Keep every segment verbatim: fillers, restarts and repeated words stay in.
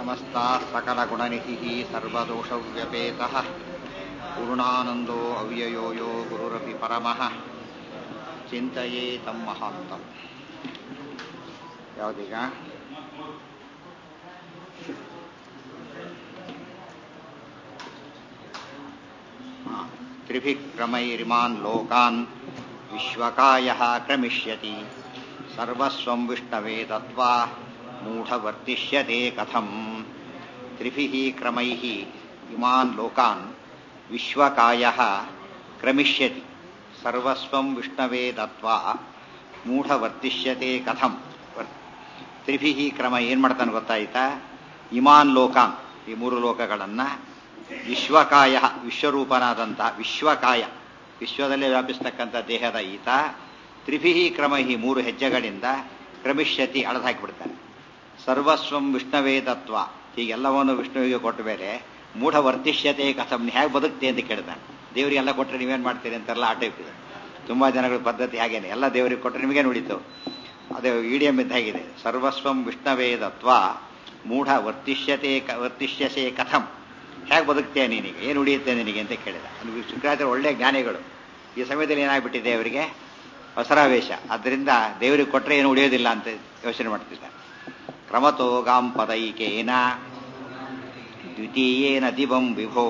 ಸಮಸ್ತಾತ್ ಸಕಲಗುಣನಿಧಿಃ ಸರ್ವದೋಷವ್ಯಪೇತಃ ಪೂರ್ಣಾನಂದೋ ಅವ್ಯಯೋ ಯೋ ಗುರುರಪಿ ಪರಮಃ ಚಿಂತೆಯೇ ತಂ ಮಹಾಂತಂ. ಯಾವುದೀಗ ತ್ರಿಭಿಃ ಕ್ರಮೈರಿಮಾನ್ ಲೋಕಾನ್ ವಿಶ್ವಕಾಯಃ ಕ್ರಮಿಷ್ಯತಿ ಸರ್ವಸ್ವಂ ವಿಷ್ಣವೇ ದತ್ವಾ ಮೂಢವರ್ತಿಷ್ಯತೆ ಕಥಂ. ತ್ರಿಭಿಃ ಕ್ರಮೈಃ ಇಮಾನ್ ಲೋಕಾನ್ ವಿಶ್ವಕಾಯಃ ಕ್ರಮಿಷ್ಯತಿ ಸರ್ವಸ್ವಂ ವಿಷ್ಣವೇ ದತ್ವಾ ಮೂಢವರ್ತಿಷ್ಯತೆ ಕಥಂ. ತ್ರಿಭಿಃ ಕ್ರಮ ಏನು ಮಾಡ್ತಾನೆ ಗೊತ್ತಾಯ್ತಾ? ಇಮಾನ್ ಲೋಕಾನ್, ಈ ಮೂರು ಲೋಕಗಳನ್ನು, ವಿಶ್ವಕಾಯ, ವಿಶ್ವರೂಪನಾದಂಥ ವಿಶ್ವಕಾಯ, ವಿಶ್ವದಲ್ಲೇ ವ್ಯಾಪಿಸ್ತಕ್ಕಂಥ ದೇಹದ ಈತ, ತ್ರಿಭಿಃ ಕ್ರಮೈಃ ಮೂರು ಹೆಜ್ಜೆಗಳಿಂದ ಕ್ರಮಿಷ್ಯತಿ ಅಳದು ಹಾಕಿಬಿಡ್ತಾನೆ. ಸರ್ವಸ್ವಂ ವಿಷ್ಣವೇ ತತ್ವ, ಹೀಗೆಲ್ಲವನ್ನು ವಿಷ್ಣುವಿಗೆ ಕೊಟ್ಟ ಮೇಲೆ ಮೂಢ ವರ್ತಿಷ್ಯತೆ ಕಥಂ, ಹೇಗೆ ಬದುಕ್ತೆ ಅಂತ ಕೇಳ್ತಾನೆ. ದೇವರಿಗೆಲ್ಲ ಕೊಟ್ಟರೆ ನೀವೇನು ಮಾಡ್ತೀರಿ ಅಂತೆಲ್ಲ ಆ ಟೈಪ್ ಇದೆ. ತುಂಬ ಜನಗಳ ಪದ್ಧತಿ ಹಾಗೇನೆ, ಎಲ್ಲ ದೇವರಿಗೆ ಕೊಟ್ಟರೆ ನಿಮಗೇನು ಉಳಿತು, ಅದೇ ಇಡಿಯಂ ಇದ್ದಾಗಿದೆ. ಸರ್ವಸ್ವಂ ವಿಷ್ಣವೇ ತತ್ವ ಮೂಢ ವರ್ತಿಷ್ಯತೆ ವರ್ತಿಷ್ಯಸೆ ಕಥಂ, ಹೇಗೆ ಬದುಕ್ತೇನೆ ನೀನಿಗೆ, ಏನು ಉಳಿಯುತ್ತೆ ನಿನಗೆ ಅಂತ ಕೇಳಿದ. ಶುಕ್ರಾಚಾರ್ಯ ಒಳ್ಳೆ ಜ್ಞಾನಿಗಳು. ಈ ಸಮಯದಲ್ಲಿ ಏನಾಗ್ಬಿಟ್ಟಿದೆ ಅವರಿಗೆ ಹೊಸರಾವೇಶ. ಆದ್ದರಿಂದ ದೇವರಿಗೆ ಕೊಟ್ಟರೆ ಏನು ಉಳಿಯೋದಿಲ್ಲ ಅಂತ ಯೋಚನೆ ಮಾಡ್ತಿದ್ದಾರೆ. ಕ್ರಮತೋ ಗಾಂ ಪದೈಕೇನ ದ್ವಿತೀಯೇನ ದಿವಂ ವಿಭೋ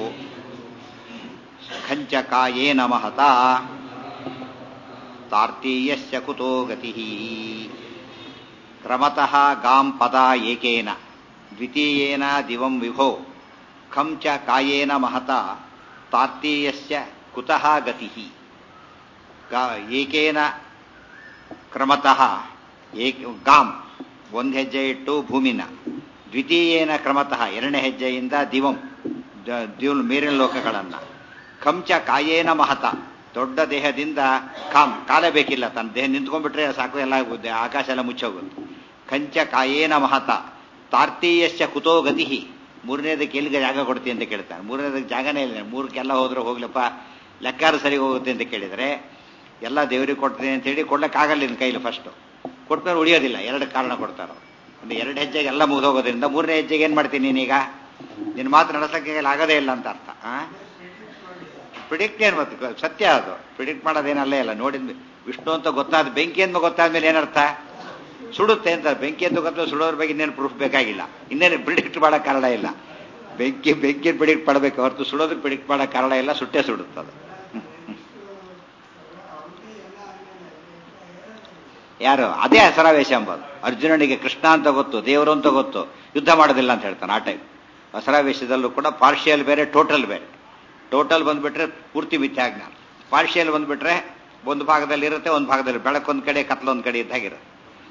ಖಂಚಕಾಯೇನ ಮಹತಾ ತಾರ್ತೀಯಸ್ಯ ಕುತೋ ಗತಿಃ. ಕ್ರಮತಃ ಗಾಂ ಪದ ಏಕೇನ ದ್ವಿತೀಯೇನ ದಿವಂ ವಿಭೋ ಖಂಚ ಕಾಯೇನ ಮಹತಾ ತಾರ್ತೀಯಸ್ಯ ಕುತಃ ಗತಿಃ. ಏಕೇನ ಕ್ರಮತಃ ಗಾಂ ಒಂದು ಹೆಜ್ಜೆ ಇಟ್ಟು ಭೂಮಿನ, ದ್ವಿತೀಯೇನ ಕ್ರಮತಃ ಎರಡನೇ ಹೆಜ್ಜೆಯಿಂದ ದಿವಂ ದಿವ್ ಮೇರಿನ ಲೋಕಗಳನ್ನು, ಖಂಚ ಕಾಯೇನ ಮಹತ ದೊಡ್ಡ ದೇಹದಿಂದ ಕಾಮ್ ಕಾಲ ಬೇಕಿಲ್ಲ, ತನ್ನ ದೇಹ ನಿಂತ್ಕೊಂಡ್ಬಿಟ್ರೆ ಸಾಕು, ಎಲ್ಲ ಆಕಾಶ ಎಲ್ಲ ಮುಚ್ಚೋಗುತ್ತೆ. ಖಂಚ ಕಾಯೇನ ಮಹತ ತಾರ್ತೀಯಸ್ಯ ಕುತೋ ಗತಿ. ಮೂರನೇದಕ್ಕೆ ಎಲ್ಲಿಗೆ ಜಾಗ ಕೊಡ್ತೀನಿ ಅಂತ ಕೇಳ್ತಾನೆ. ಮೂರನೇದಕ್ಕೆ ಜಾಗನೇ ಇಲ್ಲ, ಮೂರಕ್ಕೆಲ್ಲ ಹೋದ್ರೆ ಹೋಗ್ಲಪ್ಪ ಲೆಕ್ಕಾರು ಸರಿ ಹೋಗುತ್ತೆ ಅಂತ ಕೇಳಿದರೆ, ಎಲ್ಲ ದೇವರಿಗೆ ಕೊಡ್ತೀನಿ ಅಂತ ಹೇಳಿ ಕೊಡ್ಲಿಕ್ಕಾಗಲ್ಲ ನಿನ್ನ ಕೈಲಿ. ಫಸ್ಟು ಕೊಟ್ಮೇಲೆ ಉಳಿಯೋದಿಲ್ಲ, ಎರಡು ಕಾರಣ ಕೊಡ್ತಾರೋ. ಒಂದು ಎರಡು ಹೆಜ್ಜೆಗೆ ಎಲ್ಲ ಮುಗಿದೋಗೋದ್ರಿಂದ ಮೂರನೇ ಹೆಜ್ಜೆಗೆ ಏನು ಮಾಡ್ತೀನಿ ನೀನೀಗ, ನಿನ್ನ ಮಾತು ನಡೆಸೋಕ್ಕೆ ಆಗೋದೇ ಇಲ್ಲ ಅಂತ ಅರ್ಥ. ಪ್ರಿಡಿಕ್ಟ್ ಏನು ಮತ್ತು ಸತ್ಯ, ಅದು ಪ್ರಿಡಿಕ್ಟ್ ಮಾಡೋದೇನಲ್ಲೇ ಇಲ್ಲ. ನೋಡಿದ್ವಿ ವಿಷ್ಣು ಅಂತ ಗೊತ್ತಾದ, ಬೆಂಕಿ ಅಂತ ಗೊತ್ತಾದ್ಮೇಲೆ ಏನರ್ಥ, ಸುಡುತ್ತೆ ಅಂತ. ಬೆಂಕಿ ಅಂತ ಗೊತ್ತಾದ ಸುಡೋದ್ರ ಬಗ್ಗೆ ಇನ್ನೇನು ಪ್ರೂಫ್ ಬೇಕಾಗಿಲ್ಲ, ಇನ್ನೇನು ಪ್ರಿಡಿಕ್ಟ್ ಮಾಡೋ ಕಾರಣ ಇಲ್ಲ. ಬೆಂಕಿ ಬೆಂಕಿ ಪ್ರಿಡಿಕ್ಟ್ ಮಾಡಬೇಕು ಹೊರತು ಸುಡೋದ್ರ ಪ್ರಿಡಿಕ್ಟ್ ಮಾಡೋ ಕಾರಣ ಇಲ್ಲ, ಸುಟ್ಟೇ ಸುಡುತ್ತದು. ಯಾರು ಅದೇ ಹಸರಾವೇಶ ಎಂಬುದು. ಅರ್ಜುನನಿಗೆ ಕೃಷ್ಣ ಅಂತ ಗೊತ್ತು, ದೇವರು ಅಂತ ಗೊತ್ತು, ಯುದ್ಧ ಮಾಡೋದಿಲ್ಲ ಅಂತ ಹೇಳ್ತಾನೆ. ಆ ಟೈಪ್ ಹಸರಾವೇಶದಲ್ಲೂ ಕೂಡ ಪಾರ್ಷಿಯಲ್ ಬೇರೆ, ಟೋಟಲ್ ಬೇರೆ. ಟೋಟಲ್ ಬಂದ್ಬಿಟ್ರೆ ಪೂರ್ತಿ ಮಿಥ್ಯಾಜ್ಞಾನ, ಪಾರ್ಷಿಯಲ್ ಬಂದ್ಬಿಟ್ರೆ ಒಂದು ಭಾಗದಲ್ಲಿ ಇರುತ್ತೆ, ಒಂದು ಭಾಗದಲ್ಲಿ ಬೆಳಕೊಂದ್ ಕಡೆ ಕತ್ಲೊಂದ್ ಕಡೆ ಇದ್ದಾಗಿರುತ್ತೆ.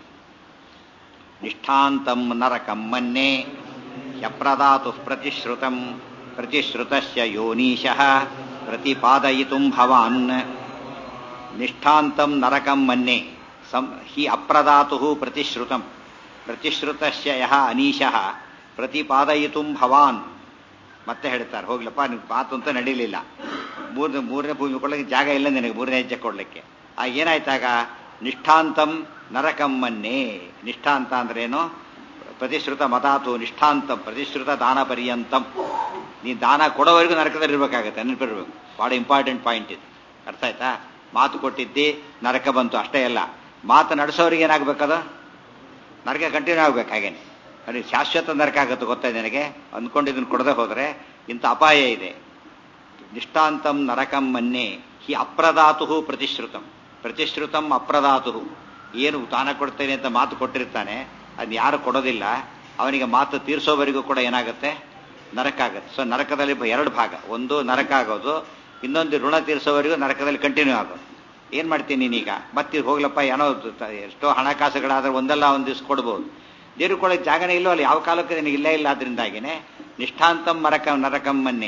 ನಿಷ್ಠಾಂತಂ ನರಕಂ ಮನ್ಯೆ ಹ್ಯಪ್ರದಾತು ಪ್ರತಿಶ್ರುತಂ ಪ್ರತಿಶ್ರುತಸ್ಯ ಯೋನೀಶಃ ಪ್ರತಿಪಾದಯಿತುಂ ಭವಾನ್. ನಿಷ್ಠಾಂತಂ ನರಕಂ ಮನ್ಯೆ ಸಂ ಹಿ ಅಪ್ರದಾತು ಪ್ರತಿಶ್ರುತಂ ಪ್ರತಿಶ್ರುತಸ್ಯ ಯಃ ಅನೀಶಃ ಪ್ರತಿಪಾದಯಿತುಂ ಭವಾನ್. ಮತ್ತೆ ಹೇಳ್ತಾರೆ, ಹೋಗ್ಲಪ್ಪ ನಿನ್ ಮಾತು ಅಂತ ನಡೀಲಿಲ್ಲ, ಮೂರನೇ ಮೂರನೇ ಭೂಮಿ ಕೊಡ್ಲಿಕ್ಕೆ ಜಾಗ ಇಲ್ಲ ನಿನಗೆ, ಮೂರನೇ ಹೆಜ್ಜೆ ಕೊಡ್ಲಿಕ್ಕೆ. ಆಗ ಏನಾಯ್ತಾಗ, ನಿಷ್ಠಾಂತಂ ನರಕಂ ಮನ್ಯೆ. ನಿಷ್ಠಾಂತ ಅಂದ್ರೇನು, ಪ್ರತಿಶ್ರುತ ಮತಾತು ನಿಷ್ಠಾಂತಂ ಪ್ರತಿಶ್ರುತ ದಾನ ಪರ್ಯಂತಂ. ನೀ ದಾನ ಕೊಡೋವರೆಗೂ ನರಕದಲ್ಲಿ ಇರಬೇಕಾಗತ್ತೆ, ನೆನಪಿರ್ಬೇಕು. ಬಹಳ ಇಂಪಾರ್ಟೆಂಟ್ ಪಾಯಿಂಟ್ ಇದು, ಅರ್ಥ ಆಯ್ತಾ? ಮಾತು ಕೊಟ್ಟಿದ್ದಿ ನರಕ ಬಂತು ಅಷ್ಟೇ ಅಲ್ಲ, ಮಾತು ನಡೆಸೋರಿಗೆ ಏನಾಗಬೇಕದು, ನರಕ ಕಂಟಿನ್ಯೂ ಆಗ್ಬೇಕು. ಹಾಗೇನೆ ಅದು ಶಾಶ್ವತ ನರಕ ಆಗುತ್ತೆ, ಗೊತ್ತಾ ನನಗೆ. ಅಂದ್ಕೊಂಡು ಇದನ್ನು ಕೊಡದೆ ಹೋದರೆ ಇಂಥ ಅಪಾಯ ಇದೆ. ನಿಷ್ಠಾಂತಂ ನರಕಂ ಮನ್ಯೆ ಹಿ ಅಪ್ರದಾತು ಪ್ರತಿಶ್ರುತಂ ಪ್ರತಿಶ್ರುತಂ ಅಪ್ರದಾತು. ಏನು ತಾನ ಕೊಡ್ತೇನೆ ಅಂತ ಮಾತು ಕೊಟ್ಟಿರ್ತಾನೆ, ಅದನ್ನ ಯಾರು ಕೊಡೋದಿಲ್ಲ, ಅವನಿಗೆ ಮಾತು ತೀರ್ಸೋವರೆಗೂ ಕೂಡ ಏನಾಗುತ್ತೆ, ನರಕ ಆಗುತ್ತೆ. ಸೊ ನರಕದಲ್ಲಿ ಎರಡು ಭಾಗ, ಒಂದು ನರಕ ಆಗೋದು, ಇನ್ನೊಂದು ಋಣ ತೀರ್ಸೋವರೆಗೂ ನರಕದಲ್ಲಿ ಕಂಟಿನ್ಯೂ ಆಗೋದು. ಏನು ಮಾಡ್ತೀನಿ ನೀನೀಗ, ಮತ್ತೆ ಹೋಗ್ಲಪ್ಪ, ಏನೋ ಎಷ್ಟೋ ಹಣಕಾಸುಗಳಾದ್ರೆ ಒಂದಲ್ಲ ಒಂದು ದಿವ್ಸ ಕೊಡ್ಬೋದು, ದೇವ್ರಿಗೆ ಕೊಡೋಕ್ಕೆ ಜಾಗನೇ ಇಲ್ಲೋ ಅಲ್ಲಿ, ಯಾವ ಕಾಲಕ್ಕೆ ನಿನಗೆ ಇಲ್ಲೇ ಇಲ್ಲ. ಆದ್ರಿಂದಾಗಿನೇ ನಿಷ್ಠಾಂತಂ ನರಕ ನರಕಂ ಮನ್ಯೆ.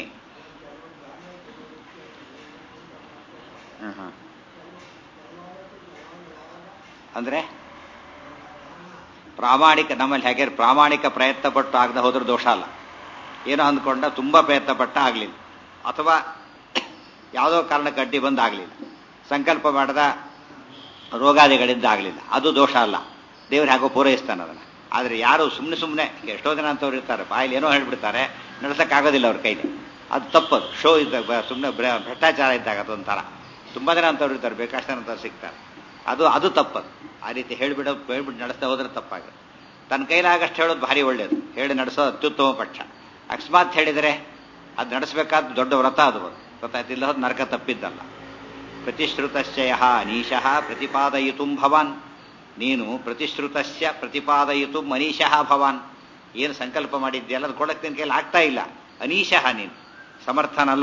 ಅಂದ್ರೆ ಪ್ರಾಮಾಣಿಕ, ನಮ್ಮಲ್ಲಿ ಹೇಗೆ ಪ್ರಾಮಾಣಿಕ ಪ್ರಯತ್ನ ಪಟ್ಟು ಆಗದೆ ಹೋದ್ರೆ ದೋಷ ಅಲ್ಲ. ಏನೋ ಅಂದ್ಕೊಂಡ ತುಂಬಾ ಪ್ರಯತ್ನ ಪಟ್ಟ ಆಗಲಿಲ್ಲ, ಅಥವಾ ಯಾವುದೋ ಕಾರಣಕ್ಕೆ ಅಡ್ಡಿ ಬಂದು ಆಗಲಿಲ್ಲ, ಸಂಕಲ್ಪ ಮಾಡದ ರೋಗಾದಿಗಳಿಂದ ಆಗಲಿಲ್ಲ, ಅದು ದೋಷ ಅಲ್ಲ. ದೇವ್ರು ಹೇಗೋ ಪೂರೈಸ್ತಾನೆ ಅದನ್ನು. ಆದರೆ ಯಾರು ಸುಮ್ಮನೆ ಸುಮ್ಮನೆ ಎಷ್ಟೋ ಜನ ಅಂತವ್ರು ಇರ್ತಾರೆ, ಬಾಯಲ್ಲಿ ಏನೋ ಹೇಳ್ಬಿಡ್ತಾರೆ, ನಡೆಸೋಕ್ಕಾಗೋದಿಲ್ಲ ಅವ್ರ ಕೈಲಿ. ಅದು ತಪ್ಪದು. ಶೋ ಇದ್ದಾಗ ಸುಮ್ಮನೆ ಭ್ರಷ್ಟಾಚಾರ ಇದ್ದಾಗ ಅದೊಂಥರ. ತುಂಬ ಜನ ಅಂತವ್ರು ಇರ್ತಾರೆ, ಬೇಕಾಷ್ಟು ಜನ ಅಂತವ್ರು ಸಿಗ್ತಾರೆ. ಅದು ಅದು ತಪ್ಪದು. ಆ ರೀತಿ ಹೇಳ್ಬಿಡೋದು ಹೇಳ್ಬಿಟ್ಟು ನಡೆಸ್ತಾ ಹೋದ್ರೆ ತಪ್ಪಾಗುತ್ತೆ. ತನ್ನ ಕೈಲಾಗಷ್ಟು ಹೇಳೋದು ಭಾರಿ ಒಳ್ಳೆಯದು, ಹೇಳಿ ನಡೆಸೋದು ಅತ್ಯುತ್ತಮ ಪಕ್ಷ. ಅಕಸ್ಮಾತ್ ಹೇಳಿದರೆ ಅದು ನಡೆಸಬೇಕಾದ ದೊಡ್ಡ ವ್ರತ ಅದು. ಗೊತ್ತಾಯ್ತಿಲ್ಲ, ಹೋದ್ ನರಕ ತಪ್ಪಿದ್ದಲ್ಲ. ಪ್ರತಿಶ್ರುತಶ್ಚಯ ಅನೀಶಃ ಪ್ರತಿಪಾದಯಿತು ಭವಾನ್. ನೀನು ಪ್ರತಿಶ್ರುತಸ್ಯ ಪ್ರತಿಪಾದಯಿತು ಅನೀಶಃ ಭವಾನ್. ಏನು ಸಂಕಲ್ಪ ಮಾಡಿದ್ಯಲ್ಲ ಅದು ಕೊಡಕ್ಕೆ ನಿನ್ನ ಕೈಲಿ ಆಗ್ತಾ ಇಲ್ಲ. ಅನೀಶಃ, ನೀನು ಸಮರ್ಥನಲ್ಲ.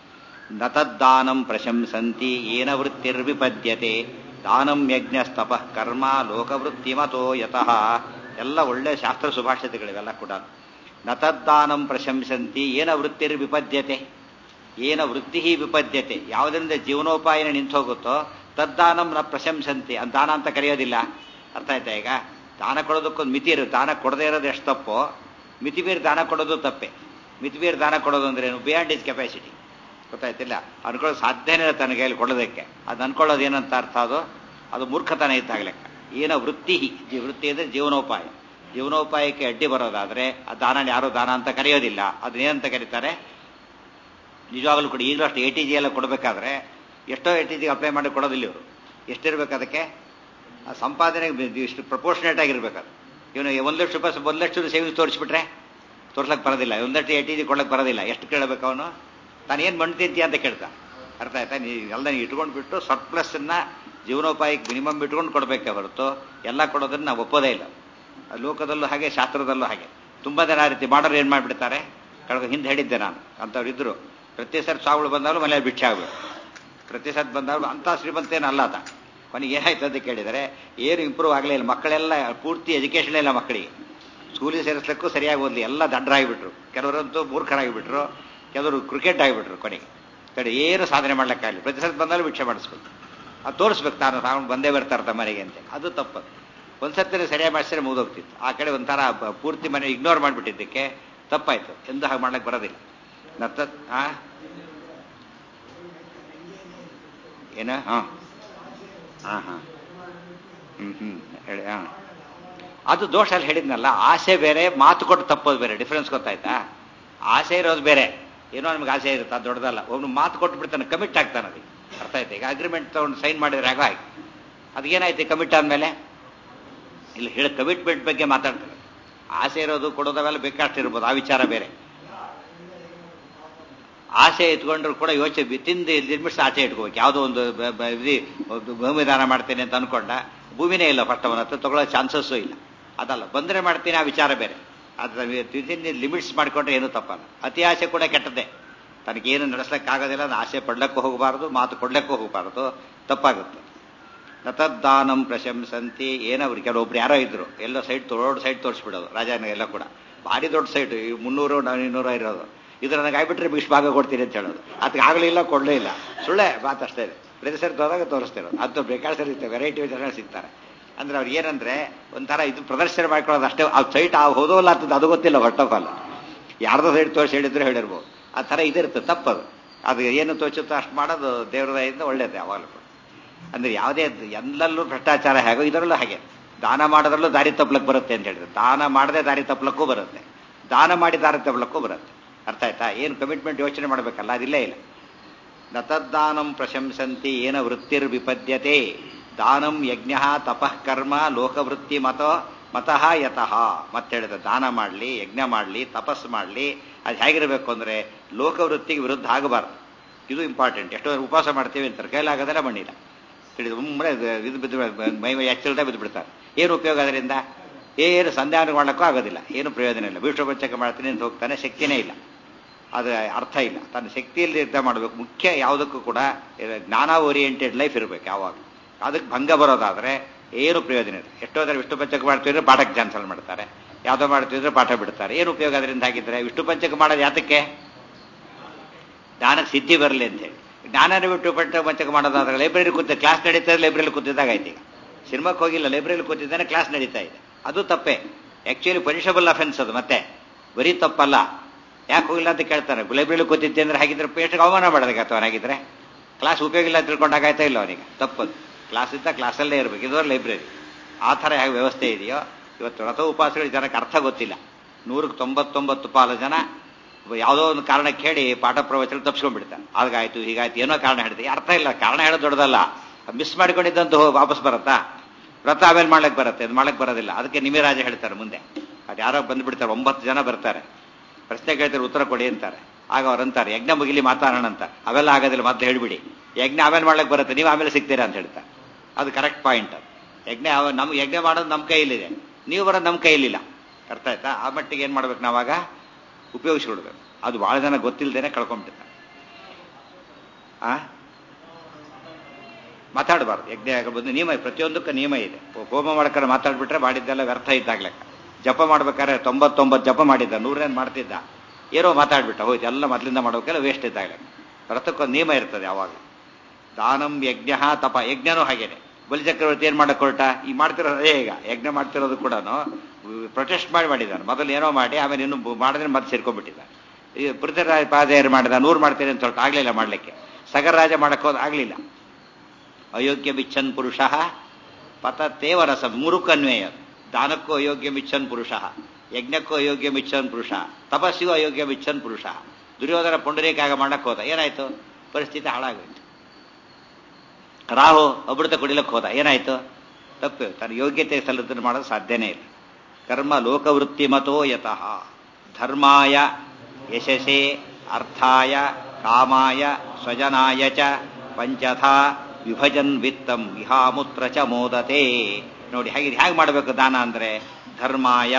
ನ ತದ್ದಾನಂ ಪ್ರಶಂಸಂತಿ ಏನ ವೃತ್ತಿರ್ವಿಪದ್ಯತೆ ದಾನಂ ಯಜ್ಞಸ್ತಪಃ ಕರ್ಮ ಲೋಕವೃತ್ತಿಮತೋ ಯತಃ. ಎಲ್ಲ ಒಳ್ಳೆ ಶಾಸ್ತ್ರ ಸುಭಾಷಿತಗಳಿವೆಲ್ಲ ಕೂಡ. ನ ತದ್ದಾನಂ ಪ್ರಶಂಸಂತಿ ಏನ ವೃತ್ತಿರ್ವಿಪದ್ಯತೆ. ಏನ ವೃತ್ತಿ ವಿಪದ್ಯತೆ, ಯಾವುದರಿಂದ ಜೀವನೋಪಾಯನ ನಿಂತು ಹೋಗುತ್ತೋ ತದ್ದಾನಂ ನ ಪ್ರಶಂಸಂತಿ, ಅಂತ ದಾನ ಅಂತ ಕರೆಯೋದಿಲ್ಲ. ಅರ್ಥ ಆಯ್ತಾ? ಈಗ ದಾನ ಕೊಡೋದಕ್ಕೊಂದು ಮಿತಿ ಇರುತ್ತೆ. ದಾನ ಕೊಡದೇ ಇರೋದು ಎಷ್ಟು ತಪ್ಪೋ, ಮಿತಿ ಮೀರಿ ದಾನ ಕೊಡೋದು ತಪ್ಪೆ. ಮಿತಿ ಮೀರಿ ದಾನ ಕೊಡೋದು ಅಂದ್ರೆ ಏನು? Beyond is capacity. ಗೊತ್ತಾಯ್ತಿಲ್ಲ? ಅನ್ಕೊಳ್ಳೋದು ಸಾಧ್ಯನೇ ಇಲ್ಲ ತನ್ನ ಕೈಯಲ್ಲಿ ಕೊಡೋದಕ್ಕೆ. ಅದು ಅನ್ಕೊಳ್ಳೋದು ಏನಂತ ಅರ್ಥ? ಅದು ಅದು ಮೂರ್ಖತನ ಇದ್ದಾಗಲೆಕ್ಕ. ಏನ ವೃತ್ತಿ, ವೃತ್ತಿ ಅಂದರೆ ಜೀವನೋಪಾಯ. ಜೀವನೋಪಾಯಕ್ಕೆ ಅಡ್ಡಿ ಬರೋದಾದ್ರೆ ಆ ದಾನ ಯಾರೋ ದಾನ ಅಂತ ಕರೆಯೋದಿಲ್ಲ. ಅದನ್ನೇನಂತ ಕರೀತಾರೆ? ನಿಜವಾಗಲೂ ಕೂಡ ಈಗಲೂ ಅಷ್ಟು ಎ ಟಿ ಜಿ ಎಲ್ಲ ಕೊಡಬೇಕಾದ್ರೆ ಎಷ್ಟೋ ಎ ಟಿ ಜಿಗೆ ಅಪ್ಲೈ ಮಾಡಿ ಕೊಡೋದಿಲ್ಲ ಇವರು. ಎಷ್ಟಿರ್ಬೇಕು ಅದಕ್ಕೆ? ಆ ಸಂಪಾದನೆಗೆ ಇಷ್ಟು ಪ್ರಪೋರ್ಷನೇಟ್ ಆಗಿರ್ಬೇಕಾದ್ರೆ. ಇವನು ಒಂದು ಲಕ್ಷ ರೂಪಾಯಿ ಒಂದು ಲಕ್ಷ ಸೇವಿಂಗ್ಸ್ ತೋರಿಸ್ಬಿಟ್ರೆ ತೋರ್ಸಕ್ಕೆ ಬರೋದಿಲ್ಲ. ಒಂದು ಲಕ್ಷ ಎ ಟಿ ಜಿ ಕೊಡಕ್ಕೆ ಬರೋದಿಲ್ಲ. ಎಷ್ಟು ಕೇಳಬೇಕು ಅವನು? ತಾನು ಏನು ಮಣ್ಣು ತಿಂತೀಯ ಅಂತ ಕೇಳ್ತಾ. ಅರ್ಥ ಆಯ್ತಾ? ನೀ ಎಲ್ಲ ನೀವು ಇಟ್ಕೊಂಡು ಬಿಟ್ಟು ಸರ್ಪ್ಲಸ್ಸನ್ನ ಜೀವನೋಪಾಯಕ್ಕೆ ಮಿನಿಮಮ್ ಇಟ್ಕೊಂಡು ಕೊಡಬೇಕೆ ಹೊರತು ಎಲ್ಲ ಕೊಡೋದನ್ನ ನಾವು ಒಪ್ಪೋದೇ ಇಲ್ಲ. ಲೋಕದಲ್ಲೂ ಹಾಗೆ, ಶಾಸ್ತ್ರದಲ್ಲೂ ಹಾಗೆ. ತುಂಬ ಜನ ಆ ರೀತಿ ಮಾಡೋರು ಏನು ಮಾಡಿಬಿಡ್ತಾರೆ, ಕಳೆದ ಹಿಂದೆ ಹೇಳಿದ್ದೆ ನಾನು. ಅಂಥವ್ರು ಇದ್ರು. ಪ್ರತಿ ಸರಿ ಸಾವುಗಳು ಬಂದಾಗಲೂ ಮನೇಲಿ ಭಿಕ್ಷೆ ಆಗಬೇಕು. ಪ್ರತಿ ಸತಿ ಬಂದಾಗ ಅಂಥ ಶ್ರೀಮಂತೇನು ಅಲ್ಲ ಆತ. ಕೊನೆಗೆ ಏನಾಯ್ತು ಅಂತ ಕೇಳಿದರೆ ಏನು ಇಂಪ್ರೂವ್ ಆಗಲೇ ಇಲ್ಲ. ಮಕ್ಕಳೆಲ್ಲ ಪೂರ್ತಿ ಎಜುಕೇಷನ್ ಇಲ್ಲ ಮಕ್ಕಳಿಗೆ. ಸ್ಕೂಲಿಗೆ ಸೇರಿಸ್ಲಿಕ್ಕೂ ಸರಿಯಾಗಿ ಓದಲಿ, ಎಲ್ಲ ದಡ್ಡರಾಗಿಬಿಟ್ರು. ಕೆಲವರಂತೂ ಮೂರ್ಖರಾಗಿಬಿಟ್ರು, ಕೆಲವರು ಕ್ರಿಕೆಟ್ ಆಗಿಬಿಟ್ರು. ಕೊನೆಗೆ ಕಡೆ ಏನು ಸಾಧನೆ ಮಾಡ್ಲಿಕ್ಕಾಗಲಿ. ಪ್ರತಿ ಸತಿ ಬಂದಾಗಲೂ ಭಿಕ್ಷೆ ಮಾಡಿಸ್ಬೇಕು. ಅದು ತೋರಿಸ್ಬೇಕು ತಾನು ತಾನು ಬಂದೇ ಬರ್ತಾರೆ ತಮ್ಮ ಮನೆಗೆ ಅಂತ. ಅದು ತಪ್ಪದು. ಒಂದ್ಸರ್ತಿ ಸರಿಯಾಗಿ ಮಾಡಿಸಿದ್ರೆ ಮುಗಿದೋಗ್ತಿತ್ತು. ಆ ಕಡೆ ಒಂಥರ ಪೂರ್ತಿ ಮನೆ ಇಗ್ನೋರ್ ಮಾಡಿಬಿಟ್ಟಿದ್ದಕ್ಕೆ ತಪ್ಪಾಯ್ತು. ಎಂದು ಹಾಗೆ ಮಾಡ್ಲಿಕ್ಕೆ ಬರೋದಿಲ್ಲ. ನತ್ತ ಆ ಏನ ಹಾಂ ಹಾಂ ಹಾಂ ಹ್ಞೂ ಹ್ಞೂ ಹೇಳಿ. ಹಾಂ, ಅದು ದೋಷ ಅಲ್ಲಿ ಹೇಳಿದ್ನಲ್ಲ. ಆಸೆ ಬೇರೆ, ಮಾತು ಕೊಟ್ಟು ತಪ್ಪೋದು ಬೇರೆ. ಡಿಫ್ರೆನ್ಸ್ ಗೊತ್ತಾಯ್ತಾ? ಆಸೆ ಇರೋದು ಬೇರೆ. ಏನೋ ನಿಮ್ಗೆ ಆಸೆ ಇರುತ್ತೆ, ಅದು ದೊಡ್ಡದಲ್ಲ. ಒಬ್ಬನು ಮಾತು ಕೊಟ್ಟು ಬಿಡ್ತಾನೆ, ಕಮಿಟ್ ಆಗ್ತಾನೆ. ಅದಕ್ಕೆ ಅರ್ಥ ಆಯ್ತು? ಈಗ ಅಗ್ರಿಮೆಂಟ್ ತೊಗೊಂಡು ಸೈನ್ ಮಾಡಿದ್ರೆ ಆಗ ಆಯ್ತು. ಅದಕ್ಕೇನಾಯ್ತು ಕಮಿಟ್ ಆದಮೇಲೆ? ಇಲ್ಲಿ ಹೇಳಿ ಕಮಿಟ್ಮೆಂಟ್ ಬಗ್ಗೆ ಮಾತಾಡ್ತಾರೆ. ಆಸೆ ಇರೋದು ಕೊಡೋದವೆಲ್ಲ ಬೇಕಾಷ್ಟಿರ್ಬೋದು, ಆ ವಿಚಾರ ಬೇರೆ. ಆಸೆ ಇಟ್ಕೊಂಡ್ರು ಕೂಡ ಯೋಚನೆ ತಿಂದು ಲಿಮಿಟ್ಸ್ ಆಸೆ ಇಟ್ಕೋಬೇಕು. ಯಾವುದೋ ಒಂದು ಇದು ಭೂಮಿ ದಾನ ಮಾಡ್ತೇನೆ ಅಂತ ಅನ್ಕೊಂಡ, ಭೂಮಿನೇ ಇಲ್ಲ ಫಸ್ಟ್ ಅವನ ಹತ್ರ, ತಗೊಳ್ಳೋ ಚಾನ್ಸಸ್ಸು ಇಲ್ಲ. ಅದಲ್ಲ, ಬಂದರೆ ಮಾಡ್ತೀನಿ, ಆ ವಿಚಾರ ಬೇರೆ. ಅದ್ರ ಲಿಮಿಟ್ಸ್ ಮಾಡಿಕೊಂಡ್ರೆ ಏನೂ ತಪ್ಪಲ್ಲ. ಅತಿ ಆಸೆ ಕೂಡ ಕೆಟ್ಟದ್ದೇ. ತನಗೇನು ನಡೆಸ್ಲಿಕ್ಕಾಗೋದಿಲ್ಲ, ಅದು ಆಸೆ ಪಡ್ಲಿಕ್ಕೂ ಹೋಗಬಾರ್ದು, ಮಾತು ಕೊಡ್ಲಿಕ್ಕೂ ಹೋಗಬಾರ್ದು, ತಪ್ಪಾಗುತ್ತೆ. ನತದ್ದಾನಂ ಪ್ರಶಂಸಂತಿ ಏನವ್ರು. ಕೆಲವೊಬ್ರು ಯಾರೋ ಇದ್ರು, ಎಲ್ಲೋ ಸೈಟ್ ದೊಡ್ಡ ಸೈಟ್ ತೋರಿಸ್ಬಿಡೋದು. ರಾಜನ ಎಲ್ಲ ಕೂಡ ಭಾರಿ ದೊಡ್ಡ ಸೈಟ್, ಈ ಮುನ್ನೂರು ಇನ್ನೂರ ಇರೋದು. ಇದು ನನಗೆ ಆಗ್ಬಿಟ್ರೆ ಇಷ್ಟು ಭಾಗ ಕೊಡ್ತೀನಿ ಅಂತ ಹೇಳೋದು. ಅದಕ್ಕೆ ಆಗಲಿಲ್ಲ, ಕೊಡಲೇ ಇಲ್ಲ. ಸುಳ್ಳೆ ಮಾತು ಅಷ್ಟೇ. ಪ್ರತಿ ಸರಿ ಹೋದಾಗ ತೋರಿಸ್ತಿರೋದು. ಅದು ಬೇಕಾದ ಸರಿ ಇರ್ತವೆ, ವೆರೈಟಿ ಜನ ಸಿಗ್ತಾರೆ. ಅಂದ್ರೆ ಅವ್ರು ಏನಂದ್ರೆ ಒಂಥರ ಇದು ಪ್ರದರ್ಶನ ಮಾಡ್ಕೊಳ್ಳೋದು ಅಷ್ಟೇ. ಆ ಸೈಟ್ ಆ ಹೋದೋಲ್ಲ ಅಂತದ್ದು ಅದು ಗೊತ್ತಿಲ್ಲ. ಫಸ್ಟ್ ಆಫ್ ಆಲ್ ಯಾರ್ದೋ ಸೈಟ್ ತೋರಿಸಿ ಹೇಳಿದ್ರೆ ಹೇಳಿರ್ಬೋದು. ಆ ಥರ ಇದಿರುತ್ತೆ, ತಪ್ಪದು. ಅದು ಏನು ತೋಚುತ್ತೋ ಅಷ್ಟು ಮಾಡೋದು ದೇವರ ದಯೆಯಿಂದ ಒಳ್ಳೇದು ಯಾವಾಗಲೂ. ಅಂದ್ರೆ ಯಾವುದೇ ಎಲ್ಲಲ್ಲೂ ಭ್ರಷ್ಟಾಚಾರ ಹೇಗೋ ಇದರಲ್ಲೂ ಹಾಗೆ. ದಾನ ಮಾಡೋದ್ರಲ್ಲೂ ದಾರಿ ತಪ್ಪಲಕ್ಕೆ ಬರುತ್ತೆ ಅಂತ ಹೇಳಿದ್ರೆ, ದಾನ ಮಾಡದೆ ದಾರಿ ತಪ್ಪಲಕ್ಕೂ ಬರುತ್ತೆ, ದಾನ ಮಾಡಿ ದಾರಿ ತಪ್ಪಲಕ್ಕೂ ಬರುತ್ತೆ. ಅರ್ಥ ಆಯ್ತಾ? ಏನು ಕಮಿಟ್ಮೆಂಟ್ ಯೋಚನೆ ಮಾಡಬೇಕಲ್ಲ, ಅದಿಲ್ಲೇ ಇಲ್ಲ. ನತದ್ದಾನಂ ಪ್ರಶಂಸಂತಿ ಏನ ವೃತ್ತಿರ್ ವಿಪದ್ಯತೆ ದಾನಂ ಯಜ್ಞ ತಪಃ ಕರ್ಮ ಲೋಕವೃತ್ತಿ ಮತ ಮತಃ ಯತಃ. ಮತ್ತೆ ಹೇಳಿದ ದಾನ ಮಾಡಲಿ, ಯಜ್ಞ ಮಾಡಲಿ, ತಪಸ್ಸು ಮಾಡಲಿ, ಅದು ಹೇಗಿರಬೇಕು ಅಂದರೆ ಲೋಕವೃತ್ತಿಗೆ ವಿರುದ್ಧ ಆಗಬಾರ್ದು. ಇದು ಇಂಪಾರ್ಟೆಂಟ್. ಎಷ್ಟೋ ಉಪವಾಸ ಮಾಡ್ತೀವಿ ಅಂತಾರೆ, ಕೈಲಾಗೋದೆಲ್ಲ ಮಣ್ಣಿಲ್ಲ ಹೇಳಿದ ಒಮ್ಮೆ ಇದು ಬಿದ್ದು ಮೈ ಮೈ ಎಚ್ಚಲ್ದ ಬಿದ್ದು ಬಿಡ್ತಾರೆ. ಏನು ಉಪಯೋಗ ಅದರಿಂದ? ಏನು ಸಂಧಾನ ಮಾಡೋಕ್ಕೂ ಆಗೋದಿಲ್ಲ, ಏನು ಪ್ರಯೋಜನ ಇಲ್ಲ. ಭೀಷ್ಮಪಂಚಕ ಮಾಡ್ತೀನಿ ಅಂತ ಹೋಗ್ತಾನೆ, ಶಕ್ತಿನೇ ಇಲ್ಲ. ಅದು ಅರ್ಥ ಇಲ್ಲ. ತನ್ನ ಶಕ್ತಿಯಲ್ಲಿ ಯುದ್ಧ ಮಾಡಬೇಕು. ಮುಖ್ಯ ಯಾವುದಕ್ಕೂ ಕೂಡ ಜ್ಞಾನ ಓರಿಯೆಂಟೆಡ್ ಲೈಫ್ ಇರಬೇಕು ಯಾವಾಗ. ಅದಕ್ಕೆ ಭಂಗ ಬರೋದಾದರೆ ಏನು ಪ್ರಯೋಜನ ಇಲ್ಲ. ಎಷ್ಟೋ ಥರ ವಿಷ್ಣು ಪಂಚಕ ಮಾಡ್ತಿದ್ರೆ ಪಾಠಕ್ಕೆ ಕ್ಯಾನ್ಸಲ್ ಮಾಡ್ತಾರೆ, ಯಾವುದೋ ಮಾಡ್ತಿದ್ರೆ ಪಾಠ ಬಿಡ್ತಾರೆ. ಏನು ಉಪಯೋಗ ಅದರಿಂದ? ಹಾಗಿದ್ರೆ ವಿಷ್ಣು ಪಂಚಕ ಮಾಡೋದು ಯಾತಕ್ಕೆ? ಜ್ಞಾನಕ್ಕೆ ಸಿದ್ಧಿ ಬರಲಿ ಅಂತೇಳಿ. ಜ್ಞಾನನ ಬಿಟ್ಟು ಪಂಚ ಪಂಚಕ ಮಾಡೋದಾದ್ರೆ ಲೈಬ್ರರಿ ಕೂತ ಕ್ಲಾಸ್ ನಡೀತಾ ಇದೆ, ಲೈಬ್ರರಿ ಕೂತಿದ್ದಾಗ ಆಯ್ತು. ಈಗ ಸಿನಿಮಾಕ್ಕೆ ಹೋಗಿಲ್ಲ, ಲೈಬ್ರರಿ ಕೂತಿದ್ದಾನೆ, ಕ್ಲಾಸ್ ನಡೀತಾ ಇದೆ. ಅದು ತಪ್ಪೇ. ಆ್ಯಕ್ಚುಲಿ ಪನಿಷಬಲ್ ಅಫೆನ್ಸ್ ಅದು. ಮತ್ತೆ ಬರೀ ತಪ್ಪಲ್ಲ. ಯಾಕೆ ಹೋಗಿಲ್ಲ ಅಂತ ಕೇಳ್ತಾರೆ. ಲೈಬ್ರರಿ ಕೂತಿದ್ದೆ ಅಂದ್ರೆ ಹಾಗಿದ್ರೆ ಪೇಸ್ಟ್ಗೆ ಅವಮಾನ ಮಾಡೋದಕ್ಕೆ ಅವನಾಗಿದ್ರೆ ಕ್ಲಾಸ್ ಉಪಯೋಗ ಇಲ್ಲ ತಿಳ್ಕೊಂಡಾಗಾಯ್ತಾ ಇಲ್ಲ ಅವನಿಗೆ? ತಪ್ಪದು. ಕ್ಲಾಸ್ ಇದ್ದ ಕ್ಲಾಸಲ್ಲೇ ಇರಬೇಕು. ಇದೋ ಲೈಬ್ರರಿ. ಆ ಥರ ಹೇಗೆ ವ್ಯವಸ್ಥೆ ಇದೆಯೋ ಇವತ್ತು ರಥ ಉಪವಾಸಗಳಿಗೆ ಜನಕ್ಕೆ ಅರ್ಥ ಗೊತ್ತಿಲ್ಲ. ನೂರಕ್ಕೆ ತೊಂಬತ್ತೊಂಬತ್ತು ಪಾಲು ಜನ ಯಾವುದೋ ಒಂದು ಕಾರಣಕ್ಕೆ ಹೇಳಿ ಪಾಠ ಪ್ರವಚನ ತಪ್ಪಿಸ್ಕೊಂಡ್ಬಿಡ್ತಾರೆ. ಆಗಾಯ್ತು ಹೀಗಾಯ್ತು ಏನೋ ಕಾರಣ ಹೇಳ್ತೀವಿ, ಅರ್ಥ ಇಲ್ಲ. ಕಾರಣ ಹೇಳೋದು ದೊಡ್ಡದಲ್ಲ, ಮಿಸ್ ಮಾಡ್ಕೊಂಡಿದ್ದಂತೂ ವಾಪಸ್ ಬರುತ್ತಾ? ವ್ರತ ಆಮೇಲೆ ಮಾಡ್ಲಿಕ್ಕೆ ಬರುತ್ತೆ, ಅದು ಮಾಡ್ಲಿಕ್ಕೆ ಬರೋದಿಲ್ಲ. ಅದಕ್ಕೆ ನಿಮಿರಾಜ ಹೇಳ್ತಾರೆ ಮುಂದೆ, ಅದು ಯಾರೋ ಬಂದ್ಬಿಡ್ತಾರೆ, ಒಂಬತ್ತು ಜನ ಬರ್ತಾರೆ, ಪ್ರಶ್ನೆ ಕೇಳ್ತಾರೆ ಉತ್ತರ ಕೊಡಿ ಅಂತಾರೆ. ಆಗ ಅವ್ರು ಅಂತಾರೆ ಯಜ್ಞ ಮುಗಿಲಿ ಮಾತಾಡೋಣ ಅಂತ. ಅವೆಲ್ಲ ಆಗೋದಿಲ್ಲ, ಮತ್ತೆ ಹೇಳ್ಬಿಡಿ, ಯಜ್ಞ ಆಮೇಲೆ ಮಾಡ್ಲಿಕ್ಕೆ ಬರುತ್ತೆ, ನೀವು ಆಮೇಲೆ ಸಿಗ್ತೀರಾ ಅಂತ ಹೇಳ್ತಾರೆ. ಅದು ಕರೆಕ್ಟ್ ಪಾಯಿಂಟ್. ಅದು ಯಜ್ಞ ನಮ್ಗೆ ಯಜ್ಞ ಮಾಡೋದು ನಮ್ಮ ಕೈಯಲ್ಲಿದೆ, ನೀವು ಬರೋದು ನಮ್ಮ ಕೈಯಲ್ಲಿಲ್ಲ. ಅರ್ಥ ಆಯ್ತಾ? ಆ ಮಟ್ಟಿಗೆ ಏನು ಮಾಡ್ಬೇಕು ನಾವಾಗ ಉಪಯೋಗಿಸ್ಕೊಡ್ಬೇಕು. ಅದು ಭಾಳ ಜನ ಗೊತ್ತಿಲ್ಲದೇನೆ ಕಳ್ಕೊಂಡ್ಬಿಡ್ತಾರೆ. ಆ ಮಾತಾಡಬಾರ್ದು. ಯಜ್ಞ ಬಂದು ನಿಯಮ, ಪ್ರತಿಯೊಂದಕ್ಕೂ ನಿಯಮ ಇದೆ. ಹೋಮ ಮಾಡ್ಕೊಂಡು ಮಾತಾಡ್ಬಿಟ್ರೆ ಮಾಡಿದ್ದೆಲ್ಲ ವ್ಯರ್ಥ ಇದ್ದಾಗ್ಲೆಕ್ಕ. ಜಪ ಮಾಡ್ಬೇಕಾದ್ರೆ ತೊಂಬತ್ತೊಂಬತ್ತು ಜಪ ಮಾಡಿದ್ದ, ನೂರೇನು ಮಾಡ್ತಿದ್ದ, ಏನೋ ಮಾತಾಡ್ಬಿಟ್ಟ, ಹೋಯ್ತು ಎಲ್ಲ ಮೊದಲಿಂದ ಮಾಡೋಕೆಲ್ಲ ವೇಸ್ಟ್ ಇದ್ದಾಗ್ಲೆಕ್ಕ. ವ್ರತಕ್ಕೊಂದು ನಿಯಮ ಇರ್ತದೆ ಯಾವಾಗ. ದಾನಂ ಯಜ್ಞ ತಪ, ಯಜ್ಞನೂ ಹಾಗೇನೆ. ಬಲಿಚಕ್ರವರ್ತಿ ಏನ್ ಮಾಡಕ್ ಹೊರಟ, ಈ ಮಾಡ್ತಿರೋದೇ ಈಗ ಯಜ್ಞ ಮಾಡ್ತಿರೋದು ಕೂಡ ಪ್ರೊಟೆಸ್ಟ್ ಮಾಡಿ ಮಾಡಿದ್ದಾನೆ. ಮೊದಲು ಏನೋ ಮಾಡಿ ಆಮೇಲೆ ಇನ್ನು ಮಾಡಿದ್ರೆ ಮತ್ತೆ ಸೇರ್ಕೊಂಡ್ಬಿಟ್ಟಿದ್ದಾನೆ. ಈ ಪೃಥ್ವಿರಾಜ ಪಾದೆಯರು ಮಾಡಿದ, ನೂರು ಮಾಡ್ತೇನೆ ಅಂತ ಹೊರಟು ಆಗ್ಲಿಲ್ಲ ಮಾಡ್ಲಿಕ್ಕೆ. ಸಗರರಾಜ ಮಾಡಕ್ ಹೋದ್ ಆಗ್ಲಿಲ್ಲ. ಅಯೋಗ್ಯ ಮಿಚ್ಚನ್ ಪುರುಷ ಪತತ್ತೇವ ರಸ, ಮೂರಕ್ಕೂ ಅನ್ವಯ. ದಾನಕ್ಕೂ ಅಯೋಗ್ಯ ಮಿಚ್ಚನ್ ಪುರುಷ, ಯಜ್ಞಕ್ಕೂ ಅಯೋಗ್ಯ ಮಿಚ್ಚನ್ ಪುರುಷ, ತಪಸ್ಸಿಗೂ ಅಯೋಗ್ಯ ಮಿಚ್ಚನ್ ಪುರುಷ. ದುರ್ಯೋಧನ ಪುಂಡರೀಕಾಗ ಮಾಡಕ್ ಹೋದ, ಏನಾಯ್ತು? ಪರಿಸ್ಥಿತಿ ಹಾಳಾಗೋಯ್ತು. ರಾಹು ಅಮೃತ ಕುಡಿಲಕ್ಕೆ ಹೋದ, ಏನಾಯ್ತು? ತಪ್ಪು. ತನ್ನ ಯೋಗ್ಯತೆ ಸಲ್ಲದನ್ನು ಮಾಡೋದು ಸಾಧ್ಯನೇ ಇಲ್ಲ. ಕರ್ಮ ಲೋಕವೃತ್ತಿ ಮತೋ ಯತಃ ಧರ್ಮಾಯ ಯಶಸೇ ಅರ್ಥಾಯ ಕಾಮಾಯ ಸ್ವಜನಾಯ ಚ ಪಂಚಥಾ ವಿಭಜನ್ ವಿತ್ತಂ ಇಹಾಮೂತ್ರ ಚ ಮೋದತೆ. ನೋಡಿ ಹೇಗೆ ಹೇಗೆ ಮಾಡಬೇಕು ದಾನ ಅಂದ್ರೆ, ಧರ್ಮಾಯ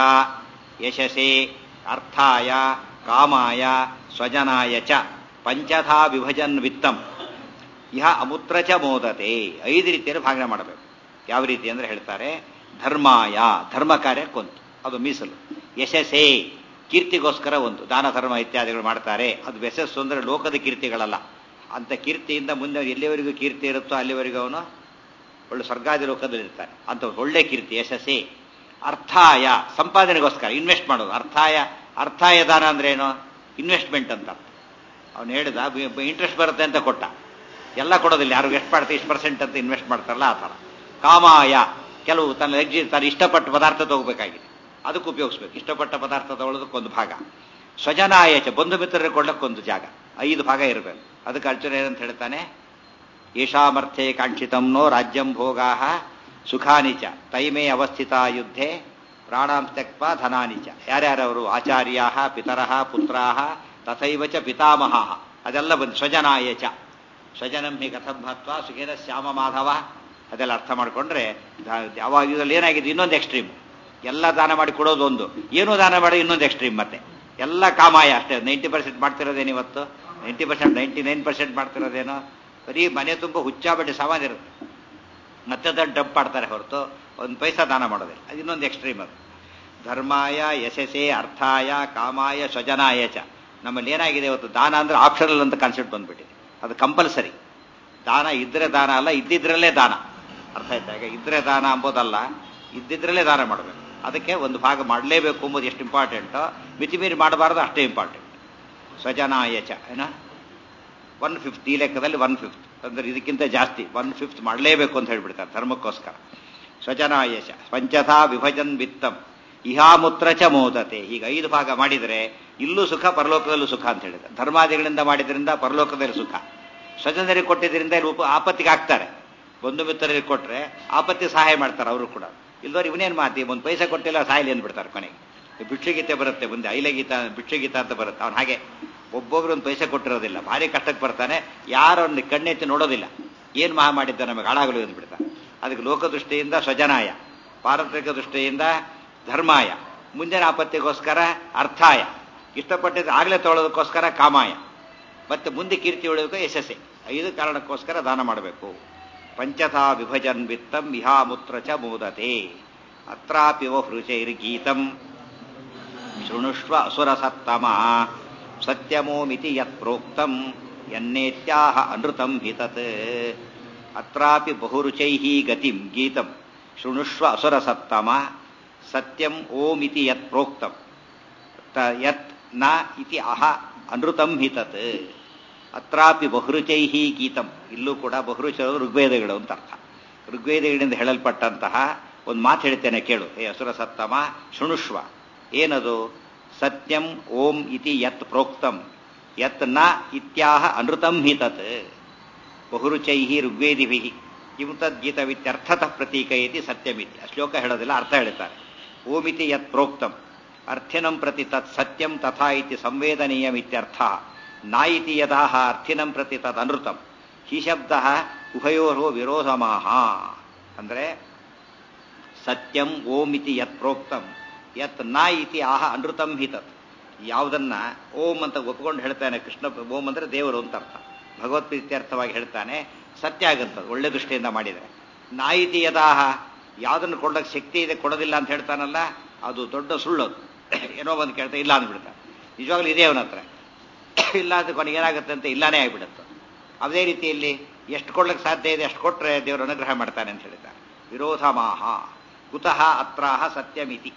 ಯಶಸೇ ಅರ್ಥಾಯ ಕಾಮಾಯ ಸ್ವಜನಾಯ ಚ ಪಂಚಥಾ ವಿಭಜನ್ ವಿತ್ತಂ ಇಹ ಅಮೂತ್ರ ಚ ಮೋದತೆ. ಐದು ರೀತಿಯಲ್ಲಿ ಭಾಗನೆ ಮಾಡಬೇಕು. ಯಾವ ರೀತಿ ಅಂದ್ರೆ ಹೇಳ್ತಾರೆ, ಧರ್ಮಾಯ ಧರ್ಮ ಕಾರ್ಯಕ್ಕೊಂದು, ಅದು ಮೀಸಲು. ಯಶಸ್ಸೇ ಕೀರ್ತಿಗೋಸ್ಕರ ಒಂದು, ದಾನ ಧರ್ಮ ಇತ್ಯಾದಿಗಳು ಮಾಡ್ತಾರೆ. ಅದು ಯಶಸ್ಸು ಅಂದ್ರೆ ಲೋಕದ ಕೀರ್ತಿಗಳಲ್ಲ. ಅಂತ ಕೀರ್ತಿಯಿಂದ ಮುಂದೆ ಎಲ್ಲಿವರೆಗೂ ಕೀರ್ತಿ ಇರುತ್ತೋ ಅಲ್ಲಿವರೆಗೂ ಅವನು ಒಳ್ಳೆ ಸ್ವರ್ಗಾದಿ ಲೋಕದಲ್ಲಿ ಇರ್ತಾನೆ. ಅಂತ ಒಳ್ಳೆ ಕೀರ್ತಿ ಯಶಸ್ಸೇ. ಅರ್ಥಾಯ ಸಂಪಾದನೆಗೋಸ್ಕರ ಇನ್ವೆಸ್ಟ್ ಮಾಡೋದು. ಅರ್ಥಾಯ ಅರ್ಥಾಯ ದಾನ ಅಂದ್ರೆ ಏನು? ಇನ್ವೆಸ್ಟ್ಮೆಂಟ್ ಅಂತ. ಅವನು ಹೇಳಿದ ಇಂಟ್ರೆಸ್ಟ್ ಬರುತ್ತೆ ಅಂತ ಕೊಟ್ಟ, ಎಲ್ಲ ಕೊಡೋದಿಲ್ಲ. ಯಾರು ಎಷ್ಟು ಮಾಡ್ತೀವಿ ಇಷ್ಟು ಪರ್ಸೆಂಟ್ ಅಂತ ಇನ್ವೆಸ್ಟ್ ಮಾಡ್ತಾರಲ್ಲ ಆ ಥರ. ಕಾಮಾಯ ಕೆಲವು ತನ್ನ ಎಕ್ಜಿ ತಾನು ಇಷ್ಟಪಟ್ಟ ಪದಾರ್ಥ ತಗೋಬೇಕಾಗಿದೆ, ಅದಕ್ಕೆ ಉಪಯೋಗಿಸ್ಬೇಕು. ಇಷ್ಟಪಟ್ಟ ಪದಾರ್ಥ ತಗೊಳ್ಳೋದಕ್ಕೊಂದು ಭಾಗ. ಸ್ವಜನಾಯಚ ಬಂಧು ಮಿತ್ರರಿಗೆ ಕೊಡ್ಲಕ್ಕೊಂದು ಜಾಗ. ಐದು ಭಾಗ ಇರಬೇಕು. ಅದಕ್ಕೆ ಅರ್ಜುನ ಏನಂತ ಹೇಳ್ತಾನೆ, ಯಶಾಮರ್ಥ್ಯೇ ಕಾಂಕ್ಷಿತಂನೋ ರಾಜ್ಯಂ ಭೋಗಾ ಸುಖಾನಿಚ ತೈಮೇ ಅವಸ್ಥಿತ ಯುದ್ಧೆ ಪ್ರಾಣಾಂ ತ್ಯಕ್ವಾ ಧನಾನಿಚ. ಯಾರ್ಯಾರವರು? ಆಚಾರ್ಯಾ ಪಿತರಃ ಪುತ್ರಾಃ ತಥೈವ ಚ ಪಿತಾಮಹಃ. ಅದೆಲ್ಲ ಬಂದು ಸ್ವಜನಾಯಚ. ಸ್ವಜನಂ ಹಿ ಕಥಂ ಭತ್ವಾ ಸುಖೇನ ಶ್ಯಾಮ ಮಾಧವ. ಅದೆಲ್ಲ ಅರ್ಥ ಮಾಡ್ಕೊಂಡ್ರೆ ಯಾವಾಗ ಇದರಲ್ಲಿ ಏನಾಗಿದೆ, ಇನ್ನೊಂದು ಎಕ್ಸ್ಟ್ರೀಮ್. ಎಲ್ಲ ದಾನ ಮಾಡಿ ಕೊಡೋದು ಒಂದು, ಏನೂ ದಾನ ಮಾಡಿ ಇನ್ನೊಂದು ಎಕ್ಸ್ಟ್ರೀಮ್. ಮತ್ತೆ ಎಲ್ಲ ಕಾಮಾಯ ಅಷ್ಟೇ. ನೈಂಟಿ ಪರ್ಸೆಂಟ್ ಮಾಡ್ತಿರೋದೇನು ಇವತ್ತು? Ninety percent ninety nine percent ಮಾಡ್ತಿರೋದೇನೋ ಬರೀ ಮನೆ ತುಂಬ ಹುಚ್ಚಾಬಟ್ಟಿ ಸಾಮಾನು ಇರುತ್ತೆ, ಮತ್ತೆ ದೊಡ್ಡ ಡಬ್ ಮಾಡ್ತಾರೆ ಹೊರತು ಒಂದು ಪೈಸಾ ದಾನ ಮಾಡೋದಿಲ್ಲ. ಅದು ಇನ್ನೊಂದು ಎಕ್ಸ್ಟ್ರೀಮ್. ಅದು ಧರ್ಮಾಯ ಯಶಸ್ಸೇ ಅರ್ಥಾಯ ಕಾಮಾಯ ಸ್ವಜನಾಯ ಚ. ನಮ್ಮಲ್ಲಿ ಏನಾಗಿದೆ ಇವತ್ತು, ದಾನ ಅಂದ್ರೆ ಆಪ್ಷನಲ್ ಅಂತ ಕಾನ್ಸೆಪ್ಟ್ ಬಂದ್ಬಿಟ್ಟಿದೆ. ಅದು ಕಂಪಲ್ಸರಿ. ದಾನ ಇದ್ರೆ ದಾನ ಅಲ್ಲ, ಇದ್ದಿದ್ರಲ್ಲೇ ದಾನ. ಅರ್ಥ ಆಯ್ತಾ? ಈಗ ಇದ್ರೆ ದಾನ ಅಂಬೋದಲ್ಲ, ಇದ್ದಿದ್ರಲ್ಲೇ ದಾನ ಮಾಡಬೇಕು. ಅದಕ್ಕೆ ಒಂದು ಭಾಗ ಮಾಡಲೇಬೇಕು ಎಂಬುದು ಎಷ್ಟು ಇಂಪಾರ್ಟೆಂಟೋ, ಮಿತಿಮೀರಿ ಮಾಡಬಾರ್ದು ಅಷ್ಟೇ ಇಂಪಾರ್ಟೆಂಟ್. ಸ್ವಜನಾಯಚ ಏನ ಒನ್ ಫಿಫ್ತ್, ಈ ಲೆಕ್ಕದಲ್ಲಿ ಒನ್ ಫಿಫ್ತ್ ಅಂದ್ರೆ ಇದಕ್ಕಿಂತ ಜಾಸ್ತಿ ಒನ್ ಫಿಫ್ತ್ ಮಾಡಲೇಬೇಕು ಅಂತ ಹೇಳ್ಬಿಡ್ತಾರೆ ಧರ್ಮಕ್ಕೋಸ್ಕರ. ಸ್ವಜನಾಯಚ ಪಂಚಥಾ ವಿಭಜನ್ ವಿತ್ತಂ ಇಹಾಮೂತ್ರ ಚ ಮೋದತೆ. ಈಗ ಐದು ಭಾಗ ಮಾಡಿದರೆ ಇಲ್ಲೂ ಸುಖ ಪರಲೋಕದಲ್ಲೂ ಸುಖ ಅಂತ ಹೇಳಿದ್ದಾರೆ. ಧರ್ಮಾದಿಗಳಿಂದ ಮಾಡಿದ್ರಿಂದ ಪರಲೋಕದಲ್ಲಿ ಸುಖ, ಸ್ವಜನರಿಗೆ ಕೊಟ್ಟಿದ್ದರಿಂದ ಉಪ ಆಪತ್ತಿಗೆ ಆಗ್ತಾರೆ. ಬಂಧು ಮಿತ್ರರಿಗೆ ಕೊಟ್ಟರೆ ಆಪತ್ತಿ ಸಹಾಯ ಮಾಡ್ತಾರೆ ಅವರು ಕೂಡ. ಇಲ್ದವ್ರು ಇವನೇನು ಮಾತಿ ಒಂದು ಪೈಸೆ ಕೊಟ್ಟಿಲ್ಲ ಸಾಯಿಲಿ ಅಂದ್ಬಿಡ್ತಾರೆ. ಕೊನೆಗೆ ಭಿಕ್ಷುಗೀತೆ ಬರುತ್ತೆ ಮುಂದೆ, ಐಲಗೀತ ಭಿಕ್ಷುಗೀತ ಅಂತ ಬರುತ್ತೆ. ಅವ್ನು ಹಾಗೆ ಒಬ್ಬೊಬ್ರು ಒಂದು ಪೈಸೆ ಕೊಟ್ಟಿರೋದಿಲ್ಲ, ಭಾರಿ ಕಷ್ಟಕ್ಕೆ ಬರ್ತಾನೆ, ಯಾರೊಂದು ಕಣ್ಣೆತ್ತಿ ನೋಡೋದಿಲ್ಲ. ಏನು ಮಹಾ ಮಾಡಿದ್ದ ನಮಗೆ ಹಾಳಾಗಲು ಅಂದ್ಬಿಡ್ತಾನೆ. ಅದಕ್ಕೆ ಲೋಕದೃಷ್ಟಿಯಿಂದ ಸ್ವಜನಾಯ, ಪಾರಂಪರಿಕ ದೃಷ್ಟಿಯಿಂದ ಧರ್ಮಾಯ, ಮುಂದಿನ ಆಪತ್ತಿಗೋಸ್ಕರ ಅರ್ಥಾಯ, ಇಷ್ಟಪಟ್ಟಿದ್ದು ಆಗಲೇ ತೊಗೊಳ್ಳೋದಕ್ಕೋಸ್ಕರ ಕಾಮಾಯ, ಮತ್ತೆ ಮುಂದೆ ಕೀರ್ತಿ ಉಳಿಯೋದಕ್ಕೆ ಯಶಸ್ಸೆ. ಐದು ಕಾರಣಕ್ಕೋಸ್ಕರ ದಾನ ಮಾಡಬೇಕು. ಪಂಚಥಾ ವಿಭಜನ್ ವಿತ್ತಂ ಇಹಾಮೂತ್ರ ಚ ಮೋದತೆ. ಅತ್ರಾಪಿ ವಹೃಚೈರ್ಗೀತಂ ಶೃಣುಷ್ವ ಅಸುರಸತ್ತಮ ಸತ್ಯಮೋಮಿತಿ ಯತ್ ಪ್ರೋಕ್ತಂ ಯನ್ನೇತ್ಯಾಹ ಅನೃತಂ ಹಿತತ್. ಅತ್ರಾಪಿ ಬಹುರುಚೈಃ ಗತಿಂ ಗೀತಂ ಶೃಣುಷ್ವ ಅಸುರಸತ್ತಮ ಸತ್ಯಂ ಓಮಿತಿ ಯತ್ ಪ್ರೋಕ್ತಂ ಯತ್ ನ ಇತಿ ಅಹ ಅನೃತಂ ಹಿತತ್. ಅತ್ರಾಪಿ ಬಹುರುಚೈಃ ಗೀತಂ, ಇಲ್ಲೂ ಕೂಡ ಬಹುರುಚ ಋಗ್ವೇದಗಳು ಅಂತ ಅರ್ಥ. ಋಗ್ವೇದಗಳಿಂದ ಹೇಳಲ್ಪಟ್ಟಂತಹ ಒಂದು ಮಾತು ಹೇಳ್ತೇನೆ ಕೇಳು, ಏ ಅಸುರ ಸತ್ತಮ ಶೃಣುಷ್ವ. ಏನದು? ಸತ್ಯಂ ಓಂ ಇತಿ ಯತ್ ಪ್ರೋಕ್ತಂ ಯತ್ ನ ಇತ್ಯಾಹ ಅನೃತಂ ಹಿ ತತ್ ಬಹುರುಚೈ ಋಗ್ವೇದಿಭಿ ಕಿಂ ತದ್ಗೀತವಿತ್ಯರ್ಥತಃ ಪ್ರತೀಕಯತಿ ಸತ್ಯಮಿತಿ. ಆ ಶ್ಲೋಕ ಹೇಳೋದಿಲ್ಲ, ಅರ್ಥ ಹೇಳ್ತಾರೆ. ಓಮಿತಿ ಯತ್ ಪ್ರೋಕ್ತಂ ಅರ್ಥಿನಂ ಪ್ರತಿ ತತ್ ಸತ್ಯಂ ತಥಾ ಇತಿ ಸಂವೇದನೀಯಮಿತ್ಯರ್ಥ. ನಾ ಇತಿ ಯದಾಹ ಅರ್ಥಿನಂ ಪ್ರತಿ ತದ್ ಅನೃತಂ ಹಿ ಶಬ್ದ ಉಭಯೋರ್ ವಿರೋಧಮಾಹ. ಅಂದರೆ ಸತ್ಯಂ ಓಂ ಇತಿ ಯತ್ ಪ್ರೋಕ್ತಂ ಯತ್ ನ ಇತಿ ಆಹ ಅನೃತಂ ಹಿ ತತ್. ಯಾವುದನ್ನ ಓಂ ಅಂತ ಒಪ್ಕೊಂಡು ಹೇಳ್ತಾನೆ ಕೃಷ್ಣ, ಓಂ ಅಂದ್ರೆ ದೇವರು ಅಂತ ಅರ್ಥ, ಭಗವತ್ಪ್ರೀತ್ಯರ್ಥವಾಗಿ ಹೇಳ್ತಾನೆ, ಸತ್ಯ ಆಗುತ್ತದೆ ಒಳ್ಳೆ ದೃಷ್ಟಿಯಿಂದ ಮಾಡಿದರೆ. ನಾ ಇತಿ ಯದಾಹ ಯಾವುದನ್ನು ಕೊಡೋಕ್ಕೆ ಶಕ್ತಿ ಇದೆ ಕೊಡೋದಿಲ್ಲ ಅಂತ ಹೇಳ್ತಾನಲ್ಲ, ಅದು ದೊಡ್ಡ ಸುಳ್ಳೋದು. ಏನೋ ಒಂದು ಕೇಳ್ತಾ ಇಲ್ಲ ಅಂದ್ಬಿಡ್ತಾನೆ, ನಿಜವಾಗ್ಲೂ ಇದೆ ಅವನ ಹತ್ರ, ಇಲ್ಲ ಅಂತ ಕೊನೆಗೆ ಏನಾಗುತ್ತೆ ಅಂತ ಇಲ್ಲಾನೇ ಆಗಿಬಿಡುತ್ತೆ. ಅದೇ ರೀತಿಯಲ್ಲಿ ಎಷ್ಟು ಕೊಡ್ಲಿಕ್ಕೆ ಸಾಧ್ಯ ಇದೆ ಅಷ್ಟು ಕೊಟ್ಟರೆ ದೇವರು ಅನುಗ್ರಹ ಮಾಡ್ತಾನೆ ಅಂತ ಹೇಳ್ತಾರೆ. ವಿರೋಧ ಮಾಹ ಕುತಃ ಅತ್ರಾಹ ಸತ್ಯಮಿತಿ.